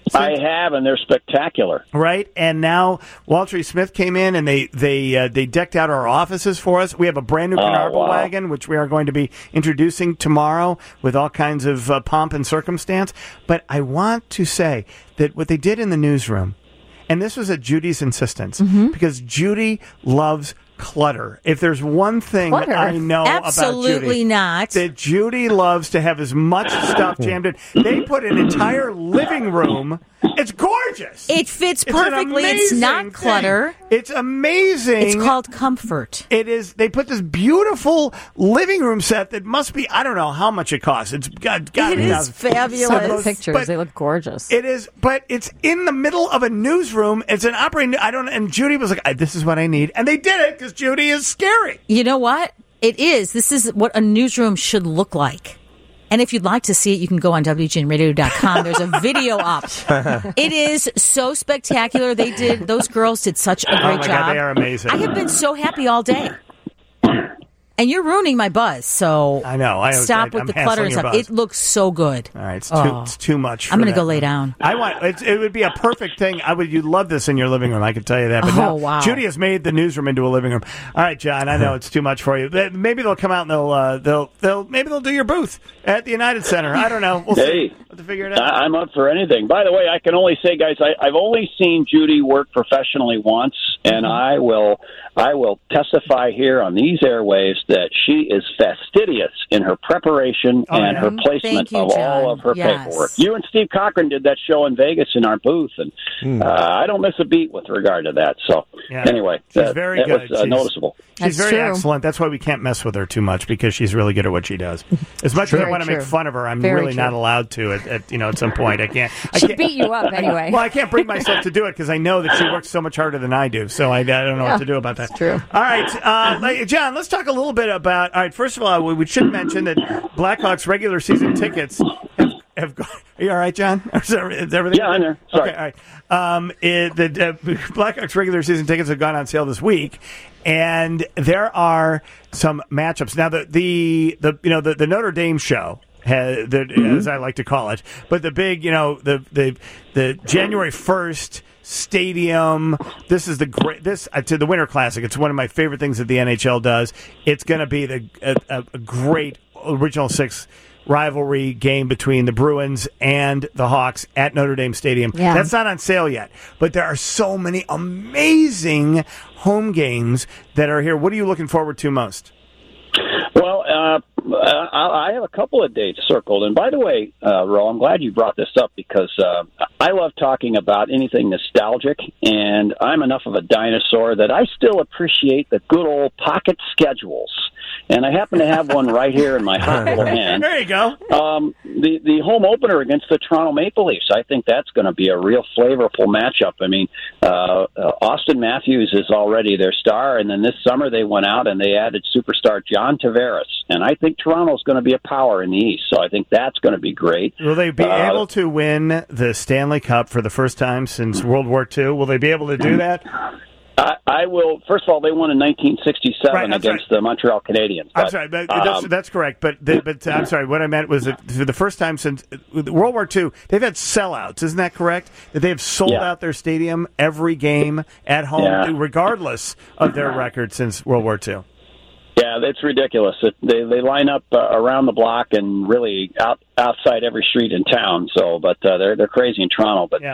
I have, and they're spectacular. Right, and now Walter E. Smith came in, and they decked out our offices for us. We have a brand new Carnarvon wagon, which we are going to be introducing tomorrow with all kinds of pomp and circumstance. But I want to say that what they did in the newsroom, and this was at Judy's insistence, because Judy loves clutter. If there's one thing that I know about Judy, not. That Judy loves to have as much stuff jammed in. They put an entire living room. It's gorgeous. It fits perfectly. It's not clutter. It's amazing. It's called comfort. It is. They put this beautiful living room set that must be, I don't know how much it costs. It's got it is fabulous. Pictures, they look gorgeous. It is, but it's in the middle of a newsroom. It's an operating. And Judy was like, "This is what I need," and they did it because Judy is scary. You know what? It is. This is what a newsroom should look like. And if you'd like to see it, you can go on WGNradio.com. There's a video up. It is so spectacular. Those girls did such a great job. God, they are amazing. I have been so happy all day. And you're ruining my buzz, so I know. Stop with the clutter and stuff. It looks so good. All right, it's too much. I'm going to go lay down. It would be a perfect thing. You'd love this in your living room. I can tell you that. But now, wow. Judy has made the newsroom into a living room. All right, John. I know it's too much for you. Maybe they'll come out and they'll do your booth at the United Center. I don't know. We'll see. We'll have to figure it out. I'm up for anything. By the way, I can only say, guys, I've only seen Judy work professionally once, and I will testify here on these airwaves that she is fastidious in her preparation and her placement of all of her paperwork. You and Steve Cochran did that show in Vegas in our booth, and I don't miss a beat with regard to that. So anyway, she's very good. Was noticeable. She's very excellent. That's why we can't mess with her too much, because she's really good at what she does. As much as I want to make fun of her, I'm really not allowed to at some point. I can't. She'll beat you up anyway. Well, I can't bring myself to do it because I know that she works so much harder than I do. So I don't know what to do about that. That's true. All right, John, let's talk a little bit about. All right, first of all, we should mention that Blackhawks regular season tickets have gone. Are you all right, John? Is everything? Yeah, I'm there. Sorry. Okay, all right. The Blackhawks regular season tickets have gone on sale this week, and there are some matchups now. The Notre Dame show. As I like to call it, but the big, the January 1st stadium. This is to the Winter Classic. It's one of my favorite things that the NHL does. It's going to be a great Original Six rivalry game between the Bruins and the Hawks at Notre Dame Stadium. Yeah. That's not on sale yet, but there are so many amazing home games that are here. What are you looking forward to most? Well, I have a couple of dates circled. And by the way, Ro, I'm glad you brought this up because I love talking about anything nostalgic, and I'm enough of a dinosaur that I still appreciate the good old pocket schedules. And I happen to have one right here in my hot little hand. There you go. The home opener against the Toronto Maple Leafs, I think that's going to be a real flavorful matchup. I mean, Austin Matthews is already their star, and then this summer they went out and they added superstar John Tavares. And I think Toronto's going to be a power in the East, so I think that's going to be great. Will they be able to win the Stanley Cup for the first time since World War II? Will they be able to do that? I will. First of all, they won in 1967 against the Montreal Canadiens. I'm sorry, that's correct. But I'm sorry. What I meant was that for the first time since World War II, they've had sellouts. Isn't that correct? That they have sold out their stadium every game at home, regardless of their record since World War II. Yeah, it's ridiculous. They line up around the block and really outside every street in town. So, but they're crazy in Toronto. But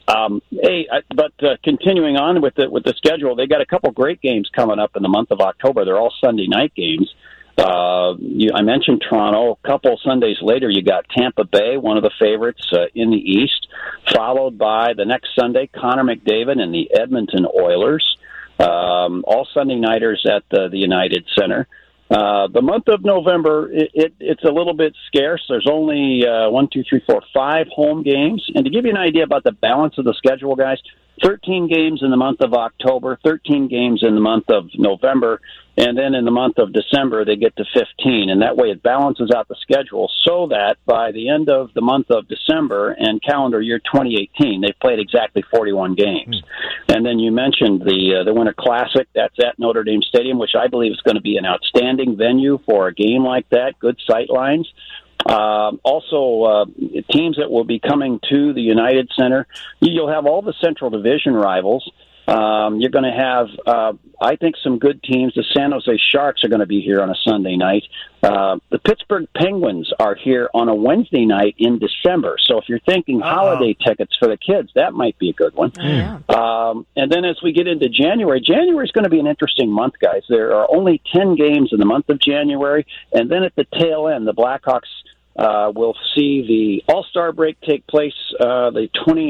continuing on with the schedule, they got a couple great games coming up in the month of October. They're all Sunday night games. I mentioned Toronto. A couple Sundays later, you got Tampa Bay, one of the favorites in the East, followed by the next Sunday, Connor McDavid and the Edmonton Oilers. All Sunday nighters at the United Center. The month of November, it's a little bit scarce. There's only 5 home games. And to give you an idea about the balance of the schedule, guys, 13 games in the month of October, 13 games in the month of November, and then in the month of December they get to 15. And that way it balances out the schedule so that by the end of the month of December and calendar year 2018, they've played exactly 41 games. And then you mentioned the Winter Classic. That's at Notre Dame Stadium, which I believe is going to be an outstanding venue for a game like that, good sight lines. Also, teams that will be coming to the United Center. You'll have all the Central Division rivals. You're going to have, I think, some good teams. The San Jose Sharks are going to be here on a Sunday night. The Pittsburgh Penguins are here on a Wednesday night in December. So if you're thinking holiday tickets for the kids, that might be a good one. Yeah. And then as we get into January is going to be an interesting month, guys. There are only 10 games in the month of January. And then at the tail end, the Blackhawks we'll see the All-Star break take place the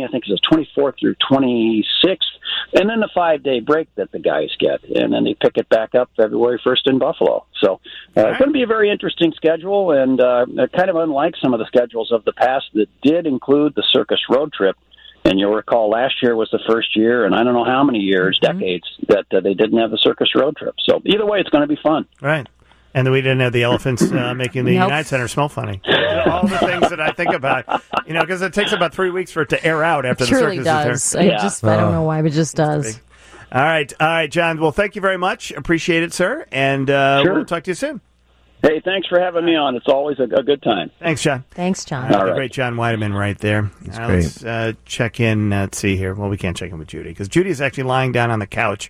24th through 26th, and then the 5-day break that the guys get, and then they pick it back up February 1st in Buffalo. So it's going to be a very interesting schedule, and kind of unlike some of the schedules of the past that did include the circus road trip. And you'll recall last year was the first year, and I don't know how many years, decades, that they didn't have the circus road trip. So either way, it's going to be fun. Right. And then we didn't have the elephants making the United Center smell funny. All the things that I think about, because it takes about 3 weeks for it to air out after the circus does. is there. I don't know why, but it just does. All right, John. Well, thank you very much. Appreciate it, sir. And we'll talk to you soon. Hey, thanks for having me on. It's always a good time. Thanks, John. Thanks, John. The great John Weideman right there. That's great. Let's check in. Let's see here. Well, we can't check in with Judy because Judy is actually lying down on the couch,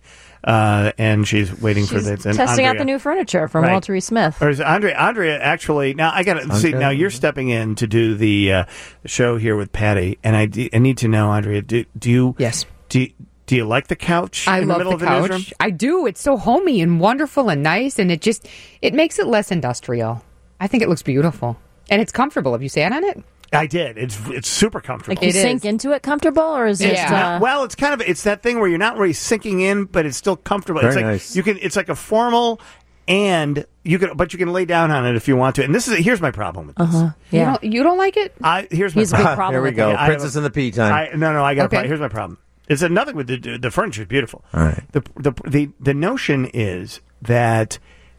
and she's waiting for this. Testing out the new furniture from Walter E. Smith. Or is Andrea actually? Now I got to see. Now you're stepping in to do the show here with Patty, and I need to know, Andrea. Do you? Yes. Do you like the couch? I in love the middle the of the couch. newsroom? I do. It's so homey and wonderful and nice, and it makes it less industrial. I think it looks beautiful, and it's comfortable. Have you sat on it? I did. It's super comfortable. Like you sink into it comfortable, or is it? Well, it's it's that thing where you're not really sinking in, but it's still comfortable. Very it's like nice. It's like a formal, and you can lay down on it if you want to. And here's my problem with this. Yeah. You don't like it? Here's my He's a problem. big problem. Here we with go. it. Princess and the Pea time. No, I got a Okay. problem. Here's my problem. It's nothing with the furniture is beautiful. All right. The notion is that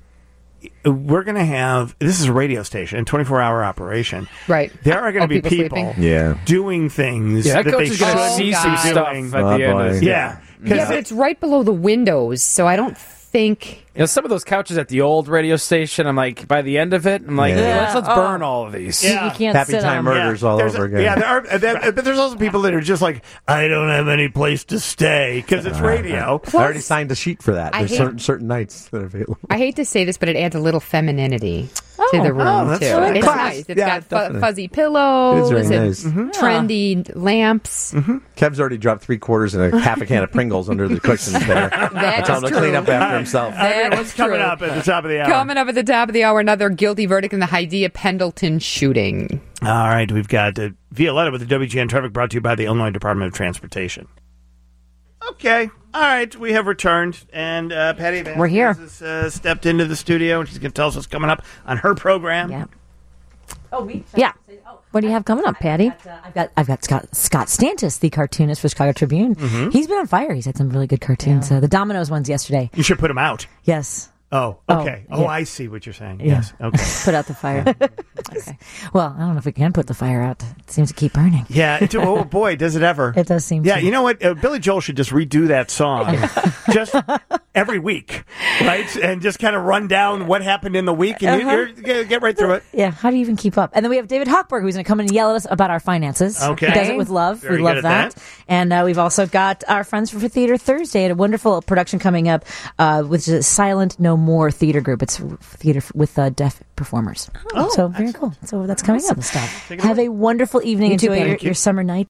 we're going to have, this is a radio station, a 24-hour operation. Right. There are going to be people doing things that that coach they is going to shouldn't see some be stuff doing. at the end of the Yeah. Yeah, but it's right below the windows, so I don't think... some of those couches at the old radio station, I'm like, by the end of it, I'm like, let's burn all of these. You can't Happy sit time on murders all over again. Yeah, there are, but there's also people that are just like, I don't have any place to stay because it's radio. I already signed a sheet for that. I There's certain nights that are available. I hate to say this, but it adds a little femininity to the room, that's too. really It's class. nice. It's Yeah, got definitely. fuzzy pillows It is very and nice. trendy lamps. Kev's already dropped 3/4 and a half a can of Pringles under the cushions there. I told him to clean up after himself. Andrea, what's coming up at the top of the hour? Coming up at the top of the hour, another guilty verdict in the Hydea Pendleton shooting. All right, we've got Violetta with the WGN Traffic brought to you by the Illinois Department of Transportation. Okay, all right, we have returned, and Patty Van We're here. has stepped into the studio, and she's going to tell us what's coming up on her program. Yeah. Yeah. What do you have coming up, Patty? I've got Scott Stantis, the cartoonist for Chicago Tribune. He's been on fire. He's had some really good cartoons. The Domino's ones yesterday. You should put him out. Yes. Oh, okay. Oh, yeah. I see what you're saying. Yeah. Yes, okay. Put out the fire. Okay. Well, I don't know if we can put the fire out. It seems to keep burning. Yeah, oh boy, does it ever. It does seem Yeah, to. you know what? Billy Joel should just redo that song just every week, right? And just kind of run down what happened in the week, and you get right through it. Yeah, how do you even keep up? And then we have David Hochberg, who's going to come and yell at us about our finances. Okay. He does it with love. Very we love good at that. And we've also got our Friends for Theater Thursday, a wonderful production coming up with the Silent No More Theater Group. It's theater with deaf performers. So very cool. So that's coming up. Stuff. Have a wonderful evening. You too, Enjoy Patty. your summer night.